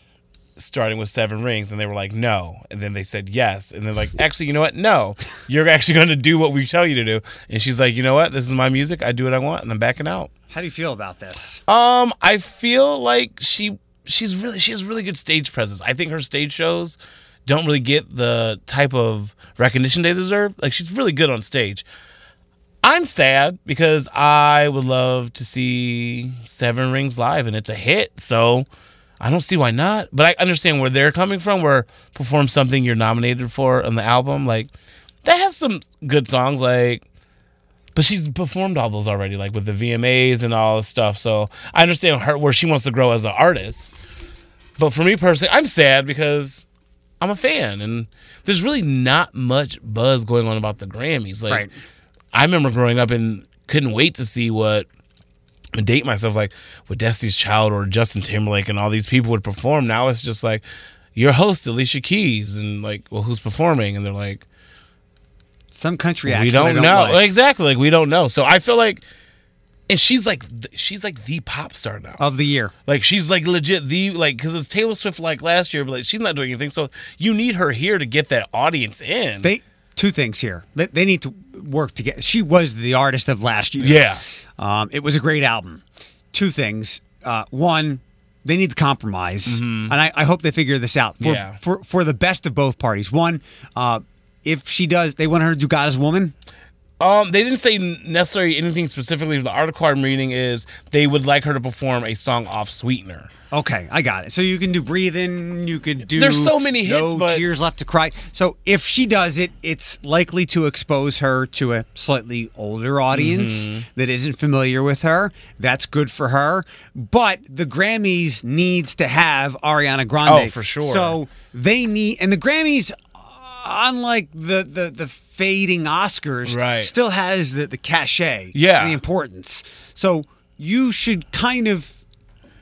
[SPEAKER 2] starting with Seven Rings, and they were like, no. And then they said yes. And they're like, actually, you know what? No. You're actually going to do what we tell you to do. And she's like, you know what? This is my music. I do what I want, and I'm backing out.
[SPEAKER 1] How do you feel about this?
[SPEAKER 2] Um, I feel like she she's really she has really good stage presence. I think her stage shows don't really get the type of recognition they deserve. Like, she's really good on stage. I'm sad because I would love to see Seven Rings live, and it's a hit, so I don't see why not, but I understand where they're coming from, where perform something you're nominated for on the album. Like, that has some good songs, like, but she's performed all those already, like with the V M As and all this stuff. So I understand her where she wants to grow as an artist. But for me personally, I'm sad because I'm a fan, and there's really not much buzz going on about the Grammys. Like,
[SPEAKER 1] right.
[SPEAKER 2] I remember growing up and couldn't wait to see what date myself like with Destiny's Child or Justin Timberlake and all these people would perform. Now it's just like your host Alicia Keys and like, well, who's performing? And they're like,
[SPEAKER 1] some country
[SPEAKER 2] well,
[SPEAKER 1] acts
[SPEAKER 2] we don't,
[SPEAKER 1] don't
[SPEAKER 2] know
[SPEAKER 1] like.
[SPEAKER 2] exactly. Like, we don't know. So I feel like, and she's like she's like the pop star now
[SPEAKER 1] of the year.
[SPEAKER 2] Like, she's like legit the like because it's Taylor Swift like last year, but like she's not doing anything. So you need her here to get that audience in.
[SPEAKER 1] They two things here. They, they need to work together. She was the artist of last year.
[SPEAKER 2] Yeah.
[SPEAKER 1] Um, it was a great album. Two things. Uh, one, they need to compromise,
[SPEAKER 2] mm-hmm.
[SPEAKER 1] and I, I hope they figure this out for,
[SPEAKER 2] yeah.
[SPEAKER 1] for for the best of both parties. One, uh, if she does, they want her to do God Is a Woman.
[SPEAKER 2] Um, they didn't say necessarily anything specifically. The article I'm reading is they would like her to perform a song off Sweetener.
[SPEAKER 1] Okay, I got it. So you can do Breathin', you could do
[SPEAKER 2] There's so many hits,
[SPEAKER 1] No
[SPEAKER 2] but
[SPEAKER 1] Tears Left to Cry. So if she does it, it's likely to expose her to a slightly older audience
[SPEAKER 2] mm-hmm.
[SPEAKER 1] that isn't familiar with her. That's good for her. But the Grammys needs to have Ariana Grande.
[SPEAKER 2] Oh, for sure.
[SPEAKER 1] So they need, and the Grammys, unlike the the, the fading Oscars,
[SPEAKER 2] right.
[SPEAKER 1] still has the, the cachet,
[SPEAKER 2] yeah.
[SPEAKER 1] and the importance. So you should kind of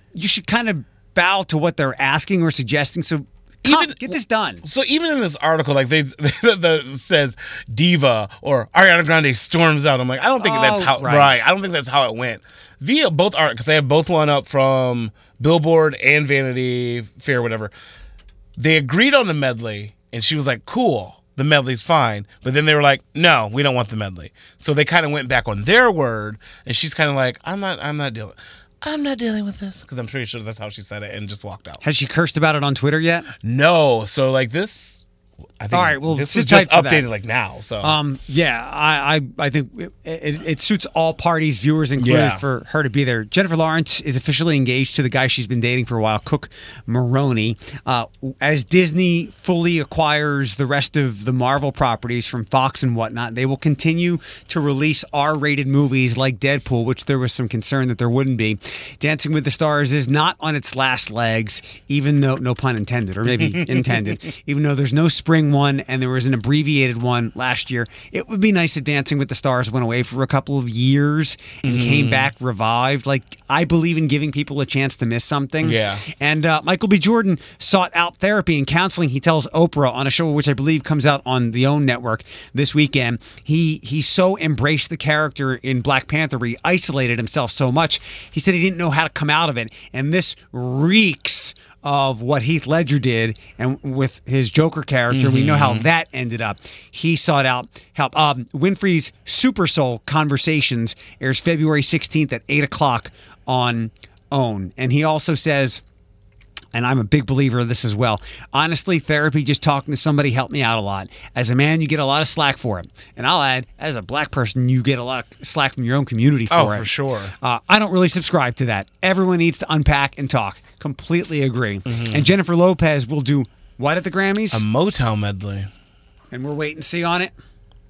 [SPEAKER 1] you should kind of bow to what they're asking or suggesting. So come,
[SPEAKER 2] Even-
[SPEAKER 1] get this done.
[SPEAKER 2] So even in this article, like they the says diva or Ariana Grande storms out. I'm like, I don't think
[SPEAKER 1] Oh,
[SPEAKER 2] that's how
[SPEAKER 1] right.
[SPEAKER 2] right. I don't think that's how it went. Via both art because they have both one up from Billboard and Vanity Fair, whatever. They agreed on the medley, and she was like, "Cool, the medley's fine." But then they were like, "No, we don't want the medley." So they kind of went back on their word, and she's kind of like, "I'm not, I'm not dealing." I'm not dealing with this because I'm pretty sure that's how she said it and just walked out.
[SPEAKER 1] Has she cursed about it on Twitter yet?
[SPEAKER 2] No, so like this. I think
[SPEAKER 1] All right, well,
[SPEAKER 2] this
[SPEAKER 1] sit
[SPEAKER 2] was just
[SPEAKER 1] tight for that.
[SPEAKER 2] updated like now. So
[SPEAKER 1] Um, yeah, I, I, I think it, it, it suits all parties, viewers included,
[SPEAKER 2] Yeah.
[SPEAKER 1] for her to be there. Jennifer Lawrence is officially engaged to the guy she's been dating for a while, Cook Maroney. Uh, as Disney fully acquires the rest of the Marvel properties from Fox and whatnot, they will continue to release R-rated movies like Deadpool, which there was some concern that there wouldn't be. Dancing with the Stars is not on its last legs, even though, no pun intended, or maybe intended, even though there's no spring one and there was an abbreviated one last year. It would be nice if Dancing with the Stars went away for a couple of years and came back revived. Like, I believe in giving people a chance to miss something.
[SPEAKER 2] Yeah.
[SPEAKER 1] And uh, Michael B. Jordan sought out therapy and counseling. He tells Oprah on a show which I believe comes out on the OWN network this weekend. He he so embraced the character in Black Panther where he isolated himself so much. He said he didn't know how to come out of it. And this reeks of what Heath Ledger did, and with his Joker character, mm-hmm. we know how that ended up. He sought out help. Um, Winfrey's Super Soul Conversations airs February sixteenth at eight o'clock on OWN. And he also says, and I'm a big believer of this as well, honestly, therapy, just talking to somebody, helped me out a lot. As a man, you get a lot of slack for it. And I'll add, as a black person, you get a lot of slack from your own community for
[SPEAKER 2] Oh,
[SPEAKER 1] it.
[SPEAKER 2] for sure.
[SPEAKER 1] Uh, I don't really subscribe to that. Everyone needs to unpack and talk. Completely agree.
[SPEAKER 2] Mm-hmm.
[SPEAKER 1] And Jennifer Lopez will do what at the Grammys?
[SPEAKER 2] a Motown medley.
[SPEAKER 1] And we're waiting to see on it.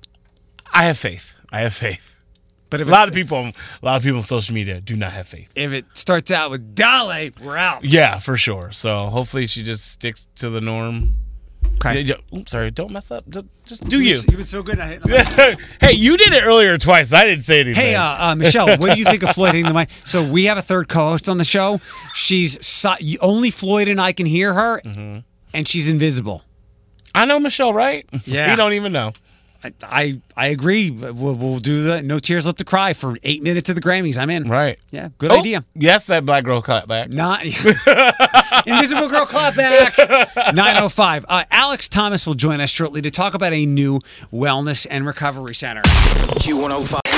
[SPEAKER 2] I have faith. I have faith.
[SPEAKER 1] But if
[SPEAKER 2] A lot
[SPEAKER 1] it's-
[SPEAKER 2] of people, a lot of people on social media do not have faith.
[SPEAKER 1] if it starts out with Dale, we're out.
[SPEAKER 2] Yeah, for sure. So hopefully she just sticks to the norm.
[SPEAKER 1] Okay.
[SPEAKER 2] Yeah, yeah, oops, sorry, don't mess up. Just, just do you.
[SPEAKER 1] You've been so good at hitting the
[SPEAKER 2] Hey, you did it earlier twice. I didn't say anything.
[SPEAKER 1] Hey, uh, uh, Michelle, what do you think of Floyd hitting the mic? So we have a third co-host on the show. She's si- only Floyd and I can hear her,
[SPEAKER 2] Mm-hmm.
[SPEAKER 1] and she's invisible.
[SPEAKER 2] I know Michelle, right?
[SPEAKER 1] Yeah.
[SPEAKER 2] You don't even know.
[SPEAKER 1] I I, I agree. We'll, we'll do the No Tears Left to Cry for eight minutes at the Grammys. I'm in.
[SPEAKER 2] Right.
[SPEAKER 1] Yeah, good
[SPEAKER 2] Oh,
[SPEAKER 1] idea.
[SPEAKER 2] Yes, that black girl cut back.
[SPEAKER 1] Not Invisible Girl clap back. nine oh five. Uh, Alex Thomas will join us shortly to talk about a new wellness and recovery center.
[SPEAKER 3] Q one oh five.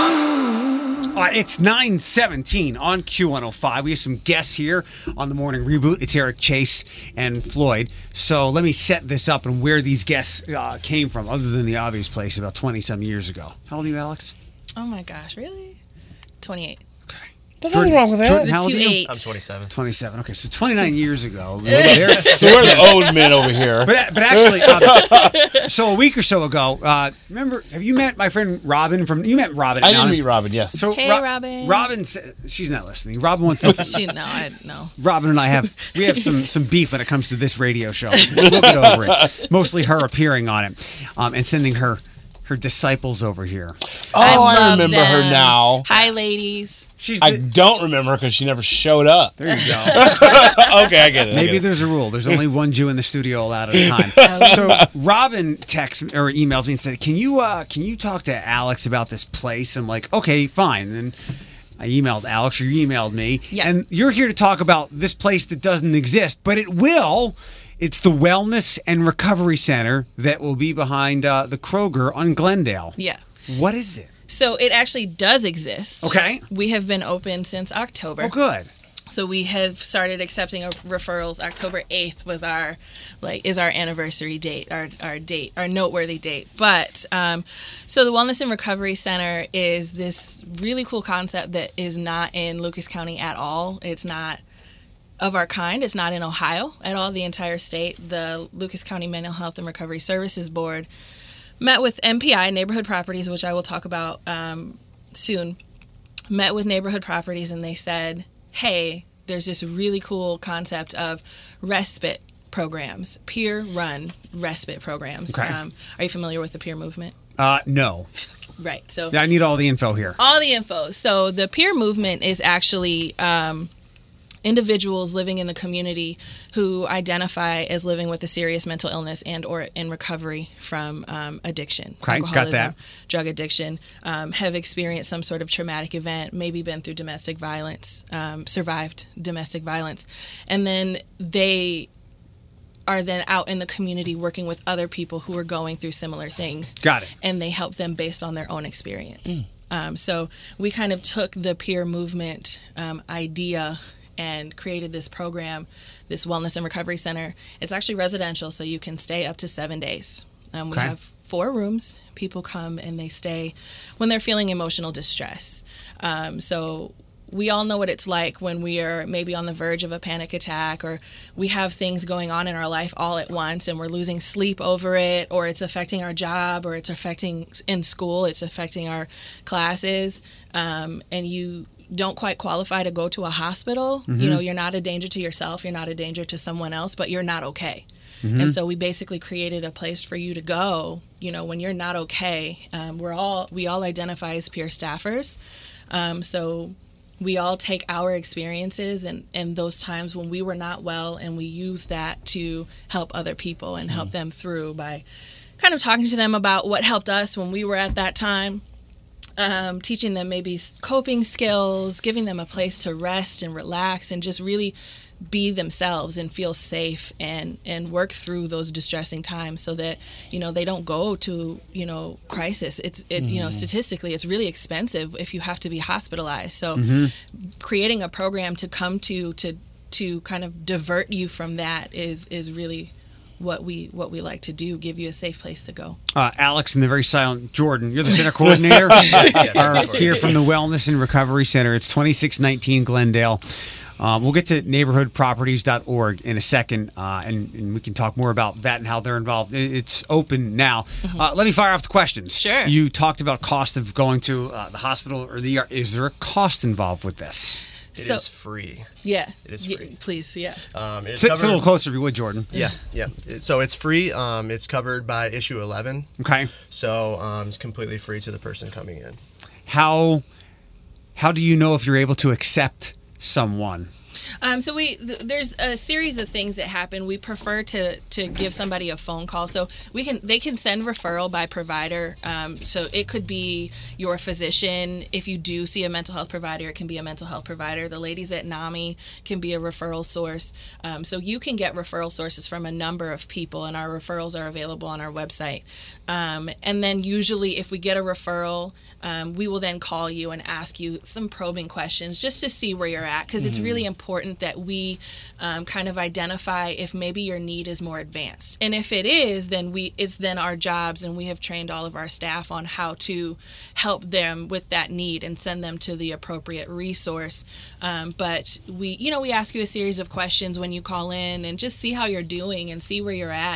[SPEAKER 1] Uh, it's nine seventeen on Q one oh five. We have some guests here on the Morning Reboot. It's Eric Chase and Floyd. So let me set this up and where these guests uh, came from, other than the obvious place about twenty-some years ago. How old are you, Alex?
[SPEAKER 7] Oh my gosh, really? twenty-eight.
[SPEAKER 2] There's nothing wrong with that.
[SPEAKER 1] Jordan, how old are you?
[SPEAKER 7] twenty-eight.
[SPEAKER 8] I'm twenty-seven.
[SPEAKER 1] twenty-seven. Okay, so twenty-nine years ago. there-
[SPEAKER 8] So we're the old men over here.
[SPEAKER 1] But, but actually, uh, so a week or so ago, uh, remember, have you met my friend Robin from, you met Robin.
[SPEAKER 8] I
[SPEAKER 1] now.
[SPEAKER 8] didn't meet Robin, yes.
[SPEAKER 1] So
[SPEAKER 7] Hey,
[SPEAKER 1] Ro-
[SPEAKER 7] Robin.
[SPEAKER 1] Robin, sa- she's not listening. Robin wants to,
[SPEAKER 7] She no, I no.
[SPEAKER 1] Robin and I have, we have some, some beef when it comes to this radio show. We'll get over it. Mostly her appearing on it um, and sending her, her disciples over here.
[SPEAKER 8] oh, I,
[SPEAKER 7] love
[SPEAKER 8] remember
[SPEAKER 7] them.
[SPEAKER 8] her now.
[SPEAKER 7] Hi, ladies.
[SPEAKER 1] She's
[SPEAKER 8] I
[SPEAKER 1] the,
[SPEAKER 8] don't remember her because she never showed up.
[SPEAKER 1] there you go.
[SPEAKER 8] Okay, I get it. I
[SPEAKER 1] Maybe
[SPEAKER 8] get it.
[SPEAKER 1] there's a rule. There's only one Jew in the studio allowed at a time. So Robin texts or emails me and said, "Can you uh, can you talk to Alex about this place?" I'm like, "Okay, fine." And I emailed Alex, or you emailed me,
[SPEAKER 7] Yeah.
[SPEAKER 1] and you're here to talk about this place that doesn't exist, but it will. It's the Wellness and Recovery Center that will be behind uh, the Kroger on Glendale.
[SPEAKER 7] Yeah.
[SPEAKER 1] What is it?
[SPEAKER 7] So it actually does exist.
[SPEAKER 1] Okay.
[SPEAKER 7] We have been open since October.
[SPEAKER 1] Oh, good.
[SPEAKER 7] So we have started accepting referrals. October eighth was our, like, is our anniversary date, our, our date, our noteworthy date. But, um, so the Wellness and Recovery Center is this really cool concept that is not in Lucas County at all. It's not of our kind. It's not in Ohio at all, the entire state. The Lucas County Mental Health and Recovery Services Board met with N P I, Neighborhood Properties, which I will talk about um, soon, met with Neighborhood Properties, and they said, hey, there's this really cool concept of respite programs, peer-run respite programs.
[SPEAKER 1] Okay.
[SPEAKER 7] Um, are you familiar with the peer movement?
[SPEAKER 1] Uh, no.
[SPEAKER 7] Right. So
[SPEAKER 1] I need all the info here.
[SPEAKER 7] all the info. So the peer movement is actually um, individuals living in the community who identify as living with a serious mental illness and or in recovery from um, addiction,
[SPEAKER 1] Okay, got
[SPEAKER 7] alcoholism,
[SPEAKER 1] that.
[SPEAKER 7] drug addiction, um, have experienced some sort of traumatic event, maybe been through domestic violence, um, survived domestic violence, and then they are then out in the community working with other people who are going through similar things.
[SPEAKER 1] Got it.
[SPEAKER 7] And they help them based on their own experience. Mm. Um, so we kind of took the peer movement um, idea and created this program, this Wellness and Recovery Center. It's actually residential, so you can stay up to seven days. Um, we
[SPEAKER 1] Okay.
[SPEAKER 7] have four rooms. People come and they stay when they're feeling emotional distress. Um, so we all know what it's like when we are maybe on the verge of a panic attack, or we have things going on in our life all at once and we're losing sleep over it, or it's affecting our job, or it's affecting in school, it's affecting our classes, um, and you don't quite qualify to go to a hospital.
[SPEAKER 1] Mm-hmm.
[SPEAKER 7] You know, you're not a danger to yourself, you're not a danger to someone else, but you're not okay.
[SPEAKER 1] Mm-hmm.
[SPEAKER 7] And so we basically created a place for you to go, you know, when you're not okay. Um, we're all, we all identify as peer staffers. Um, so we all take our experiences and, and those times when we were not well, and we use that to help other people and help them through by kind of talking to them about what helped us when we were at that time, um, teaching them maybe coping skills, giving them a place to rest and relax and just really be themselves and feel safe and, and work through those distressing times so that, you know, they don't go to, you know, crisis. It's, it, you know, statistically, it's really expensive if you have to be hospitalized. So creating a program to come to, to, to kind of divert you from that is, is really what we, what we like to do, give you a safe place to go.
[SPEAKER 1] Uh, Alex and the very silent Jordan, you're the center coordinator are here from the Wellness and Recovery Center. It's twenty-six nineteen Glendale. Um, we'll get to neighborhood properties dot org in a second, uh, and, and we can talk more about that and how they're involved. It- It's open now.
[SPEAKER 7] Mm-hmm.
[SPEAKER 1] Uh, let me fire off the questions.
[SPEAKER 7] Sure.
[SPEAKER 1] You talked about cost of going to uh, the hospital or the E R. Is there a cost involved with this?
[SPEAKER 9] It
[SPEAKER 7] So-
[SPEAKER 9] is free.
[SPEAKER 7] Yeah.
[SPEAKER 9] It is
[SPEAKER 7] Ye-
[SPEAKER 9] free.
[SPEAKER 7] Please, yeah.
[SPEAKER 9] Um, it's
[SPEAKER 1] Sit, sit a little
[SPEAKER 9] covered-
[SPEAKER 1] closer if you would, Jordan.
[SPEAKER 9] Yeah, yeah. It- So it's free. Um, it's covered by issue eleven.
[SPEAKER 1] Okay.
[SPEAKER 9] So um, it's completely free to the person coming in.
[SPEAKER 1] How how do you know if you're able to accept someone?
[SPEAKER 7] Um, so we th- there's a series of things that happen. We prefer to to give somebody a phone call, so we can they can send referral by provider. Um, so it could be your physician. If you do see a mental health provider, it can be a mental health provider. The ladies at NAMI can be a referral source. Um, so you can get referral sources from a number of people, and our referrals are available on our website. Um, and then usually, if we get a referral, um, we will then call you and ask you some probing questions just to see where you're at, because it's really important that we um, kind of identify if maybe your need is more advanced. And if it is, then we it's then our jobs, and we have trained all of our staff on how to help them with that need and send them to the appropriate resource. Um, but we, you know, we ask you a series of questions when you call in and just see how you're doing and see where you're at.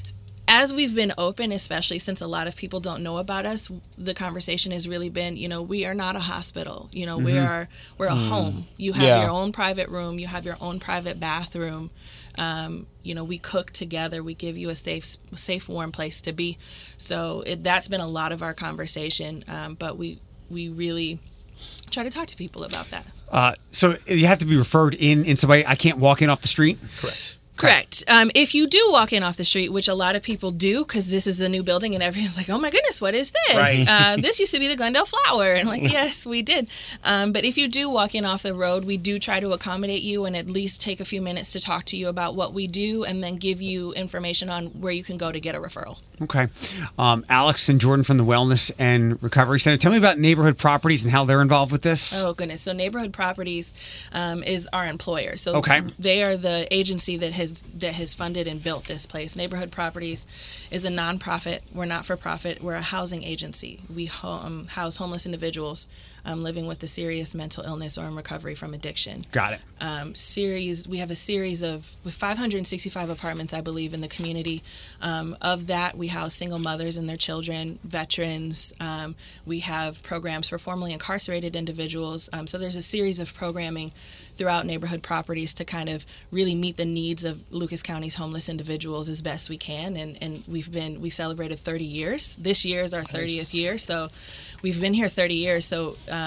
[SPEAKER 7] As we've been open, especially since a lot of people don't know about us, the conversation has really been, you know, we are not a hospital. You know, we are we're a home. You have
[SPEAKER 8] Yeah.
[SPEAKER 7] your own private room. You have your own private bathroom. Um, you know, we cook together. We give you a safe, safe, warm place to be. So it, that's been a lot of our conversation. Um, but we we really try to talk to people about that.
[SPEAKER 1] Uh, so you have to be referred in in somebody. I can't walk in off the street.
[SPEAKER 9] Correct.
[SPEAKER 7] Correct. Um, if you do walk in off the street, which a lot of people do, because this is the new building and everyone's like, oh my goodness, what is this?
[SPEAKER 9] Right.
[SPEAKER 7] Uh, this used to be the Glendale Flower. And like, yes, we did. Um, but if you do walk in off the road, we do try to accommodate you and at least take a few minutes to talk to you about what we do and then give you information on where you can go to get a referral.
[SPEAKER 1] Okay. Um, Alex and Jordan from the Wellness and Recovery Center. Tell me about Neighborhood Properties and how they're involved with this.
[SPEAKER 7] Oh, goodness. So Neighborhood Properties um, is our employer. So
[SPEAKER 1] Okay.
[SPEAKER 7] they are the agency that has that has funded and built this place. Neighborhood Properties is a nonprofit. We're not for profit. We're a housing agency. We ho- um, house homeless individuals um, living with a serious mental illness or in recovery from addiction.
[SPEAKER 1] Got it.
[SPEAKER 7] Um, series we have a series of with five hundred sixty-five apartments, I believe, in the community. Um, of that, we house single mothers and their children, veterans. Um, we have programs for formerly incarcerated individuals. Um, so there's a series of programming throughout Neighborhood Properties to kind of really meet the needs of Lucas County's homeless individuals as best we can. And, and we've been we celebrated thirty years. This year is our thirtieth year, so we've been here thirty years. So um,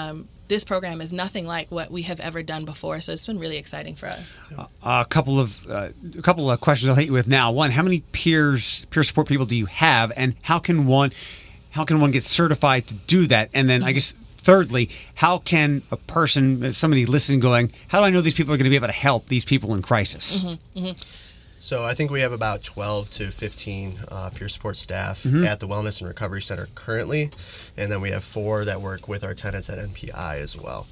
[SPEAKER 7] this program is nothing like what we have ever done before. So it's been really exciting for us.
[SPEAKER 1] Uh, a couple of uh, a couple of questions I'll hit you with now. One, how many peers peer support people do you have, and how can one how can one get certified to do that? And then I guess thirdly, how can a person, somebody listening, going, how do I know these people are going to be able to help these people in crisis?
[SPEAKER 7] Mm-hmm, mm-hmm.
[SPEAKER 9] So I think we have about twelve to fifteen uh, peer support staff
[SPEAKER 1] Mhm.
[SPEAKER 9] at the Wellness and Recovery Center currently, and then we have four that work with our tenants at N P I as well.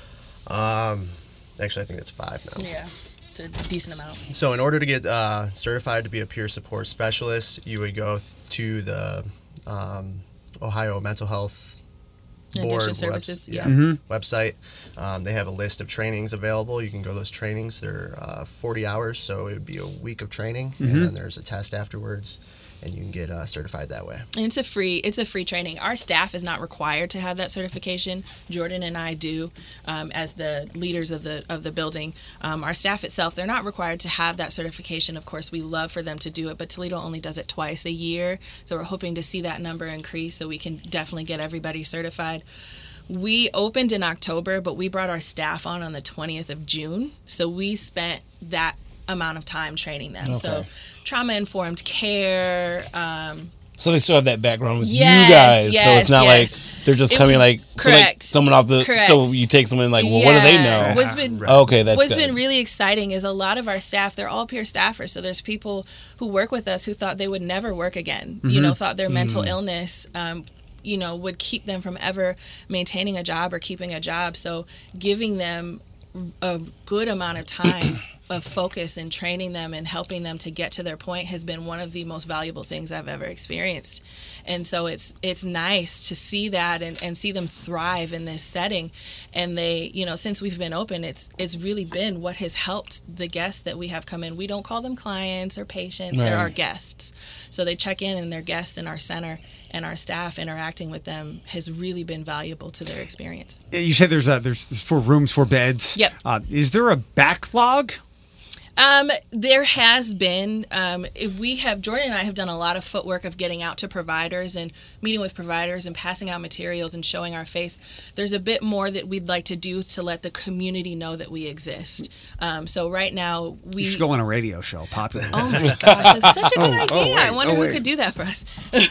[SPEAKER 9] Um, actually, I think it's five now.
[SPEAKER 7] Yeah, it's a decent amount.
[SPEAKER 9] So in order to get uh, certified to be a peer support specialist, you would go th- to the um, Ohio Mental Health Board
[SPEAKER 7] Addiction
[SPEAKER 9] webs-
[SPEAKER 7] Services,
[SPEAKER 9] yeah,
[SPEAKER 7] yeah. Mhm.
[SPEAKER 9] website. Um, they have a list of trainings available. You can go to those trainings. They're uh, forty hours, so it would be a week of training,
[SPEAKER 7] Mhm.
[SPEAKER 9] and then there's a test afterwards, and you can get uh, certified that way.
[SPEAKER 7] And it's a free it's a free training. Our staff is not required to have that certification. Jordan and I do, um, as the leaders of the of the building. Um, our staff itself, they're not required to have that certification. Of course, we love for them to do it, but Toledo only does it twice a year. So we're hoping to see that number increase so we can definitely get everybody certified. We opened in October, but we brought our staff on on the twentieth of June. So we spent that amount of time training them.
[SPEAKER 8] Okay.
[SPEAKER 7] So trauma-informed care, um,
[SPEAKER 8] So they still have that background with
[SPEAKER 7] Yes,
[SPEAKER 8] you guys. so
[SPEAKER 7] yes,
[SPEAKER 8] it's not
[SPEAKER 7] yes.
[SPEAKER 8] like they're just
[SPEAKER 7] It
[SPEAKER 8] coming
[SPEAKER 7] was-
[SPEAKER 8] like so like
[SPEAKER 7] correct.
[SPEAKER 8] someone off the
[SPEAKER 7] Correct.
[SPEAKER 8] so you take someone like, well, what do they know?
[SPEAKER 7] Yeah. What's been
[SPEAKER 8] okay, that's
[SPEAKER 7] what's
[SPEAKER 8] good.
[SPEAKER 7] been really exciting is a lot of our staff, they're all peer staffers. So there's people who work with us who thought they would never work again. You
[SPEAKER 8] Mhm.
[SPEAKER 7] know, thought their mental
[SPEAKER 8] Mhm.
[SPEAKER 7] illness um, you know, would keep them from ever maintaining a job or keeping a job. So giving them a good amount of time of focus and training them and helping them to get to their point has been one of the most valuable things I've ever experienced. And so it's it's nice to see that and, and see them thrive in this setting. And they, you know, since we've been open, it's it's really been what has helped the guests that we have come in. We don't call them clients or patients, they're
[SPEAKER 1] Right.
[SPEAKER 7] our guests. So they check in and they're guests in our center, and our staff interacting with them has really been valuable to their experience.
[SPEAKER 1] You said there's a, there's four rooms, four beds.
[SPEAKER 7] Yep.
[SPEAKER 1] Uh, is there a backlog?
[SPEAKER 7] Um, there has been, um, we have, Jordan and I have done a lot of footwork of getting out to providers and meeting with providers and passing out materials and showing our face. There's a bit more that we'd like to do to let the community know that we exist. Um, so right now we...
[SPEAKER 1] You should go on a radio show, popular.
[SPEAKER 7] Oh my gosh, that's such a good
[SPEAKER 1] Oh,
[SPEAKER 7] idea.
[SPEAKER 1] oh, wait,
[SPEAKER 7] I wonder
[SPEAKER 1] oh,
[SPEAKER 7] who
[SPEAKER 1] wait.
[SPEAKER 7] could do that for us.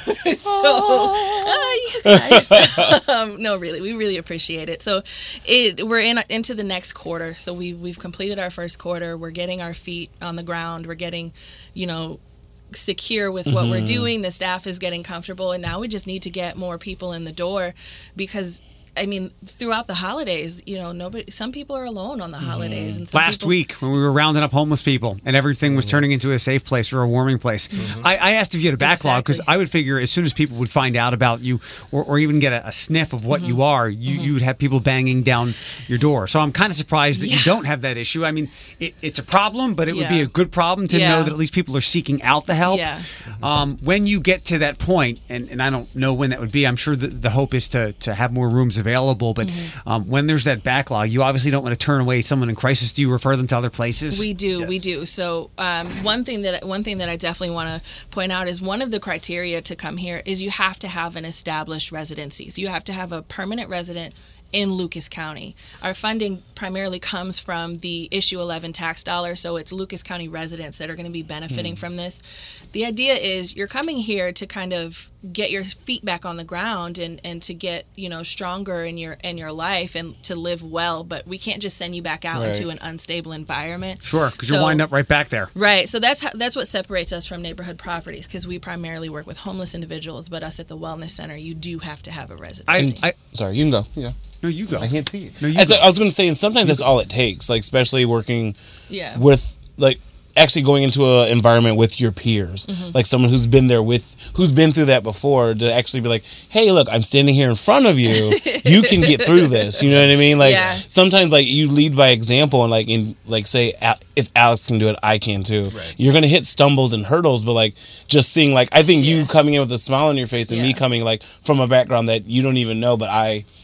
[SPEAKER 7] so, uh, you guys. um, no, really, we really appreciate it. So, it we're in into the next quarter. So we we've completed our first quarter. We're getting our feet on the ground. We're getting, you know, secure with what we're
[SPEAKER 8] Mhm.
[SPEAKER 7] doing. The staff is getting comfortable, and now we just need to get more people in the door because. I mean, throughout the holidays, you know, nobody. Some people are alone on the holidays, and some
[SPEAKER 1] Last
[SPEAKER 7] people,
[SPEAKER 1] week when we were rounding up homeless people and everything was turning into a safe place or a warming place, I, I asked if you had a backlog because I would figure as soon as people would find out about you or, or even get a, a sniff of what you are, you, you would have people banging down your door. So I'm kind of surprised that you don't have that issue. I mean, it, it's a problem, but it would be
[SPEAKER 7] Yeah.
[SPEAKER 1] a good problem to
[SPEAKER 7] Yeah.
[SPEAKER 1] know that at least people are seeking out the help.
[SPEAKER 7] Yeah.
[SPEAKER 1] Um, when you get to that point, and, and I don't know when that would be, I'm sure that the hope is to, to have more rooms available, but um, when there's that backlog, you obviously don't want to turn away someone in crisis. Do you refer them to other places?
[SPEAKER 7] We do, we do. So um, one thing that one thing that I definitely want to point out is one of the criteria to come here is you have to have an established residency. So you have to have a permanent resident in Lucas County. Our funding primarily comes from the issue eleven tax dollars, so it's Lucas County residents that are going to be benefiting
[SPEAKER 10] Mm.
[SPEAKER 7] from this. The idea is you're coming here to kind of get your feet back on the ground and, and to get, you know, stronger in your in your life and to live well, but we can't just send you back out
[SPEAKER 1] Right.
[SPEAKER 7] into an unstable environment.
[SPEAKER 1] Sure, because
[SPEAKER 7] So-
[SPEAKER 1] you'll wind up right back there.
[SPEAKER 7] Right. So that's how, that's what separates us from neighborhood properties because we primarily work with homeless individuals, but us at the Wellness Center, you do have to have a residency.
[SPEAKER 8] And- sorry, you can go. Yeah.
[SPEAKER 1] No, you go.
[SPEAKER 8] I can't see you.
[SPEAKER 1] No, you
[SPEAKER 8] As
[SPEAKER 1] go.
[SPEAKER 8] I, I was going to say, and sometimes that's all it takes. Like especially working
[SPEAKER 7] Yeah.
[SPEAKER 8] with like actually going into an environment with your peers,
[SPEAKER 7] Mhm.
[SPEAKER 8] like someone who's been there with, who's been through that before, to actually be like, hey, look, I'm standing here in front of you. You can get through this. You know what I mean? Like
[SPEAKER 7] Yeah.
[SPEAKER 8] sometimes, like you lead by example, and like in like say, Al- if Alex can do it, I can too. You're gonna hit stumbles and hurdles, but like just seeing, like I think you coming in with a smile on your face, and me
[SPEAKER 7] Yeah.
[SPEAKER 8] coming like from a background that you don't even know, but I.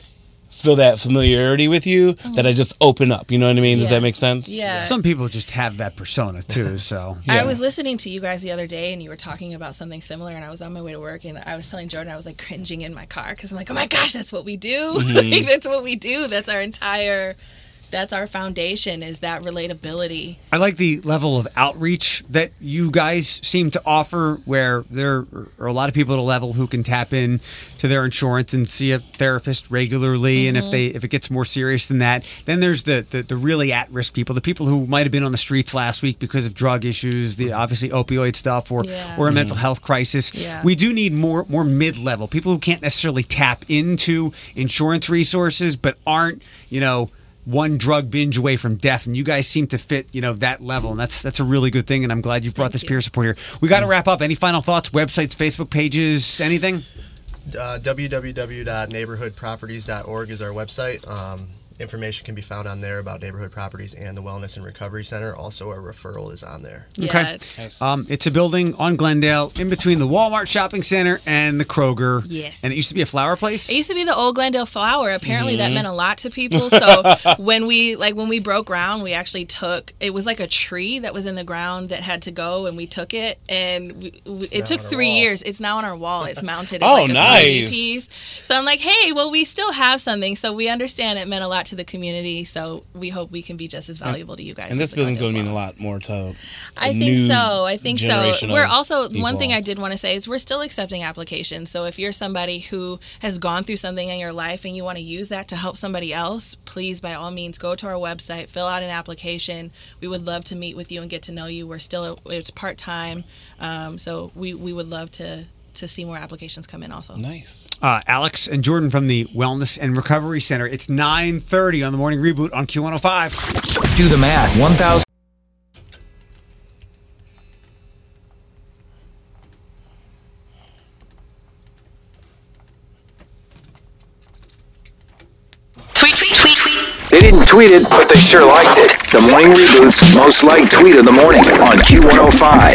[SPEAKER 8] feel that familiarity with you that I just open up. You know what I mean? Does
[SPEAKER 7] Yeah.
[SPEAKER 8] that make sense?
[SPEAKER 7] Yeah.
[SPEAKER 1] Some people just have that persona too. So
[SPEAKER 7] I was listening to you guys the other day, and you were talking about something similar, and I was on my way to work, and I was telling Jordan I was like cringing in my car because I'm like, oh my gosh, that's what we do.
[SPEAKER 8] Mm-hmm.
[SPEAKER 7] Like, that's what we do. That's our entire. That's our foundation, is that relatability.
[SPEAKER 1] I like the level of outreach that you guys seem to offer, where there are a lot of people at a level who can tap in to their insurance and see a therapist regularly.
[SPEAKER 7] Mm-hmm.
[SPEAKER 1] And if they if it gets more serious than that, then there's the, the, the really at-risk people, the people who might have been on the streets last week because of drug issues, the obviously opioid stuff, or
[SPEAKER 7] Yeah.
[SPEAKER 1] or a mental health crisis.
[SPEAKER 7] Yeah.
[SPEAKER 1] We do need more more mid-level people who can't necessarily tap into insurance resources, but aren't, you know, one drug binge away from death, and you guys seem to fit, you know, that level, and that's that's a really good thing. And I'm glad you've brought
[SPEAKER 7] Thank
[SPEAKER 1] this
[SPEAKER 7] you.
[SPEAKER 1] peer support here. We got to wrap up. Any final thoughts? Websites, Facebook pages, anything?
[SPEAKER 9] Uh, w w w dot neighborhood properties dot org is our website. Um, information can be found on there about Neighborhood Properties and the Wellness and Recovery Center. Also, our referral is on there.
[SPEAKER 1] Okay.
[SPEAKER 7] Yeah.
[SPEAKER 1] Um, it's a building on Glendale, in between the Walmart shopping center and the Kroger.
[SPEAKER 7] Yes.
[SPEAKER 1] And it used to be a flower place.
[SPEAKER 7] It used to be the old Glendale Flower. Apparently, that meant a lot to people. So when we like when we broke ground, we actually took. It was like a tree that was in the ground that had to go, and we took it. And we, we, it
[SPEAKER 9] now
[SPEAKER 7] took
[SPEAKER 9] on our
[SPEAKER 7] three
[SPEAKER 9] wall.
[SPEAKER 7] years. It's now on our wall. It's mounted. in
[SPEAKER 8] Oh,
[SPEAKER 7] like a
[SPEAKER 8] nice.
[SPEAKER 7] piece. So I'm like, hey, well, we still have something. So we understand it meant a lot to the community. So we hope we can be just as valuable to you guys.
[SPEAKER 8] And
[SPEAKER 7] as
[SPEAKER 8] this
[SPEAKER 7] the
[SPEAKER 8] building's
[SPEAKER 7] Glendale
[SPEAKER 8] going to mean a
[SPEAKER 7] Flower.
[SPEAKER 8] lot more to.
[SPEAKER 7] I
[SPEAKER 8] a
[SPEAKER 7] think
[SPEAKER 8] new
[SPEAKER 7] so. I think so.
[SPEAKER 8] generation
[SPEAKER 7] We're
[SPEAKER 8] of
[SPEAKER 7] also one
[SPEAKER 8] people.
[SPEAKER 7] thing I did want to say is we're still accepting applications. So if you're somebody who has gone through something in your life and you want to use that to help somebody else, please by all means go to our website, fill out an application. We would love to meet with you and get to know you. We're still it's part time, um, so we we would love to. to see more applications come in also.
[SPEAKER 8] Nice.
[SPEAKER 1] Uh, Alex and Jordan from the Wellness and Recovery Center. It's nine thirty on the Morning Reboot on Q one oh five.
[SPEAKER 3] Do the math. one thousand.
[SPEAKER 10] Tweet, tweet, tweet, tweet.
[SPEAKER 3] They didn't tweet it, but they sure liked it. The Morning Reboot's most liked tweet of the morning on Q one oh five.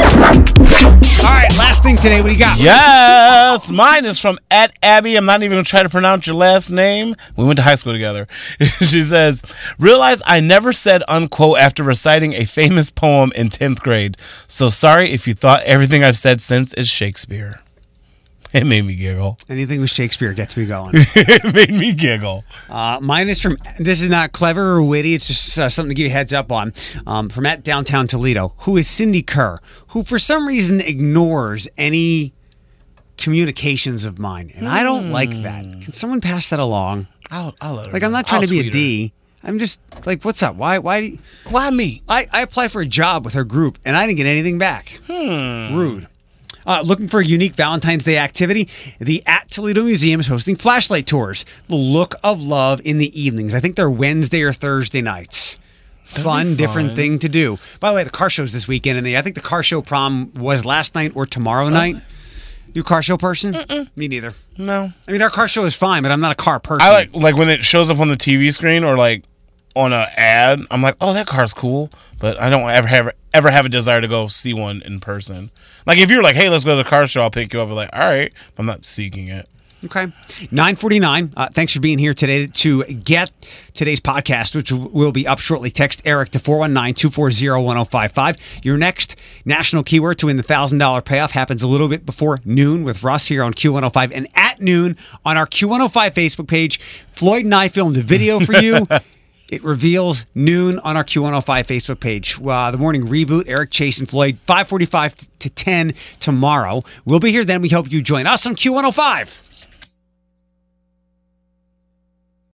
[SPEAKER 1] All right, last thing today. What do you got?
[SPEAKER 8] Yes, mine is from at Abby. I'm not even going to try to pronounce your last name. We went to high school together. She says, realize I never said unquote after reciting a famous poem in tenth grade. So sorry if you thought everything I've said since is Shakespeare. It made me giggle.
[SPEAKER 1] Anything with Shakespeare gets me going.
[SPEAKER 8] It made me giggle.
[SPEAKER 1] Uh, mine is from, this is not clever or witty, it's just uh, something to give you a heads up on, um, from at downtown Toledo, who is Cindy Kerr, who for some reason ignores any communications of mine. And I don't like that. Can someone pass that along?
[SPEAKER 8] I'll, I'll let her
[SPEAKER 1] Like, I'm
[SPEAKER 8] know.
[SPEAKER 1] not trying
[SPEAKER 8] I'll
[SPEAKER 1] to be a
[SPEAKER 8] tweet
[SPEAKER 1] D. I'm just like, what's up? Why? Why? Do you,
[SPEAKER 8] her. Why me?
[SPEAKER 1] I, I applied for a job with her group, and I didn't get anything back.
[SPEAKER 8] Hmm.
[SPEAKER 1] Rude. Uh, looking for a unique Valentine's Day activity? The At Toledo Museum is hosting flashlight tours. The look of love in the evenings. I think they're Wednesday or Thursday nights. Fun,
[SPEAKER 8] be
[SPEAKER 1] different
[SPEAKER 8] fun.
[SPEAKER 1] thing to do. By the way, the car show's this weekend, and the, I think the car show prom was last night or tomorrow night. You a car show person? Mm-mm. Me neither.
[SPEAKER 8] No.
[SPEAKER 1] I mean, our car show is fine, but I'm not a car person.
[SPEAKER 2] I like like when it shows up on the T V screen or like on an ad. I'm like, oh, that car's cool, but I don't ever have ever have a desire to go see one in person. Like if you're like, hey, let's go to the car show, I'll pick you up. I'm like, all right, but I'm not seeking it.
[SPEAKER 1] Okay. nine forty-nine. Uh, thanks for being here today to get today's podcast, which will be up shortly. Text Eric to four one nine, two four zero, one zero five five. Your next national keyword to win the one thousand dollars payoff happens a little bit before noon with Russ here on Q one oh five. And at noon on our Q one oh five Facebook page, Floyd and I filmed a video for you. It reveals noon on our Q one oh five Facebook page. Uh, the Morning Reboot, Eric, Chase, and Floyd, five forty-five to ten tomorrow. We'll be here then. We hope you join us on Q one oh five.